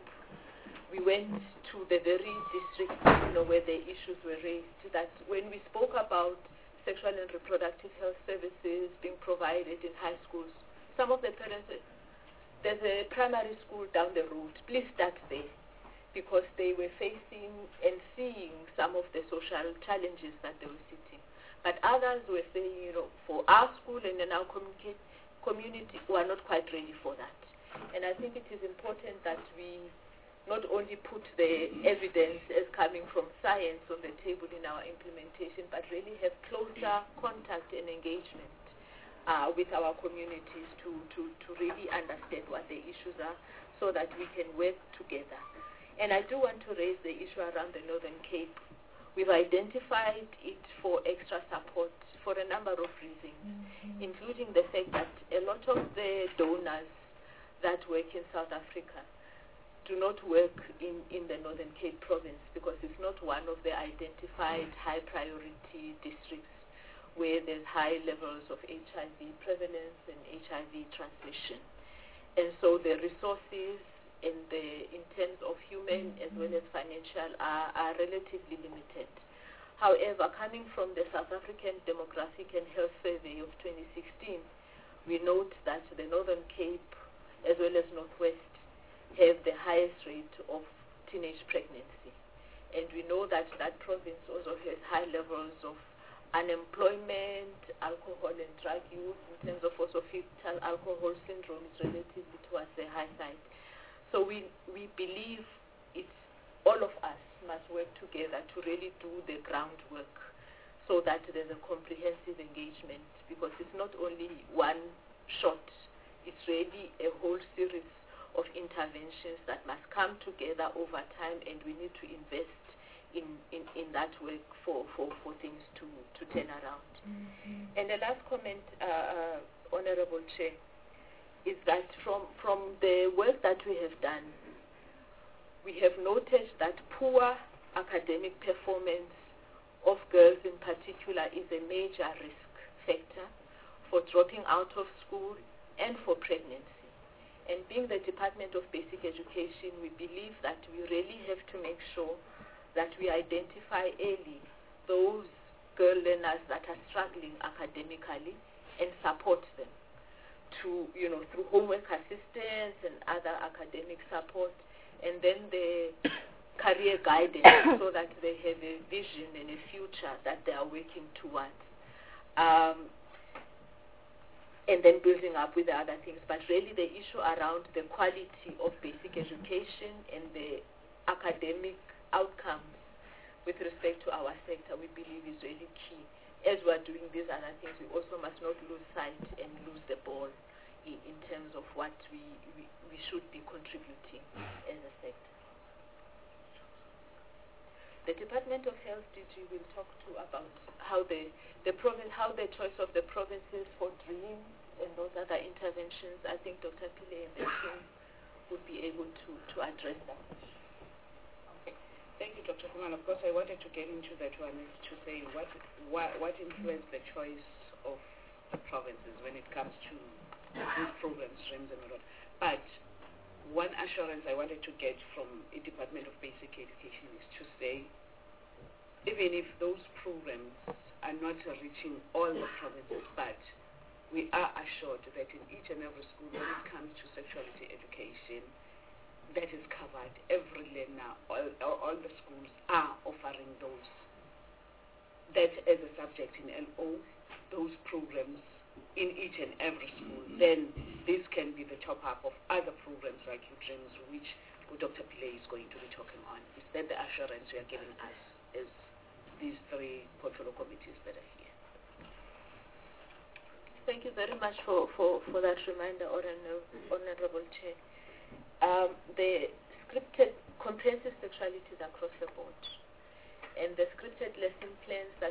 we went to the very districts, you know, where the issues were raised, that when we spoke about sexual and reproductive health services being provided in high schools, some of the parents said, there's a primary school down the road, please start there, because they were facing and seeing some of the social challenges that they were sitting. But others were saying, you know, for our school and in our community, community, we are not quite ready for that. And I think it is important that we not only put the evidence as coming from science on the table in our implementation, but really have closer contact and engagement uh, with our communities to, to, to really understand what the issues are so that we can work together. And I do want to raise the issue around the Northern Cape. We've identified it for extra support for a number of reasons, mm-hmm. including the fact that a lot of the donors that work in South Africa do not work in, in the Northern Cape province because it's not one of the identified high priority districts where there's high levels of H I V prevalence and H I V transmission. And so the resources in, the, in terms of human mm-hmm. as well as financial are, are relatively limited. However, coming from the South African Demographic and Health Survey of twenty sixteen, we note that the Northern Cape as well as Northwest have the highest rate of teenage pregnancy. And we know that that province also has high levels of unemployment, alcohol and drug use. In terms of also fetal alcohol syndrome is relatively towards the high side. So we, we believe it's all of us must work together to really do the groundwork so that there's a comprehensive engagement, because it's not only one shot, it's really a whole series of interventions that must come together over time, and we need to invest in, in, in that work for, for, for things to, to turn around. Mm-hmm. And the last comment, uh, uh, Honorable Chair, is that from, from the work that we have done, we have noted that poor academic performance of girls in particular is a major risk factor for dropping out of school and for pregnancy. And being the Department of Basic Education, we believe that we really have to make sure that we identify early those girl learners that are struggling academically and support them to, you know, through homework assistance and other academic support, and then the career guidance so that they have a vision and a future that they are working towards. Um, and then building up with the other things. But really the issue around the quality of basic education and the academic outcomes with respect to our sector, we believe is really key. As we are doing these other things, we also must not lose sight and lose the ball in, in terms of what we, we, we should be contributing as a sector. The Department of Health D G will talk to about how the, the province, how the choice of the provinces for DREAM and those other interventions. I think Doctor Pillay and the team would be able to, to address that. Okay. Thank you, Doctor Kuman. Of course, I wanted to get into that one is to say what, what, what influenced the choice of the provinces when it comes to these programs, DREAMs and all that. But one assurance I wanted to get from the Department of Basic Education is to say, even if those programs are not reaching all the provinces, but we are assured that in each and every school, when it comes to sexuality education, that is covered. Every learner, all, all the schools are offering those. That as a subject in L O, those programs in each and every school. Then this can be the top-up of other programs like DREAMs, which Doctor Pillay is going to be talking on. Is that the assurance you are giving us as these three portfolio committees that are here? Thank you very much for, for, for that reminder, Honorable Chair. Um, the scripted comprehensive sexualities across the board and the scripted lesson plans that we fund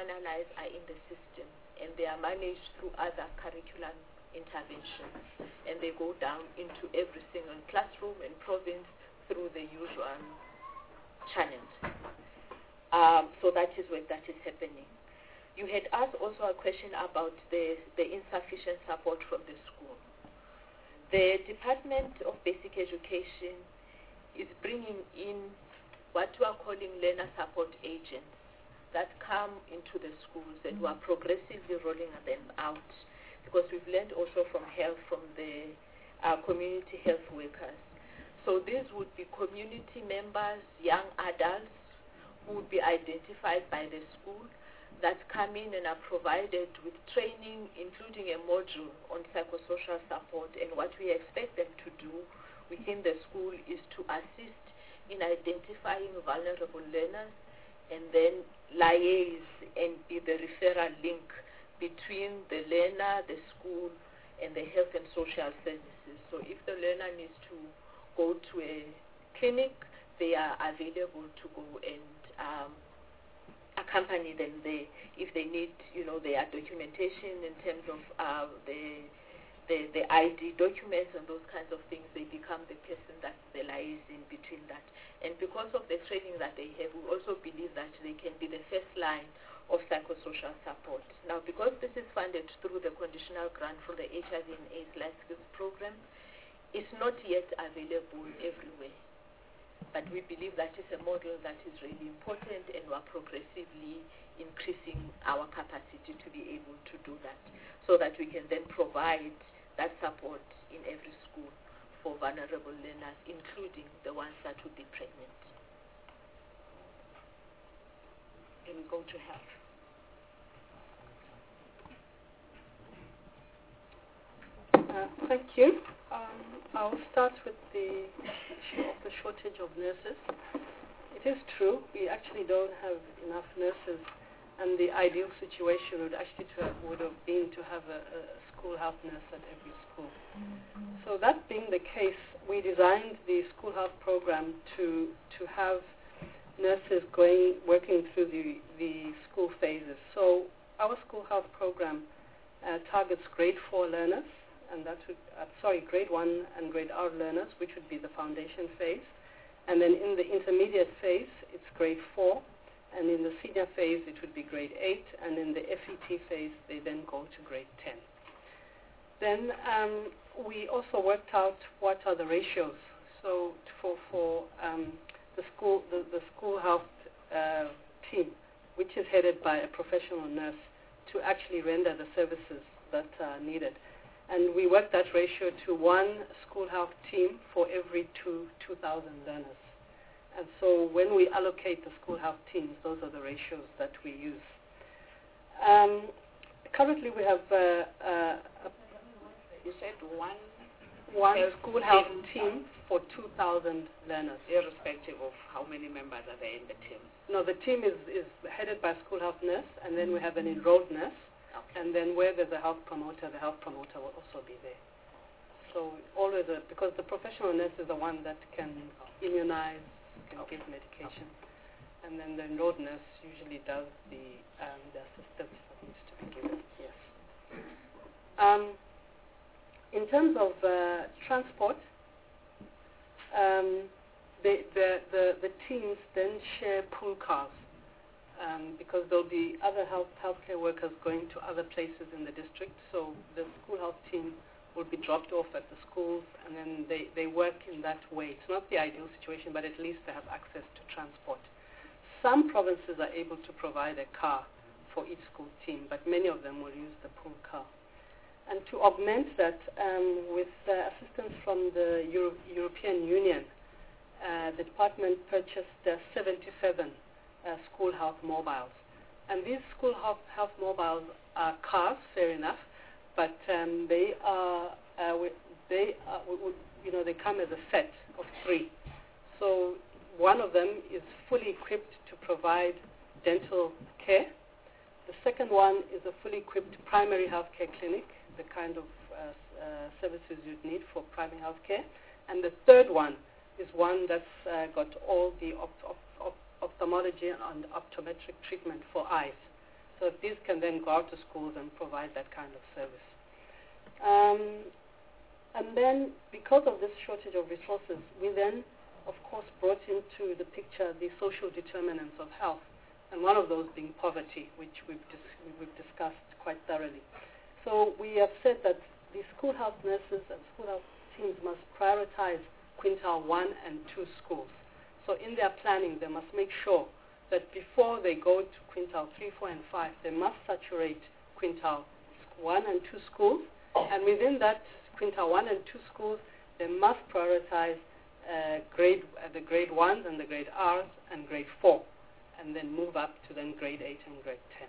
analyze are in the system, and they are managed through other curriculum interventions, and they go down into every single classroom and province through the usual channels. Um, so that is where that is happening. You had asked also a question about the, the insufficient support from the school. The Department of Basic Education is bringing in what we are calling learner support agents that come into the schools, and we are progressively rolling them out, because we've learned also from health, from the uh, community health workers. So these would be community members, young adults, who would be identified by the school, that come in and are provided with training, including a module on psychosocial support. And what we expect them to do within the school is to assist in identifying vulnerable learners, and then liaise and be the referral link between the learner, the school, and the health and social services. So if the learner needs to go to a clinic, they are available to go and um, accompany them there. If they need, you know, their documentation in terms of uh, the, the the I D documents and those kinds of things, they become the person that's the liaison between that. And because of the training that they have, we also believe that they can be the first line of psychosocial support. Now, because this is funded through the conditional grant for the H I V and AIDS Life Skills Program, it's not yet available everywhere. But we believe that is a model that is really important, and we're progressively increasing our capacity to be able to do that, so that we can then provide that support in every school for vulnerable learners, including the ones that would be pregnant. Can we go to health? Uh, thank you. Um, I'll start with the issue of the shortage of nurses. It is true, we actually don't have enough nurses, and the ideal situation would actually to have, would have been to have a, a school health nurse at every school. Mm-hmm. So that being the case, we designed the school health program to to have nurses going working through the, the school phases. So our school health program uh, targets grade four learners, and that would, uh, sorry, grade one and grade R learners, which would be the foundation phase. And then in the intermediate phase, it's grade four. And in the senior phase, it would be grade eight. And in the F E T phase, they then go to grade ten. Then um, we also worked out what are the ratios. So for, for um, the school, the, the school health uh, team, which is headed by a professional nurse, to actually render the services that are needed. And we work that ratio to one school health team for every two two thousand learners. And so when we allocate the school health teams, those are the ratios that we use. Um, currently we have uh, uh, you said one one school health team for two thousand learners. Irrespective of how many members are there in the team? No, the team is, is headed by a school health nurse, and then we have an enrolled nurse. Okay. And then where there's a health promoter, the health promoter will also be there. So always, a, because the professional nurse is the one that can immunize, can okay. give medication. Okay. And then the enrolled nurse usually does the, um, the assistance that needs to be given. Yes. Um, in terms of uh, transport, um, the, the, the, the teams then share pool cars. Um, because there'll be other health healthcare workers going to other places in the district, so the school health team will be dropped off at the schools, and then they, they work in that way. It's not the ideal situation, but at least they have access to transport. Some provinces are able to provide a car for each school team, but many of them will use the pool car. And to augment that, um, with uh, assistance from the Euro- European Union, uh, the department purchased uh, seventy-seven Uh, school health mobiles. And these school health, health mobiles are cars, fair enough, but um, they are, uh, they are, you know, they come as a set of three. So one of them is fully equipped to provide dental care. The second one is a fully equipped primary health care clinic, the kind of uh, uh, services you'd need for primary health care. And the third one is one that's uh, got all the op- op- op- ophthalmology and optometric treatment for eyes. So these can then go out to schools and provide that kind of service. Um, and then because of this shortage of resources, we then, of course, brought into the picture the social determinants of health, and one of those being poverty, which we've, dis- we've discussed quite thoroughly. So we have said that the school health nurses and school health teams must prioritize quintile one and two schools. So in their planning, they must make sure that before they go to quintile three, four, and five, they must saturate quintile one and two schools, and within that quintile one and two schools, they must prioritize uh, grade uh, the grade ones and the grade R's and grade four, and then move up to then grade eight and grade ten.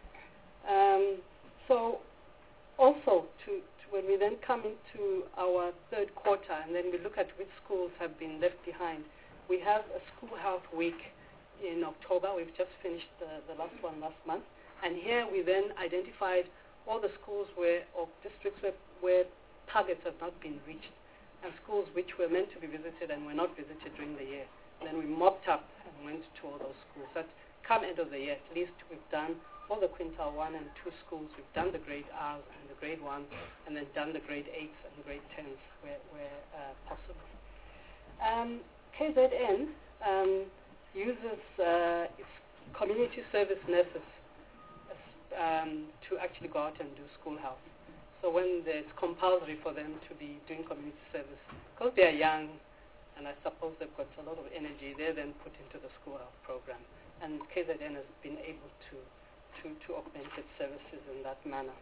Um, so also, to, to when we then come into our third quarter, and then we look at which schools have been left behind, we have a school health week in October. We've just finished the, the last one last month, and here we then identified all the schools where, or districts where, where targets have not been reached, and schools which were meant to be visited and were not visited during the year. And then we mopped up and went to all those schools. That come end of the year, at least we've done all the quintile one and two schools. We've done the grade R's and the grade one, and then done the grade eights and grade tens where, where uh, possible. Um, K Z N um, uses uh, its community service nurses as, um, to actually go out and do school health. So when it's compulsory for them to be doing community service, because they are young, and I suppose they've got a lot of energy, they're then put into the school health program. And K Z N has been able to, to, to augment its services in that manner.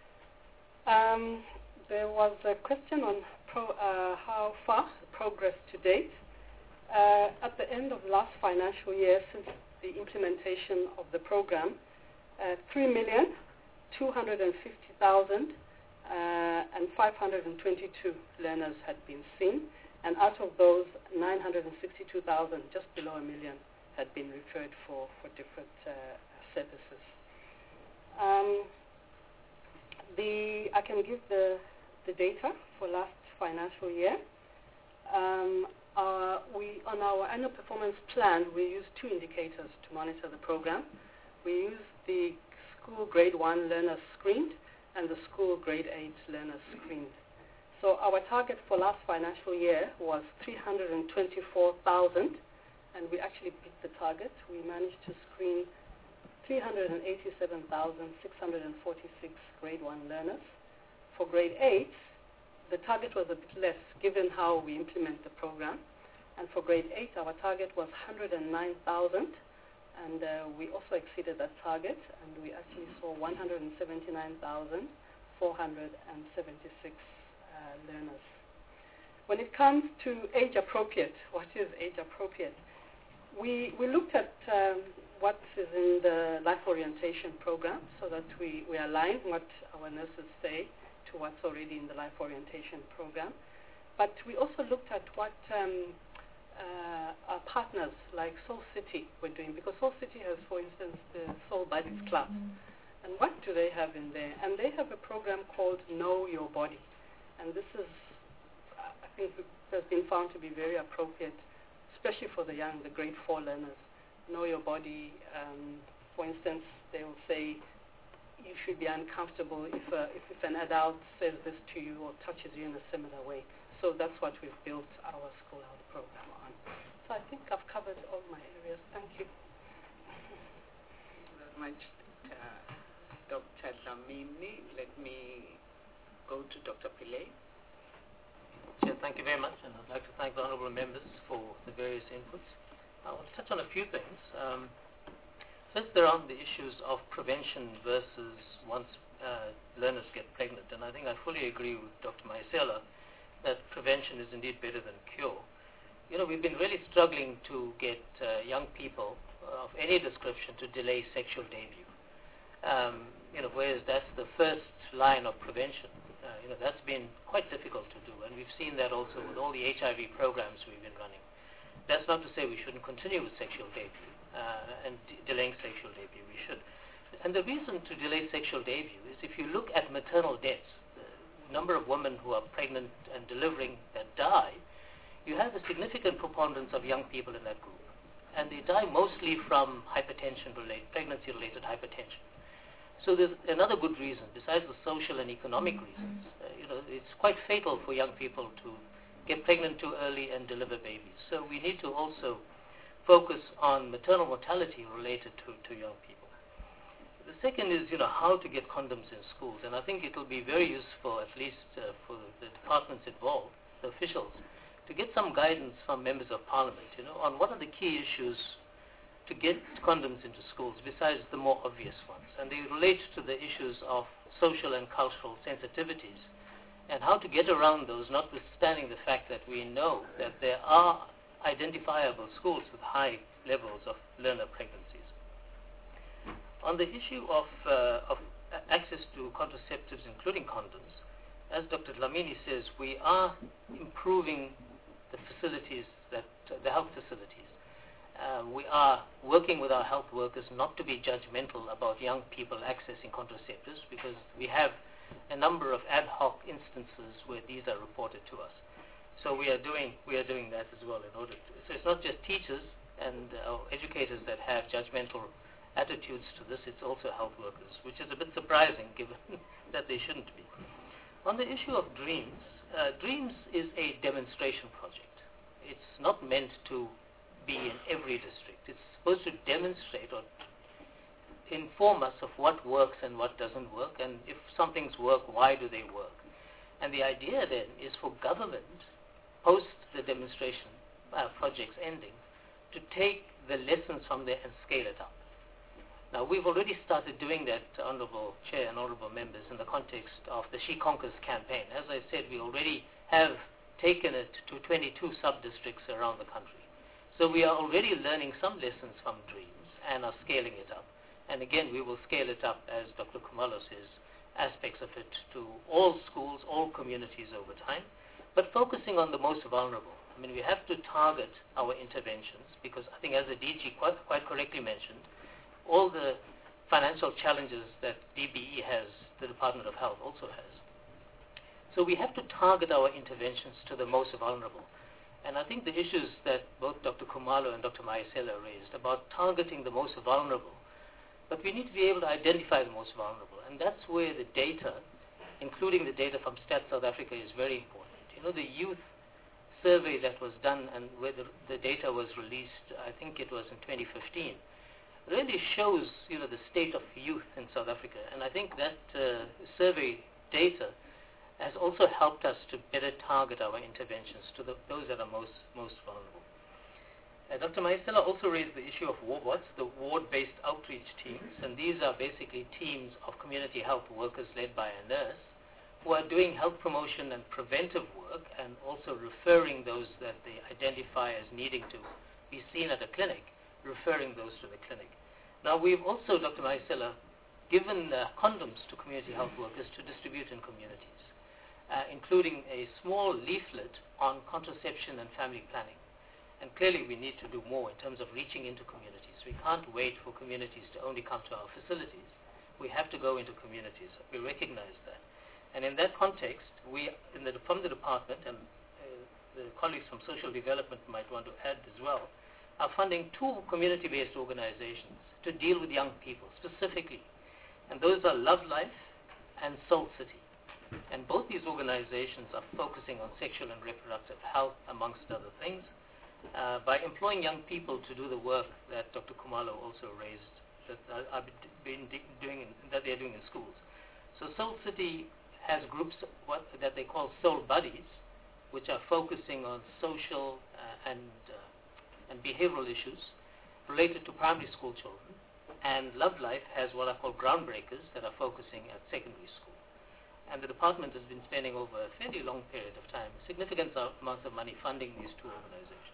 Um, there was a question on pro, uh, how far progress to date. Uh, at the end of last financial year, since the implementation of the program, uh, three million two hundred fifty thousand uh, and five hundred twenty-two learners had been seen, and out of those, nine hundred sixty-two thousand, just below a million, had been referred for, for different uh, services. Um, the, I can give the, the data for last financial year. Um, uh, we, on our annual performance plan, we use two indicators to monitor the program. We use the school grade one learners screened and the school grade eight learners screened. So our target for last financial year was three hundred twenty-four thousand, and we actually beat the target. We managed to screen three hundred eighty-seven thousand six hundred forty-six grade one learners. For grade eight, the target was a bit less given how we implement the program. And for grade eight, our target was one hundred nine thousand, and uh, we also exceeded that target, and we actually saw one hundred seventy-nine thousand four hundred seventy-six uh, learners. When it comes to age appropriate, what is age appropriate? We, we looked at um, what is in the life orientation program so that we, we align what our nurses say to what's already in the life orientation program. But we also looked at what um, uh, our partners like Soul City were doing, because Soul City has, for instance, the Soul Buddies Club. And what do they have in there? And they have a program called Know Your Body. And this is, I think, has been found to be very appropriate, especially for the young, the grade four learners. Know your body. Um, for instance, they will say you should be uncomfortable if, uh, if, if an adult says this to you or touches you in a similar way. So that's what we've built our school health program on. So I think I've covered all my areas. Thank you. Thank you very much, uh, Doctor Dlamini. Let me go to Doctor Pillay. Chair, thank you very much, and I'd like to thank the honourable members for the various inputs. I want to touch on a few things. Um, first, there are the issues of prevention versus once uh, learners get pregnant, and I think I fully agree with Doctor Maisela that prevention is indeed better than cure. You know, we've been really struggling to get uh, young people uh, of any description to delay sexual debut. Um, you know, whereas that's the first line of prevention. Uh, you know, that's been quite difficult to do, and we've seen that also with all the H I V programs we've been running. That's not to say we shouldn't continue with sexual debut uh, and d- delaying sexual debut. We should. And the reason to delay sexual debut is if you look at maternal deaths, the number of women who are pregnant and delivering that die, you have a significant preponderance of young people in that group. And they die mostly from hypertension-related, pregnancy-related hypertension. So there's another good reason, besides the social and economic reasons. Uh, you know, it's quite fatal for young people to get pregnant too early and deliver babies. So we need to also focus on maternal mortality related to, to young people. The second is, you know, how to get condoms in schools. And I think it will be very useful, at least uh, for the departments involved, the officials, to get some guidance from members of parliament, you know, on what are the key issues to get condoms into schools besides the more obvious ones. And they relate to the issues of social and cultural sensitivities and how to get around those, notwithstanding the fact that we know that there are identifiable schools with high levels of learner pregnancies. On the issue of, uh, of access to contraceptives, including condoms, as Doctor Dlamini says, we are improving the facilities, that uh, the health facilities. Uh, we are working with our health workers not to be judgmental about young people accessing contraceptives, because we have a number of ad hoc instances where these are reported to us. So we are doing we are doing that as well in order to. So it's not just teachers and uh, educators that have judgmental attitudes to this. It's also health workers, which is a bit surprising given that they shouldn't be. On the issue of DREAMS, uh, DREAMS is a demonstration project. It's not meant to be in every district. It's supposed to demonstrate or inform us of what works and what doesn't work, and if some things work, why do they work? And the idea then is for government, post the demonstration uh, projects ending, to take the lessons from there and scale it up. Now, we've already started doing that, Honourable Chair and Honourable Members, in the context of the She Conquers campaign. As I said, we already have taken it to twenty-two sub-districts around the country. So we are already learning some lessons from DREAMS and are scaling it up. And again, we will scale it up, as Doctor Khumalo says, aspects of it to all schools, all communities over time, but focusing on the most vulnerable. I mean, we have to target our interventions because I think, as the D G quite, quite correctly mentioned, all the financial challenges that D B E has, the Department of Health also has. So we have to target our interventions to the most vulnerable. And I think the issues that both Doctor Khumalo and Doctor Mayisela raised about targeting the most vulnerable, but we need to be able to identify the most vulnerable. And that's where the data, including the data from Stats South Africa, is very important. You know, the youth survey that was done and where the, the data was released, I think it was in twenty fifteen, really shows, you know, the state of youth in South Africa. And I think that uh, survey data has also helped us to better target our interventions to the, those that are most, most vulnerable. Uh, Doctor Mayisela also raised the issue of WARBOTs, the ward-based outreach teams, and these are basically teams of community health workers led by a nurse who are doing health promotion and preventive work and also referring those that they identify as needing to be seen at a clinic, referring those to the clinic. Now, we've also, Doctor Mayisela, given uh, condoms to community health workers to distribute in communities, uh, including a small leaflet on contraception and family planning. And clearly we need to do more in terms of reaching into communities. We can't wait for communities to only come to our facilities. We have to go into communities. We recognize that. And in that context, we, in the, from the department, and uh, the colleagues from social development might want to add as well, are funding two community-based organizations to deal with young people specifically. And those are Love Life and Soul City. And both these organizations are focusing on sexual and reproductive health, amongst other things, uh, by employing young people to do the work that Doctor Khumalo also raised, that I've been doing, in, that they're doing in schools. So Soul City has groups what, that they call Soul Buddies, which are focusing on social uh, and uh, and behavioral issues related to primary school children. And Love Life has what are called Groundbreakers that are focusing at secondary school. And the department has been spending over a fairly long period of time significant amounts of money funding these two organizations.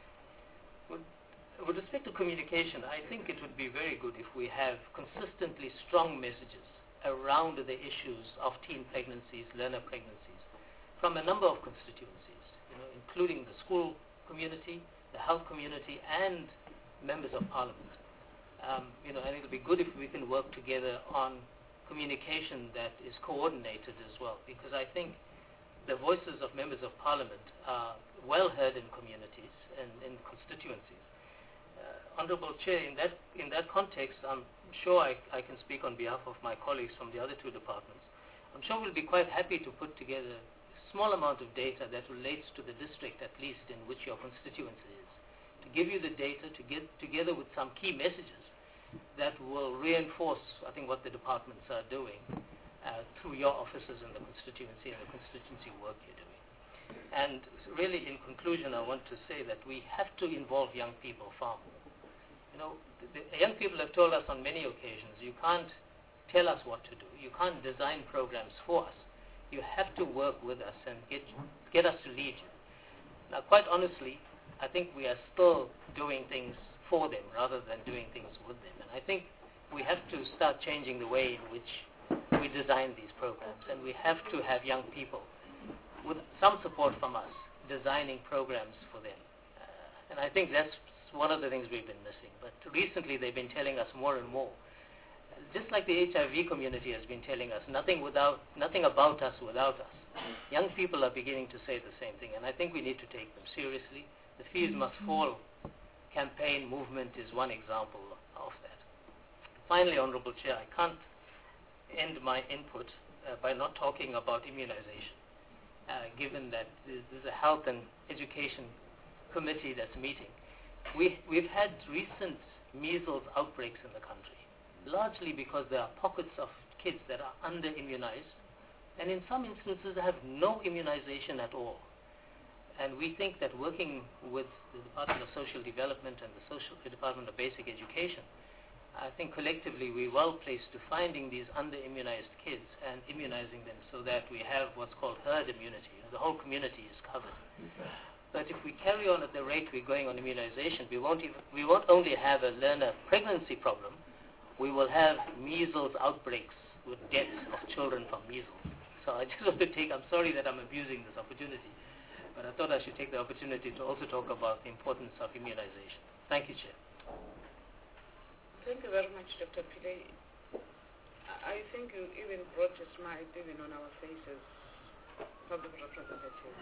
With, with respect to communication, I think it would be very good if we have consistently strong messages around the issues of teen pregnancies, learner pregnancies, from a number of constituencies, you know, including the school community, the health community, and members of parliament. Um, you know, and it'll be good if we can work together on communication that is coordinated as well, because I think the voices of members of parliament are well heard in communities and in constituencies. Uh, Honorable Chair, in that in that context, I'm sure I, I can speak on behalf of my colleagues from the other two departments. I'm sure we'll be quite happy to put together a small amount of data that relates to the district, at least, in which your constituency is, to give you the data, to get together with some key messages that will reinforce, I think, what the departments are doing uh, through your offices in the constituency and the constituency work you're doing. And really, in conclusion, I want to say that we have to involve young people far more. You know, the, the young people have told us on many occasions, you can't tell us what to do. You can't design programs for us. You have to work with us and get, get us to lead you. Now, quite honestly, I think we are still doing things for them rather than doing things with them. And I think we have to start changing the way in which we design these programs. And we have to have young people, with some support from us, designing programs for them. Uh, and I think that's one of the things we've been missing. But recently they've been telling us more and more. Just like the H I V community has been telling us, nothing without, nothing about us without us. Young people are beginning to say the same thing, and I think we need to take them seriously. The Fees Must Fall campaign movement is one example of that. Finally, Honorable Chair, I can't end my input uh, by not talking about immunization, uh, given that there's a health and education committee that's meeting. We, we've had recent measles outbreaks in the country, largely because there are pockets of kids that are under-immunized, and in some instances have no immunization at all. And we think that working with the Department of Social Development and the Social the Department of Basic Education, I think collectively we're well placed to finding these under-immunized kids and immunizing them so that we have what's called herd immunity. You know, the whole community is covered. But if we carry on at the rate we're going on immunization, we won't, even, we won't only have a learner pregnancy problem, we will have measles outbreaks with deaths of children from measles. So I just want to take, I'm sorry that I'm abusing this opportunity, but I thought I should take the opportunity to also talk about the importance of immunization. Thank you, Chair. Thank you very much, Doctor Pillay. I think you even brought a smile even on our faces, public representatives.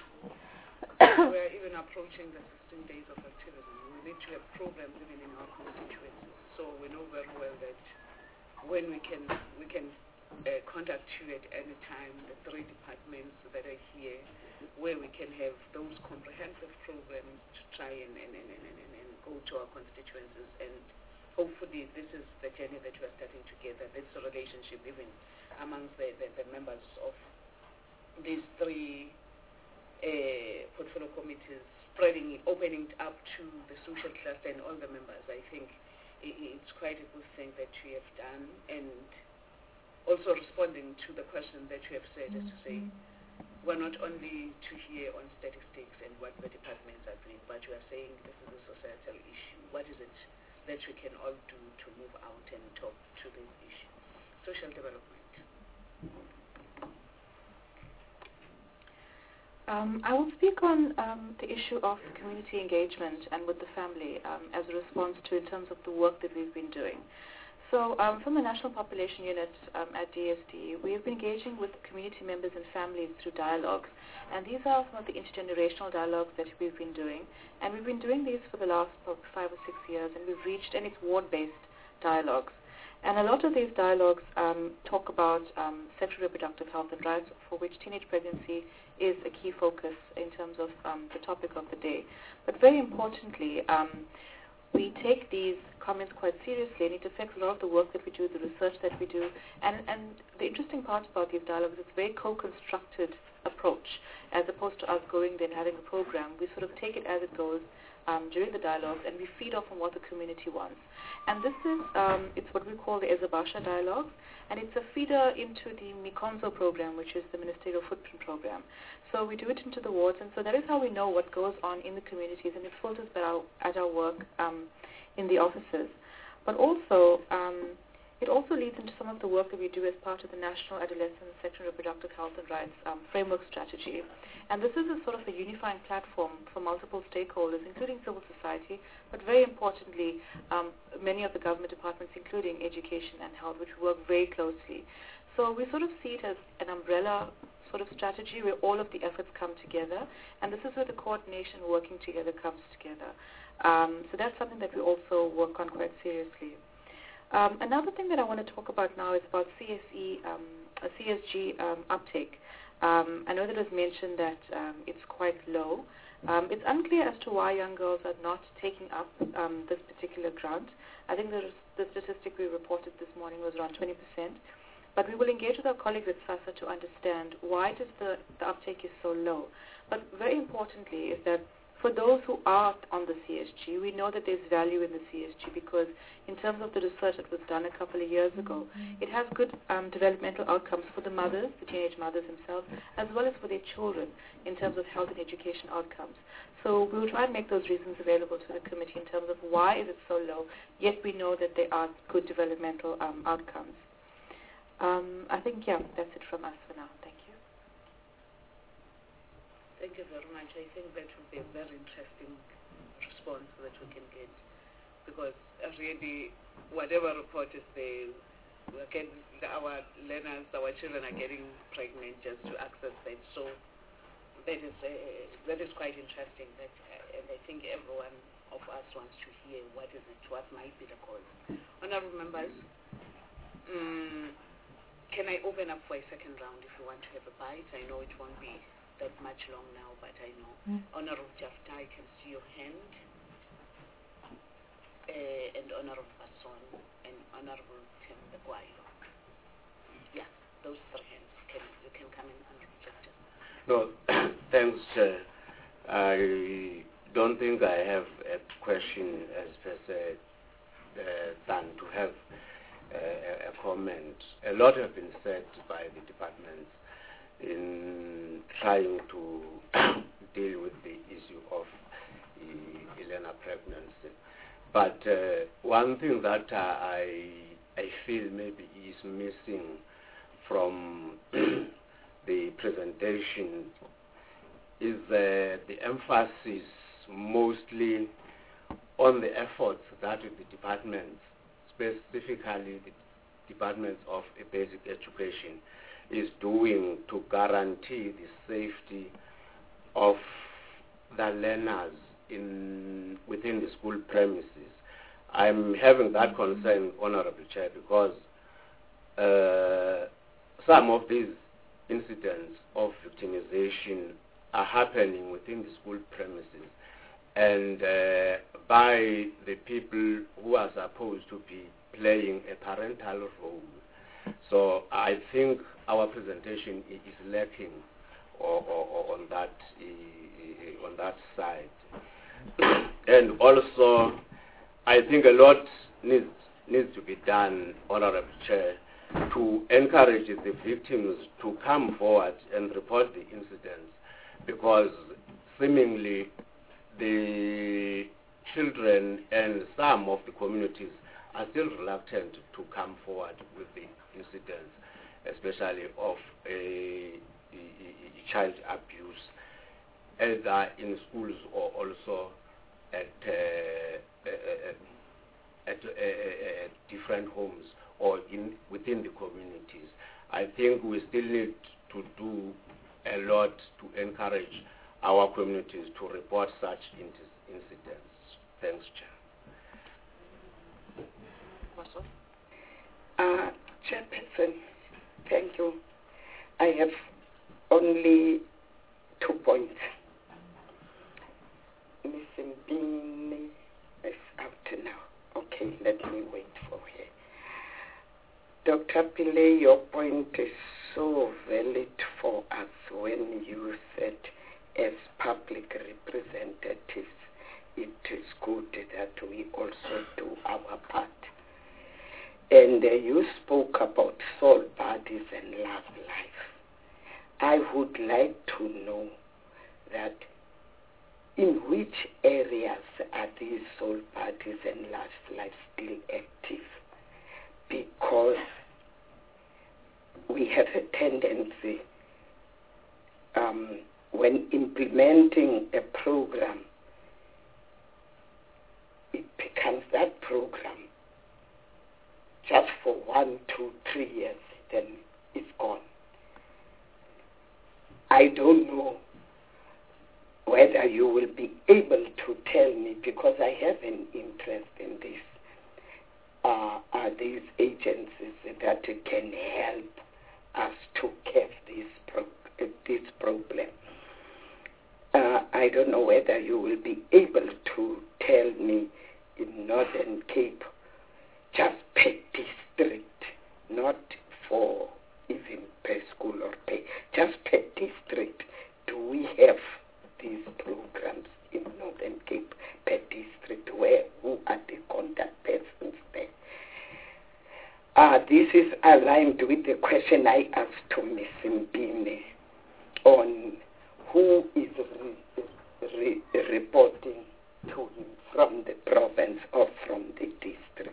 We are even approaching the sixteen days of activism. We need to have programs even in our constituencies. So we know very well that when we can we can uh, contact you at any time, the three departments that are here, where we can have those comprehensive programs to try and, and, and, and, and, and go to our constituencies. And hopefully this is the journey that we are starting together, this relationship even amongst the, the, the members of these three uh, portfolio committees, spreading it, opening it up to the social cluster and all the members. I think it, it's quite a good thing that we have done, and also responding to the question that you have said, mm-hmm. as to say, we're not only to hear on statistics and what the departments are doing, but you are saying this is a societal issue. What is it that we can all do to move out and talk to this issue? Social development. Um, I will speak on um, the issue of community engagement and with the family um, as a response to in terms of the work that we've been doing. So um, from the National Population Unit um, at D S D, we have been engaging with community members and families through dialogues. And these are some of the intergenerational dialogues that we've been doing. And we've been doing these for the last about five or six years, and we've reached, and it's ward-based dialogues. And a lot of these dialogues um, talk about um, sexual reproductive health and rights, for which teenage pregnancy is a key focus in terms of um, the topic of the day. But very importantly, um, we take these comments quite seriously, and it affects a lot of the work that we do, the research that we do. And, and the interesting part about these dialogues is it's a very co-constructed approach, as opposed to us going there and having a program. We sort of take it as it goes um, during the dialogue, and we feed off on what the community wants. And this is, um, it's what we call the Ezabasha Dialogue, and it's a feeder into the Mikonzo program, which is the Ministerial Footprint program. So we do it into the wards, and so that is how we know what goes on in the communities, and it filters at our, at our work um, in the offices. But also, um, it also leads into some of the work that we do as part of the National Adolescent Sexual and Reproductive Health and Rights um, Framework Strategy. And this is a sort of a unifying platform for multiple stakeholders, including civil society, but very importantly, um, many of the government departments, including education and health, which work very closely. So we sort of see it as an umbrella sort of strategy where all of the efforts come together, and this is where the coordination working together comes together. Um, so that's something that we also work on quite seriously. Um, another thing that I want to talk about now is about C S E, um, a C S G um, uptake. Um, I know that it was mentioned that um, it's quite low. Um, it's unclear as to why young girls are not taking up um, this particular grant. I think the, the statistic we reported this morning was around twenty percent. But we will engage with our colleagues at SASSA to understand why does the, the uptake is so low. But very importantly is that for those who are on the C S G, we know that there's value in the C S G because in terms of the research that was done a couple of years ago, it has good um, developmental outcomes for the mothers, the teenage mothers themselves, as well as for their children in terms of health and education outcomes. So we will try and make those reasons available to the committee in terms of why is it so low, yet we know that there are good developmental um, outcomes. Um, I think, yeah, that's it from us for now. Thank you. Thank you very much. I think that will be a very interesting response that we can get because uh, really whatever report is there, we're getting, our learners, our children are getting pregnant just to access that. So that is uh, that is quite interesting. That, uh, and I think everyone of us wants to hear what is it, what might be the cause. Honourable members, um, can I open up for a second round if you want to have a bite? I know it won't be that much long now, but I know. Mm. Honourable Jafta, I can see your hand. Uh, and Honourable Basson and Honourable Tim Begwayo. Yeah, those three hands. Can, you can come in, Honourable Jafta. No, thanks, Chair. I don't think I have a question as per se uh, than to have uh, a comment. A lot have been said by the departments in trying to deal with the issue of uh, Elena pregnancy. But uh, one thing that uh, I I feel maybe is missing from the presentation is uh, the emphasis mostly on the efforts that the departments, specifically the departments of basic education, is doing to guarantee the safety of the learners in within the school premises. I'm having that concern, Honorable Chair, because uh, some of these incidents of victimization are happening within the school premises and uh, by the people who are supposed to be playing a parental role. So I think our presentation is lacking or, or, or on that uh, on that side. And also, I think a lot needs needs to be done, Honorable Chair, to encourage the victims to come forward and report the incidents, because seemingly the children and some of the communities are still reluctant to come forward with the incidents, especially of a, a, a child abuse, either in schools or also at, uh, uh, at uh, uh, different homes or in within the communities. I think we still need to do a lot to encourage our communities to report such incidents. Thanks, Chair. Uh, Chairperson, thank you. I have only two points. Missus Bean is out now. Okay, let me wait for her. Doctor Pillay, your point is so valid for us when you said as public representatives, it is good that we also do our part. And uh, you spoke about soul bodies and love life. I would like to know that in which areas are these soul bodies and love life still active? Because we have a tendency um, when implementing a program, it becomes that program just for one, two, three years, then it's gone. I don't know whether you will be able to tell me, because I have an interest in this, uh, are these agencies that can help us to curb this, pro uh, this problem. Uh, I don't know whether you will be able to tell me in Northern Cape, just per district, not for even per school or per, just per district, do we have these programs in Northern Cape per district, where who are the contact persons there? Uh, this is aligned with the question I asked to Miz Mbine on who is re re reporting to him from the province or from the district.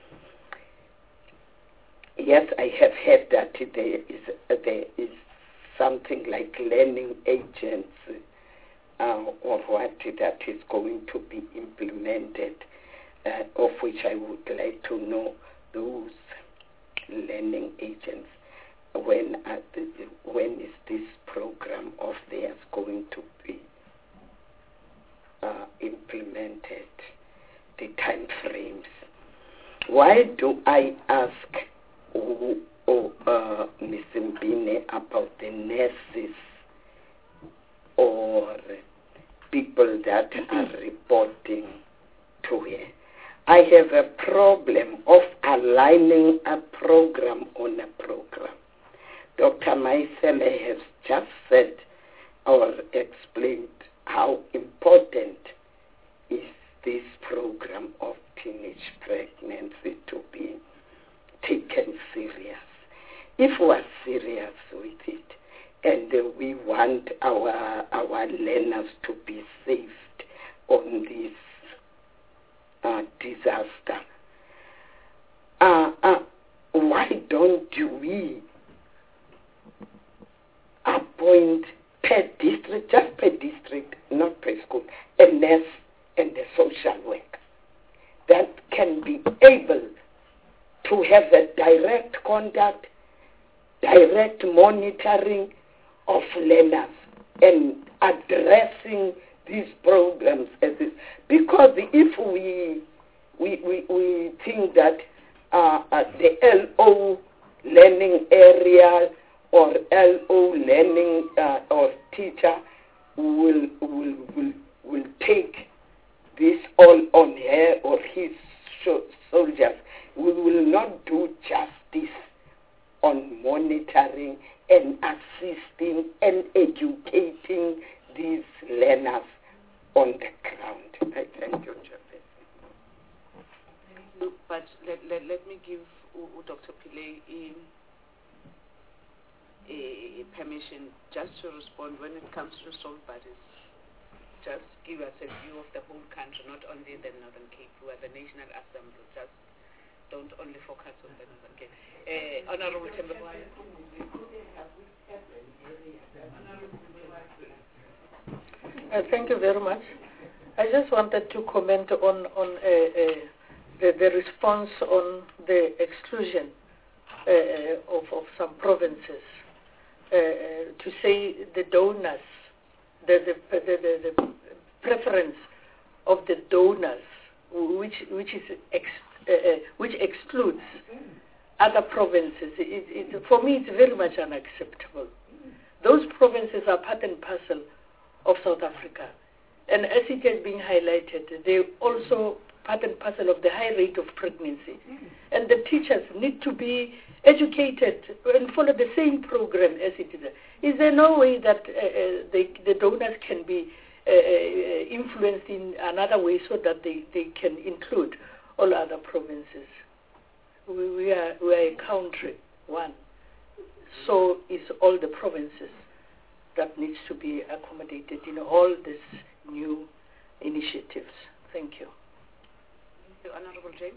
Yes, I have heard that there is, uh, there is something like learning agents uh, or what that is going to be implemented, uh, of which I would like to know those learning agents. When, uh, the, when is this program of theirs going to be uh, implemented? The time frames. Why do I ask oh, oh, uh, Miz Mbine about the nurses or people that are reporting to her? I have a problem of aligning a program on a program. Doctor Maisele has just said or explained how important is this program of teenage pregnancy to be taken serious. If we're serious with it and uh, we want our, our learners to be saved on this uh, disaster, uh, uh, why don't we appoint per district, just per district, not per school, a nurse and a social worker that can be able to have a direct contact, direct monitoring of learners and addressing these programs as this. Because if we we we, we think that uh, uh, the L O learning area or L O learning uh, or teacher will will will will take this all on her or his soldiers, we will not do justice on monitoring and assisting and educating these learners on the ground. I thank you, Chairperson. But let, let, let me give Doctor Pillay a, a permission just to respond when it comes to Salt Buddies. Just give us a view of the whole country, not only the Northern Cape, who are the National Assembly. Just don't only focus on the Northern Cape. Uh, Honorable Tembe. Uh, thank you very much. I just wanted to comment on on uh, uh, the, the response on the exclusion uh, of, of some provinces. Uh, to say the donors, the the, the, the, the preference of the donors, which which is ex, uh, uh, which excludes other provinces. It, it, for me, it's very much unacceptable. Those provinces are part and parcel of South Africa, and as it has been highlighted, they also part and parcel of the high rate of pregnancy, and the teachers need to be educated and follow the same program as it is. Is there no way that uh, they, the donors can be uh, influenced in another way so that they, they can include all other provinces? We, we, are, we are a country, one. So is all the provinces that needs to be accommodated in all these new initiatives. Thank you. Thank you, Honorable James.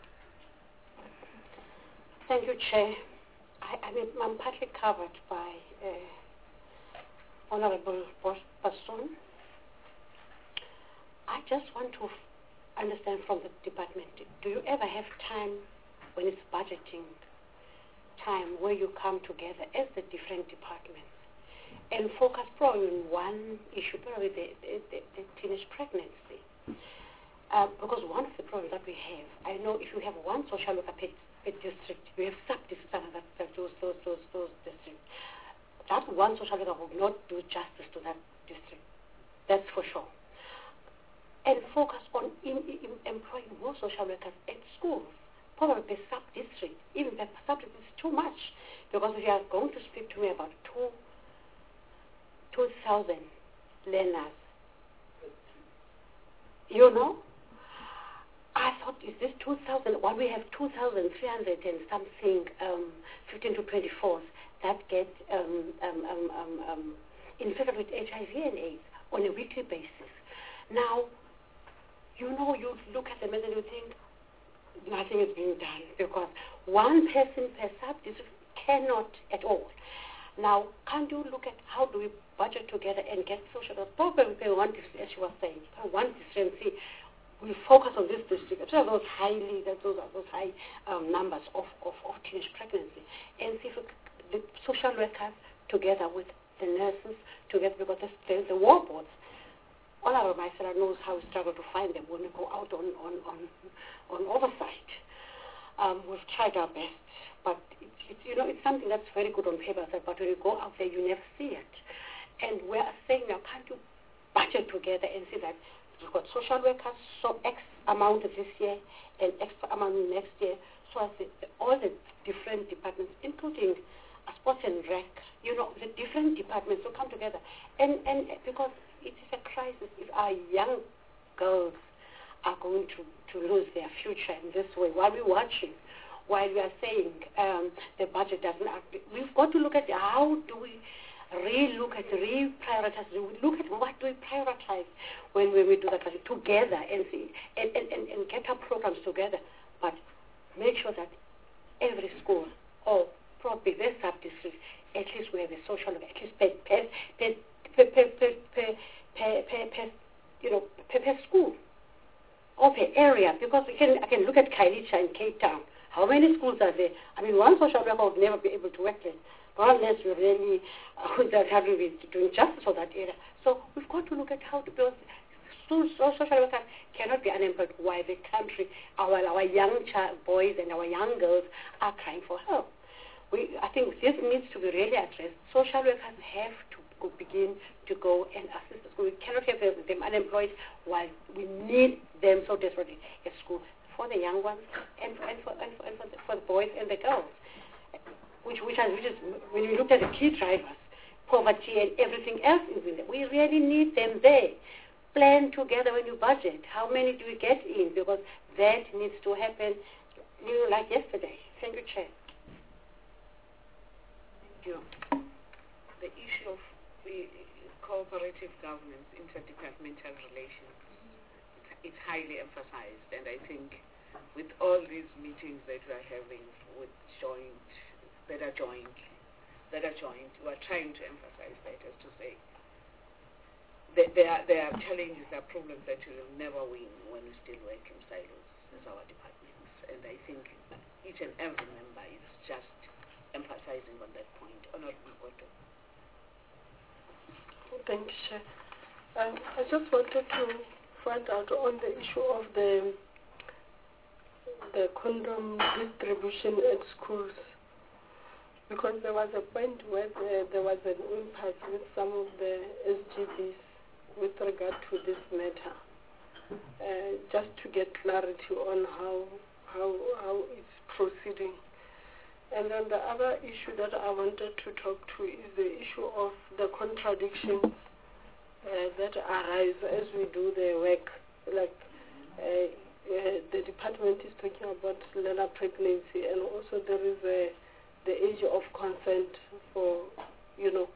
Thank you, Chair. I, I mean, I'm partly covered by uh, Honorable Basson. I just want to f understand from the department, do you ever have time when it's budgeting time where you come together as the different departments and focus probably on one issue, probably the, the, the, the teenage pregnancy? Uh, because one of the problems that we have, I know if you have one social worker per, per district, you have sub-districts and that, that those, those, those, those districts. That one social worker will not do justice to that district. That's for sure. And focus on in, in employing more social workers at schools, probably per sub-district. Even per sub-district is too much. Because if you are going to speak to me about two, two thousand learners, you know, I thought, is this two thousand? Well, we have two thousand three hundred and something, um, fifteen to twenty-fours that get um, um, um, um, um, infected with H I V and AIDS on a weekly basis. Now, you know, you look at them and you think nothing is being done because one person per sub-district cannot at all. Now, can't you look at how do we budget together and get social workers? Probably pay one district, as you were saying, one district and see. We focus on this district, especially those highly, those are those high um, numbers of, of, of teenage pregnancy, and see if the social workers together with the nurses together, because the, the war boards, all our myself knows how we struggle to find them when we go out on on on, on oversight. Um, we've tried our best, but it, it, you know it's something that's very good on paper, but when you go out there, you never see it. And we're saying now, can't you budget together and see that? We've got social workers, so X amount this year and X amount next year. So as the, all the different departments, including uh, sports and rec, you know, the different departments will come together. And, and because it is a crisis if our young girls are going to, to lose their future in this way. While we're watching, while we are saying um, the budget doesn't act, we've got to look at how do we re-look at, re-prioritize, look at what do we prioritize when, when we do that together and see and, and, and, and get our programs together, but make sure that every school or probably their sub-district, at least we have a social, at least per, per, per, per, per, per, per, per, per, per you know, per, per school or per area, because we can, I can look at Kailicha in Cape Town. How many schools are there? I mean, one social worker would never be able to work there. Not unless we really uh, that have to be doing justice for that area. So we've got to look at how to build. So, so social workers cannot be unemployed while the country, our our young child boys and our young girls are crying for help. We, I think this needs to be really addressed. Social workers have to go, begin to go and assist the school. We cannot have them unemployed while we need them so desperately at school for the young ones and, and, for, and, for, and for, the, for the boys and the girls. Which, which, are, which is, when we look at the key drivers, poverty and everything else is in there. We really need them there. Plan together when you budget. How many do we get in? Because that needs to happen, you know, like yesterday. Thank you, Chair. Thank you. The issue of the cooperative governance, interdepartmental relations, it's highly emphasized, and I think with all these meetings that we are having with joint that are joint, that are joint, we are trying to emphasize that, as to say, that there are, there are challenges, there are problems that we will never win when we still work in silos as our departments. And I think each and every member is just emphasizing on that point. Honorable Boto. Thank you, Chair. Um, I just wanted to find out on the issue of the the condom distribution at schools. Because there was a point where the, there was an impasse with some of the S G Bs with regard to this matter, uh, just to get clarity on how, how, how it's proceeding. And then the other issue that I wanted to talk to is the issue of the contradictions uh, that arise as we do the work. Like uh, uh, the department is talking about learner pregnancy, and also there is a the age of consent for, you know.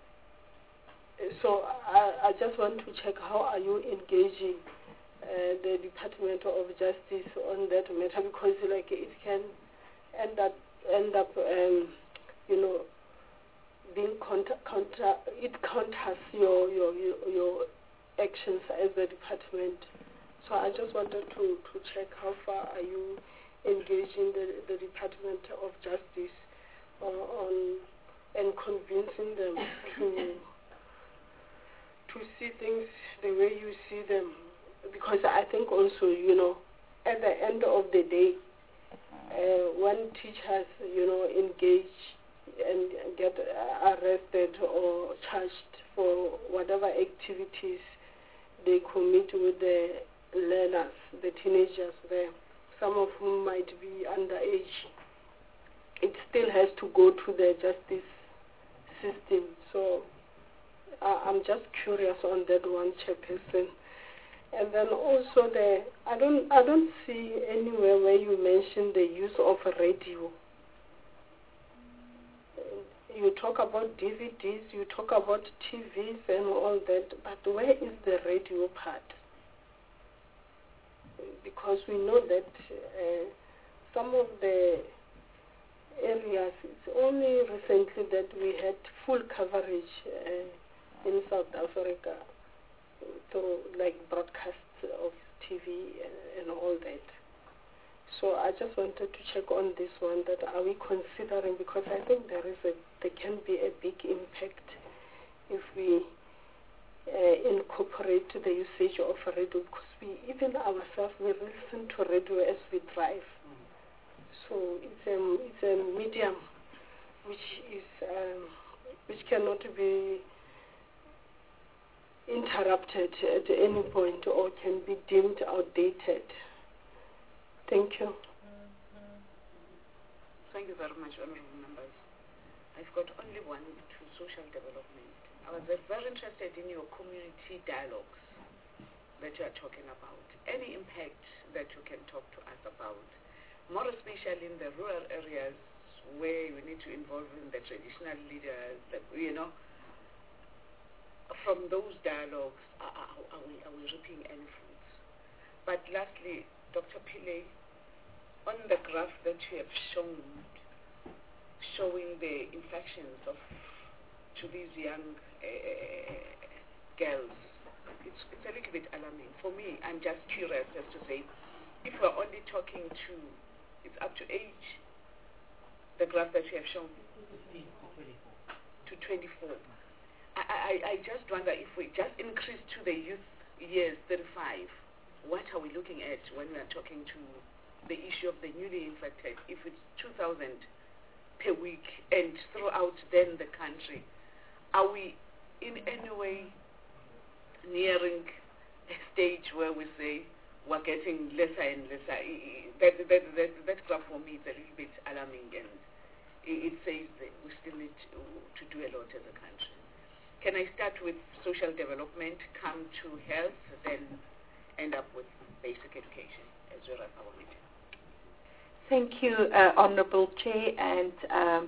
So I, I just want to check how are you engaging uh, the Department of Justice on that matter, because like it can end up end up um, you know being counter, counter it counters your, your your your actions as the department. So I just wanted to, to check how far are you engaging the, the Department of Justice on and convincing them to to see things the way you see them, because I think also, you know, at the end of the day, uh, when teachers, you know, engage and get arrested or charged for whatever activities they commit with the learners, the teenagers there, some of whom might be underage, it still has to go to the justice system. So uh, I'm just curious on that one, Chairperson. And then also the I don't I don't see anywhere where you mention the use of a radio. You talk about D V Ds, you talk about T Vs and all that, but where is the radio part? Because we know that uh, some of the areas, it's only recently that we had full coverage uh, in South Africa through like broadcasts of T V and, and all that. So I just wanted to check on this one, that are we considering, because I think there is a there can be a big impact if we uh, incorporate the usage of radio, because we even ourselves we listen to radio as we drive. So it's a it's a medium which is um, which cannot be interrupted at any point or can be deemed outdated. Thank you. Thank you very much, honorable members. I've got only one to social development. I was very interested in your community dialogues that you are talking about. Any impact that you can talk to us about, more especially in the rural areas where we need to involve in the traditional leaders, the, you know, from those dialogues, are, are, are, we, are we reaping any fruits? But lastly, Doctor Pillay, on the graph that you have shown, showing the infections of to these young uh, girls, it's, it's a little bit alarming. For me, I'm just curious as to say, if we're only talking to, it's up to age, the graph that you have shown, to twenty-four. I, I, I just wonder if we just increase to the youth years, thirty-five, what are we looking at when we are talking to the issue of the newly infected? If it's two thousand per week and throughout then the country, are we in any way nearing a stage where we say we're getting lesser and lesser? That, that, that, that graph for me is a little bit alarming, and it says that we still need to, to do a lot as a country. Can I start with social development, come to health, then end up with basic education as well as our meeting? Thank you, uh, Honourable Chair and um,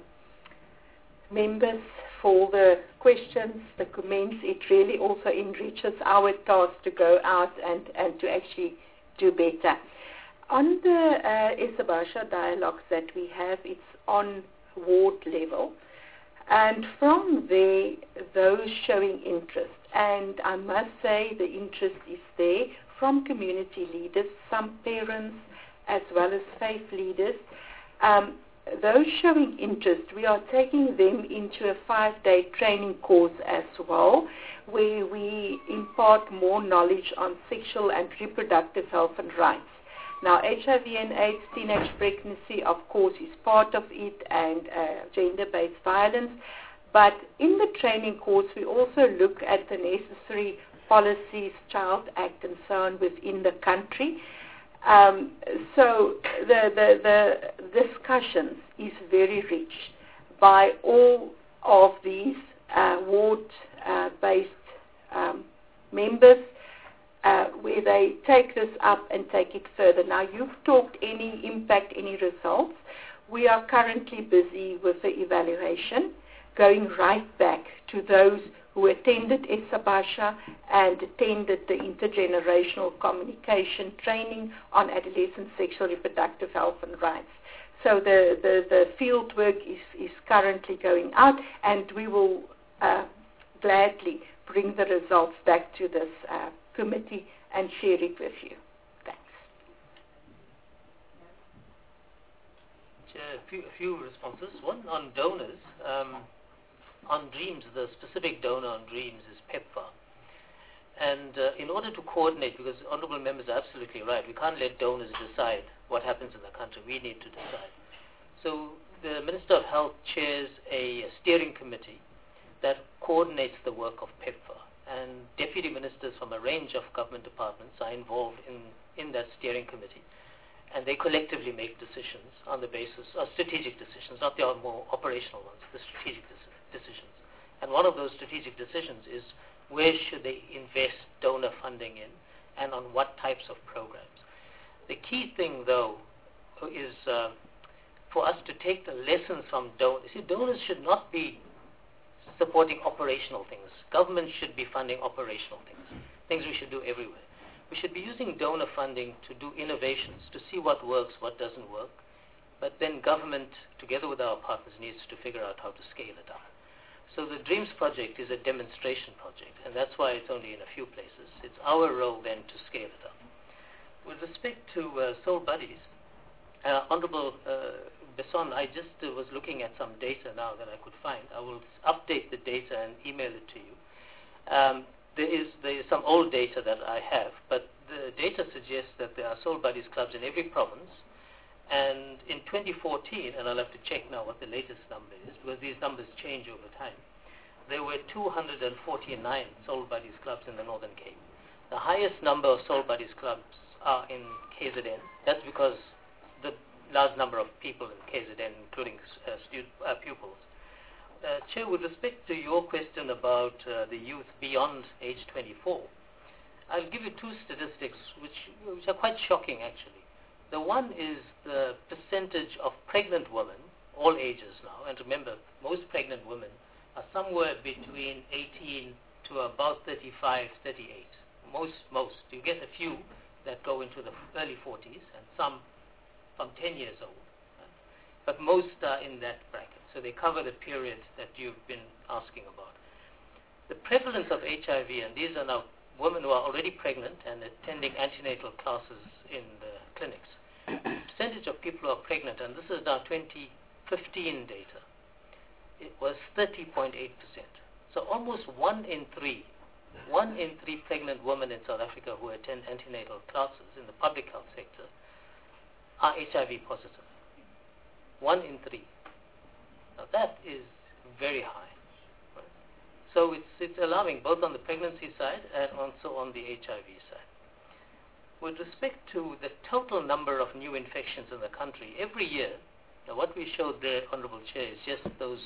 members, for the questions, the comments. It really also enriches our task to go out and, and to actually do better. On the uh, Isabasha dialogues that we have, it's on ward level. And from there, those showing interest, and I must say the interest is there from community leaders, some parents, as well as faith leaders. Um, those showing interest, we are taking them into a five-day training course as well, where we impart more knowledge on sexual and reproductive health and rights. Now, H I V and AIDS, teenage pregnancy, of course, is part of it, and uh, gender-based violence. But in the training course, we also look at the necessary policies, Child Act, and so on within the country. Um, so the, the, the discussions is very rich by all of these uh, ward-based uh, um, members, Uh, where they take this up and take it further. Now, you've talked any impact, any results. We are currently busy with the evaluation, going right back to those who attended Isabasha and attended the intergenerational communication training on adolescent sexual reproductive health and rights. So the, the, the field work is, is currently going out, and we will uh, gladly bring the results back to this uh, committee and share it with you. Thanks. Chair, a few, a few responses. One on donors. Um, on DREAMS, the specific donor on DREAMS is PEPFAR. And uh, in order to coordinate, because honorable members are absolutely right, we can't let donors decide what happens in the country. We need to decide. So the Minister of Health chairs a, a steering committee that coordinates the work of PEPFAR. And deputy ministers from a range of government departments are involved in, in that steering committee. And they collectively make decisions on the basis of strategic decisions, not the more operational ones, the strategic dec- decisions. And one of those strategic decisions is where should they invest donor funding in and on what types of programs. The key thing, though, is uh, for us to take the lessons from donors. See, donors should not be supporting operational things. Government should be funding operational things, things we should do everywhere. We should be using donor funding to do innovations, to see what works, what doesn't work. But then government, together with our partners, needs to figure out how to scale it up. So the DREAMS project is a demonstration project, and that's why it's only in a few places. It's our role then to scale it up. With respect to uh, Soul Buddies, uh, Honorable uh, Besson, I just uh, was looking at some data now that I could find. I will update the data and email it to you. Um, There is, there is some old data that I have, but the data suggests that there are Soul Buddies clubs in every province. And in twenty fourteen, and I'll have to check now what the latest number is, because these numbers change over time, there were two hundred forty-nine Soul Buddies clubs in the Northern Cape. The highest number of Soul Buddies clubs are in K Z N. That's because the large number of people in K Z N, including uh, student, uh, pupils. Uh, Chair, with respect to your question about uh, the youth beyond age twenty-four, I'll give you two statistics which, which are quite shocking, actually. The one is the percentage of pregnant women, all ages now, and remember, most pregnant women are somewhere between eighteen to about thirty-five, thirty-eight. Most, most. You get a few that go into the early forties, and some from ten years old. But most are in that bracket. So they cover the period that you've been asking about. The prevalence of H I V, and these are now women who are already pregnant and attending antenatal classes in the clinics. The percentage of people who are pregnant, and this is now twenty fifteen data, it was thirty point eight percent. So almost one in three, one in three pregnant women in South Africa who attend antenatal classes in the public health sector are H I V positive. One in three. Now that is very high. Right? So it's, it's alarming both on the pregnancy side and also on the H I V side. With respect to the total number of new infections in the country, every year, now what we showed there, Honorable Chair, is just those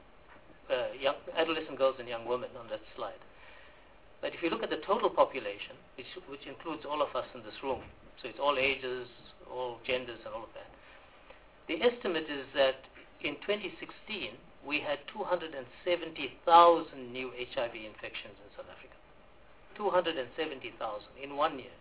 uh, young adolescent girls and young women on that slide. But if you look at the total population, which, which includes all of us in this room, so it's all ages, all genders and all of that, the estimate is that in twenty sixteen, we had two hundred seventy thousand new H I V infections in South Africa. two hundred seventy thousand in one year.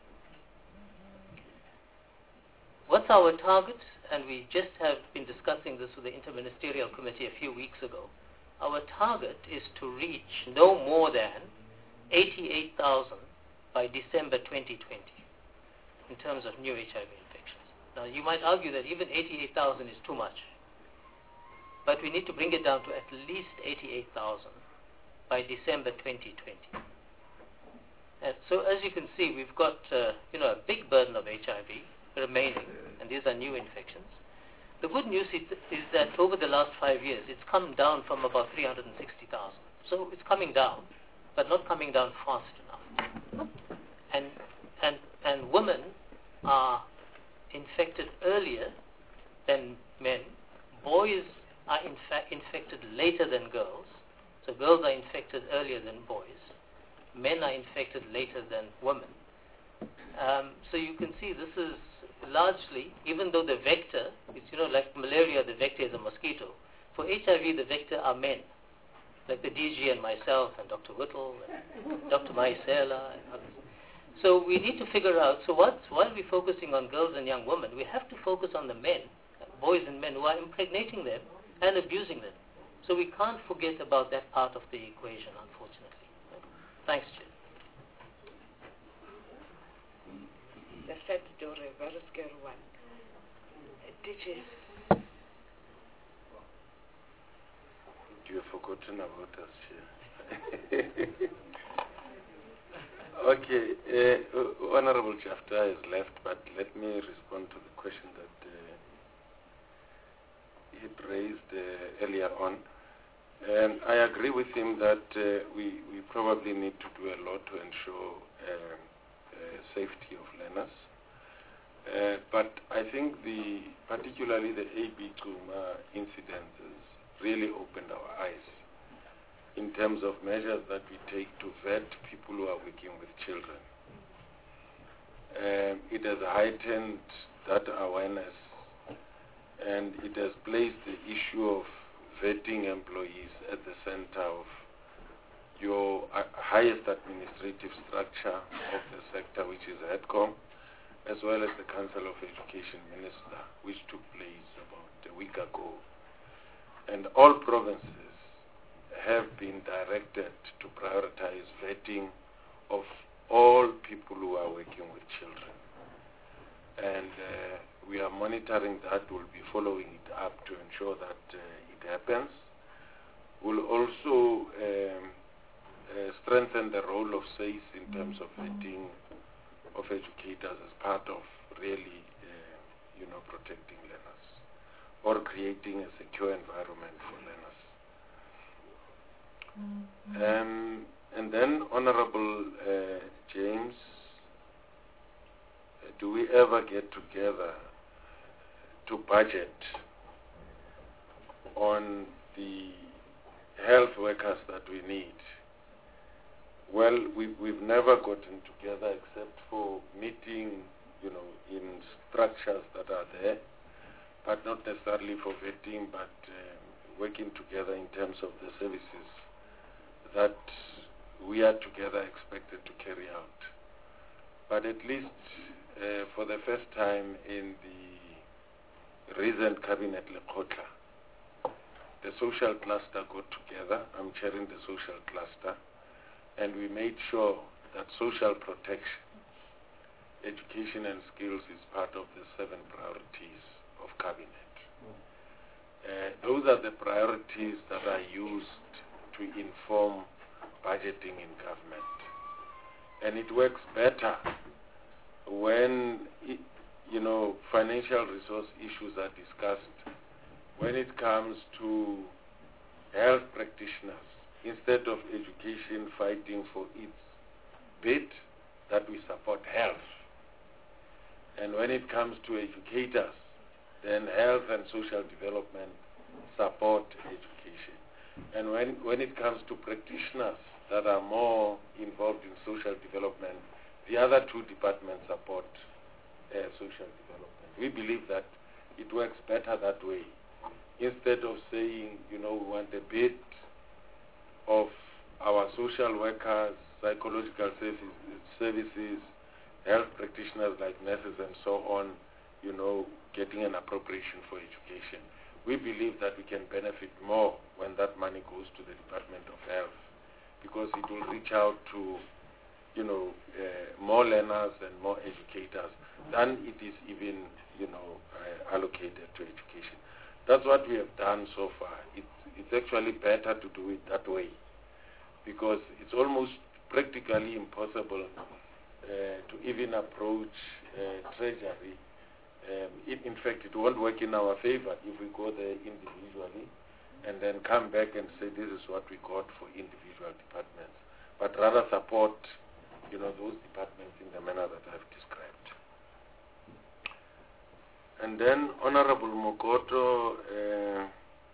What's our target? And we just have been discussing this with the Interministerial Committee a few weeks ago. Our target is to reach no more than eighty-eight thousand by December twenty twenty in terms of new H I V infections. Now, you might argue that even eighty-eight thousand is too much. But we need to bring it down to at least eighty-eight thousand by December twenty twenty. And so as you can see, we've got uh, you know, a big burden of H I V remaining, and these are new infections. The good news is, is that over the last five years, it's come down from about three hundred sixty thousand. So it's coming down, but not coming down fast enough. And, and, and women are infected earlier than men. Boys are in fact infected later than girls. So girls are infected earlier than boys. Men are infected later than women. Um, so you can see this is largely, even though the vector is, you know, like malaria, the vector is a mosquito. For H I V, the vector are men, like the D G and myself and Doctor Whittle and Doctor Maisela and others. So we need to figure out, so what, while we're focusing on girls and young women, we have to focus on the men, boys and men who are impregnating them and abusing them. So we can't forget about that part of the equation, unfortunately. Right? Thanks, Chair. The third door, very scary one. D J. You have forgotten about us here. Okay, uh, Honorable Jafta has left, but let me respond to the question that uh, he raised uh, earlier on. And I agree with him that uh, we, we probably need to do a lot to ensure uh, uh, safety of learners. Uh, but I think the, particularly the A B Cuma incidences really opened our eyes in terms of measures that we take to vet people who are working with children. Um, it has heightened that awareness, and it has placed the issue of vetting employees at the center of your uh, highest administrative structure of the sector, which is HEDCOM, as well as the Council of Education Minister, which took place about a week ago. And all provinces have been directed to prioritize vetting of all people who are working with children. And uh, we are monitoring that. We'll be following it up to ensure that uh, it happens. We'll also um, uh, strengthen the role of S A I S in terms of vetting of educators as part of really, uh, you know, protecting learners or creating a secure environment for learners. Um, and then, Honorable uh, James, uh, do we ever get together to budget on the health workers that we need? Well, we, we've never gotten together except for meeting, you know, in structures that are there, but not necessarily for vetting, but uh, working together in terms of the services that we are together expected to carry out. But at least uh, for the first time in the recent Cabinet Lekotla, the social cluster got together. I'm chairing the social cluster, and we made sure that social protection, education and skills is part of the seven priorities of Cabinet. Uh, those are the priorities that are used to inform budgeting in government. And it works better when, it, you know, financial resource issues are discussed when it comes to health practitioners, instead of education fighting for its bit, that we support health. And when it comes to educators, then health and social development support education. And when, when it comes to practitioners that are more involved in social development, the other two departments support uh, social development. We believe that it works better that way. Instead of saying, you know, we want a bit of our social workers, psychological services, services, health practitioners like nurses and so on, you know, getting an appropriation for education. We believe that we can benefit more when that money goes to the Department of Health, because it will reach out to, you know, uh, more learners and more educators than it is even, you know, uh, allocated to education. That's what we have done so far. It's, it's actually better to do it that way, because it's almost practically impossible uh, to even approach uh, Treasury. Um, it, in fact, it won't work in our favor if we go there individually and then come back and say this is what we got for individual departments, but rather support, you know, those departments in the manner that I've described. And then Honorable Mokoto, uh,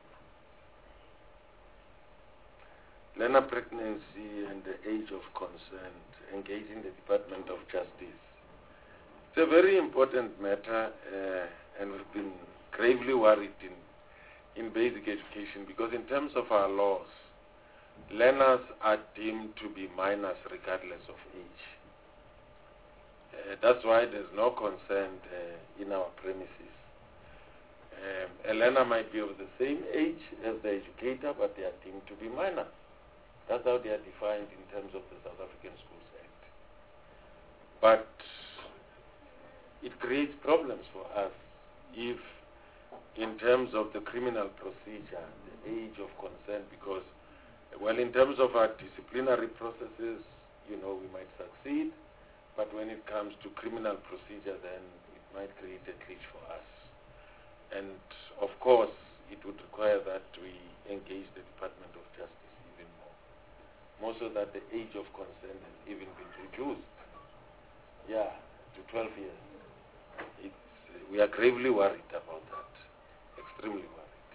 learner pregnancy and the age of consent, engaging the Department of Justice. It's a very important matter, uh, and we've been gravely worried in, in basic education, because in terms of our laws, learners are deemed to be minors regardless of age. Uh, that's why there's no consent uh, in our premises. Um, a learner might be of the same age as the educator, but they are deemed to be minors. That's how they are defined in terms of the South African Schools Act. But it creates problems for us if, in terms of the criminal procedure, the age of consent, because, well, in terms of our disciplinary processes, you know, we might succeed, but when it comes to criminal procedure, then it might create a glitch for us. And of course, it would require that we engage the Department of Justice even more, more so that the age of consent has even been reduced, yeah, to twelve years. It's, uh, we are gravely worried about that, extremely worried.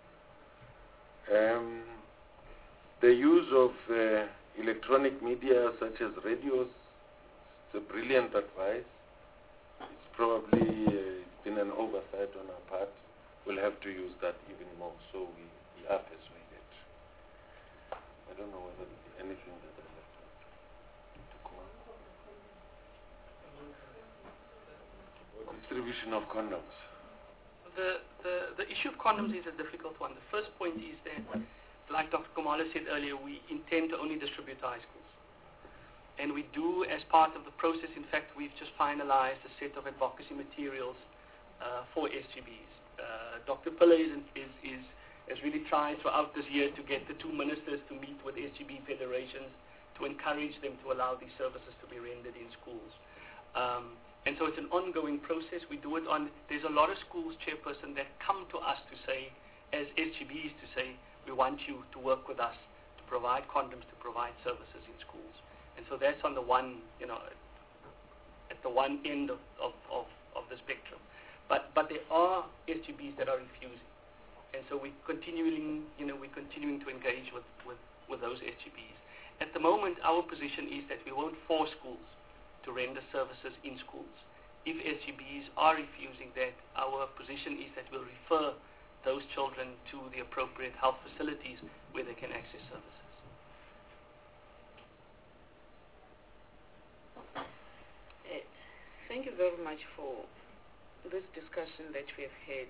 Um, the use of uh, electronic media such as radios, it's a brilliant advice. It's probably uh, been an oversight on our part. We'll have to use that even more, so we, we are persuaded. I don't know whether there's anything that I left out to comment. Or distribution of condoms. The, the, the issue of condoms is a difficult one. The first point is that, like Doctor Khumalo said earlier, we intend to only distribute to high schools. And we do, as part of the process, in fact, we've just finalized a set of advocacy materials uh, for S G Bs. Uh, Doctor Pillay is, is, is, has really tried throughout this year to get the two ministers to meet with S G B federations to encourage them to allow these services to be rendered in schools. Um, and so it's an ongoing process. We do it on, there's a lot of schools, Chairperson, that come to us to say, as S G Bs, to say, we want you to work with us to provide condoms, to provide services in schools. And so that's on the one, you know, at the one end of, of, of, of the spectrum. But, but there are S G Bs that are refusing. And so we're continuing, you know, we're continuing to engage with, with, with those S G Bs. At the moment, our position is that we won't force schools to render services in schools. If S G Bs are refusing that, our position is that we'll refer those children to the appropriate health facilities where they can access services. Uh, thank you very much for this discussion that we have had.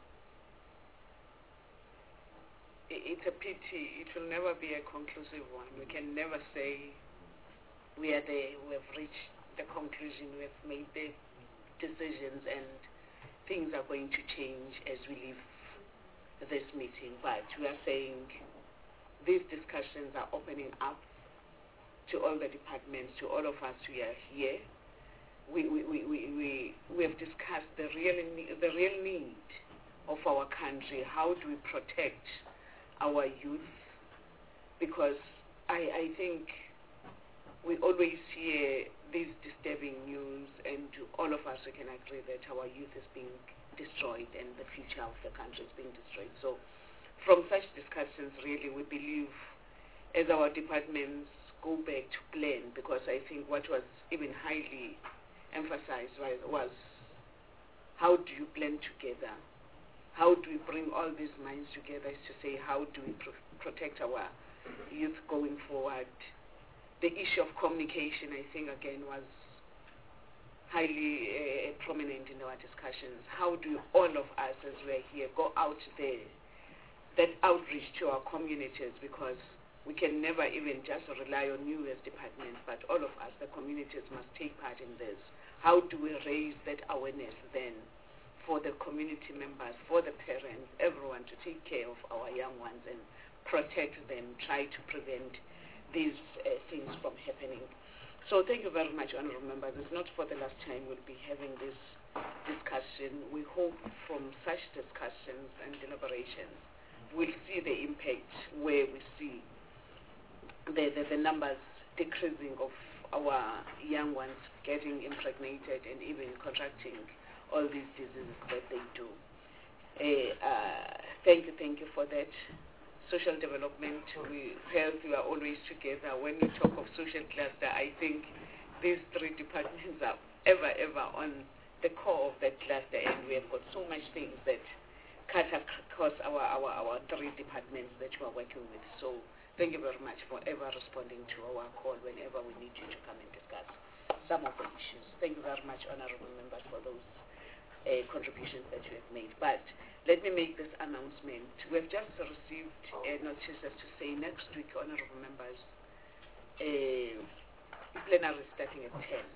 It's a pity. It will never be a conclusive one. We can never say we are there, we have reached the conclusion, we have made the decisions, and things are going to change as we leave this meeting. But we are saying these discussions are opening up to all the departments, to all of us who are here. We, we, we, we, we, we have discussed the real, the real need of our country. How do we protect our youth? Because I, I think we always hear these disturbing news, and all of us we can agree that our youth is being destroyed and the future of the country is being destroyed. So from such discussions, really, we believe as our departments go back to plan, because I think what was even highly emphasized was, was how do you plan together? How do we bring all these minds together is to say how do we pr- protect our youth going forward. The issue of communication, I think, again, was highly uh, prominent in our discussions. How do all of us, as we're here, go out there, that outreach to our communities, because we can never even just rely on you as departments, but all of us, the communities, must take part in this. How do we raise that awareness then for the community members, for the parents, everyone, to take care of our young ones and protect them, try to prevent these uh, things from happening. So thank you very much, honorable members. It's not for the last time we'll be having this discussion. We hope from such discussions and deliberations we'll see the impact where we see the, the, the numbers decreasing of our young ones getting impregnated and even contracting all these diseases that they do. Uh, uh, thank you, thank you for that. Social development, we, health, we are always together. When we talk of social cluster, I think these three departments are ever, ever on the core of that cluster, and we have got so much things that cut across our, our, our three departments that we are working with. So thank you very much for ever responding to our call whenever we need you to come and discuss some of the issues. Thank you very much, honorable members, for those uh, contributions that you have made. But let me make this announcement. We have just received uh, notices to say next week, honorable members, uh, plenary is starting at ten.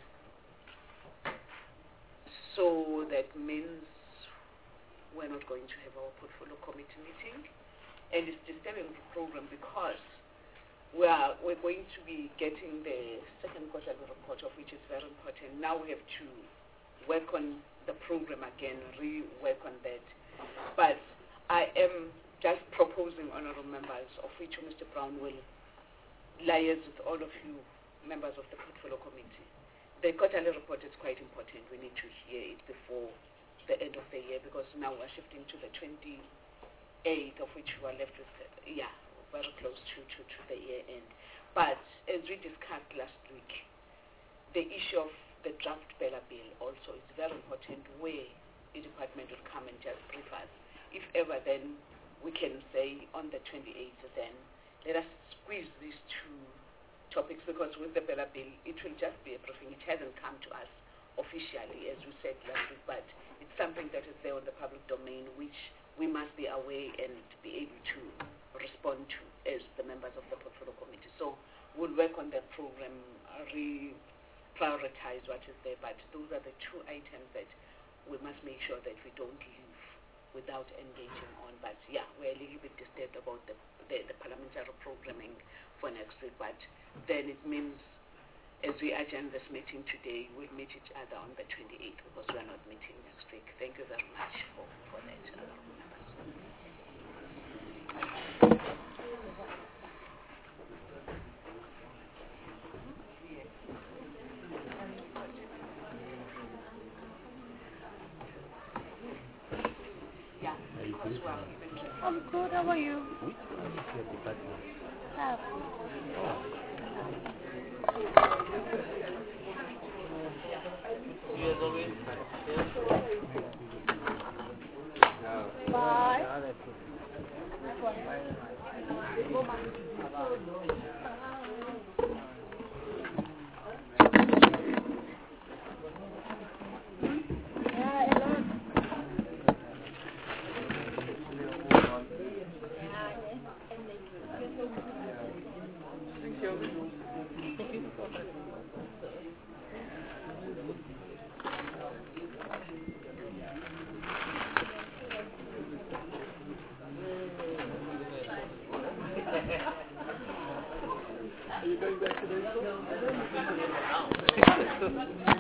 So that means we're not going to have our portfolio committee meeting. And it's disturbing the program because we are, we're going to be getting the second quarterly report, of which is very important. Now we have to work on the program again, re-work on that. But I am just proposing, honorable members, of which Mister Brown will liaise with all of you members of the portfolio committee. The quarterly report is quite important. We need to hear it before the end of the year, because now we're shifting to the twenty-eighth, of which we are left with, uh, yeah, very close to, to, to the year end. But as we discussed last week, the issue of the draft Bella bill also is very important, where the department will come and just brief us. If ever, then we can say on the twenty-eighth, then let us squeeze these two topics, because with the Bella bill, it will just be a briefing. It hasn't come to us officially, as we said last week, but it's something that is there on the public domain, which we must be aware and be able to respond to as the members of the portfolio committee. So we'll work on that program, uh, re-prioritize what is there, but those are the two items that we must make sure that we don't leave without engaging on. But yeah, we're a little bit disturbed about the, the, the parliamentary programming for next week, but then it means as we adjourn this meeting today, we'll meet each other on the twenty-eighth, because we are not meeting next week. Thank you very much for, for that, honorable members. Yeah, because we are even... I'm good. How are you? Ah. You as always. Bye. Are you going back to the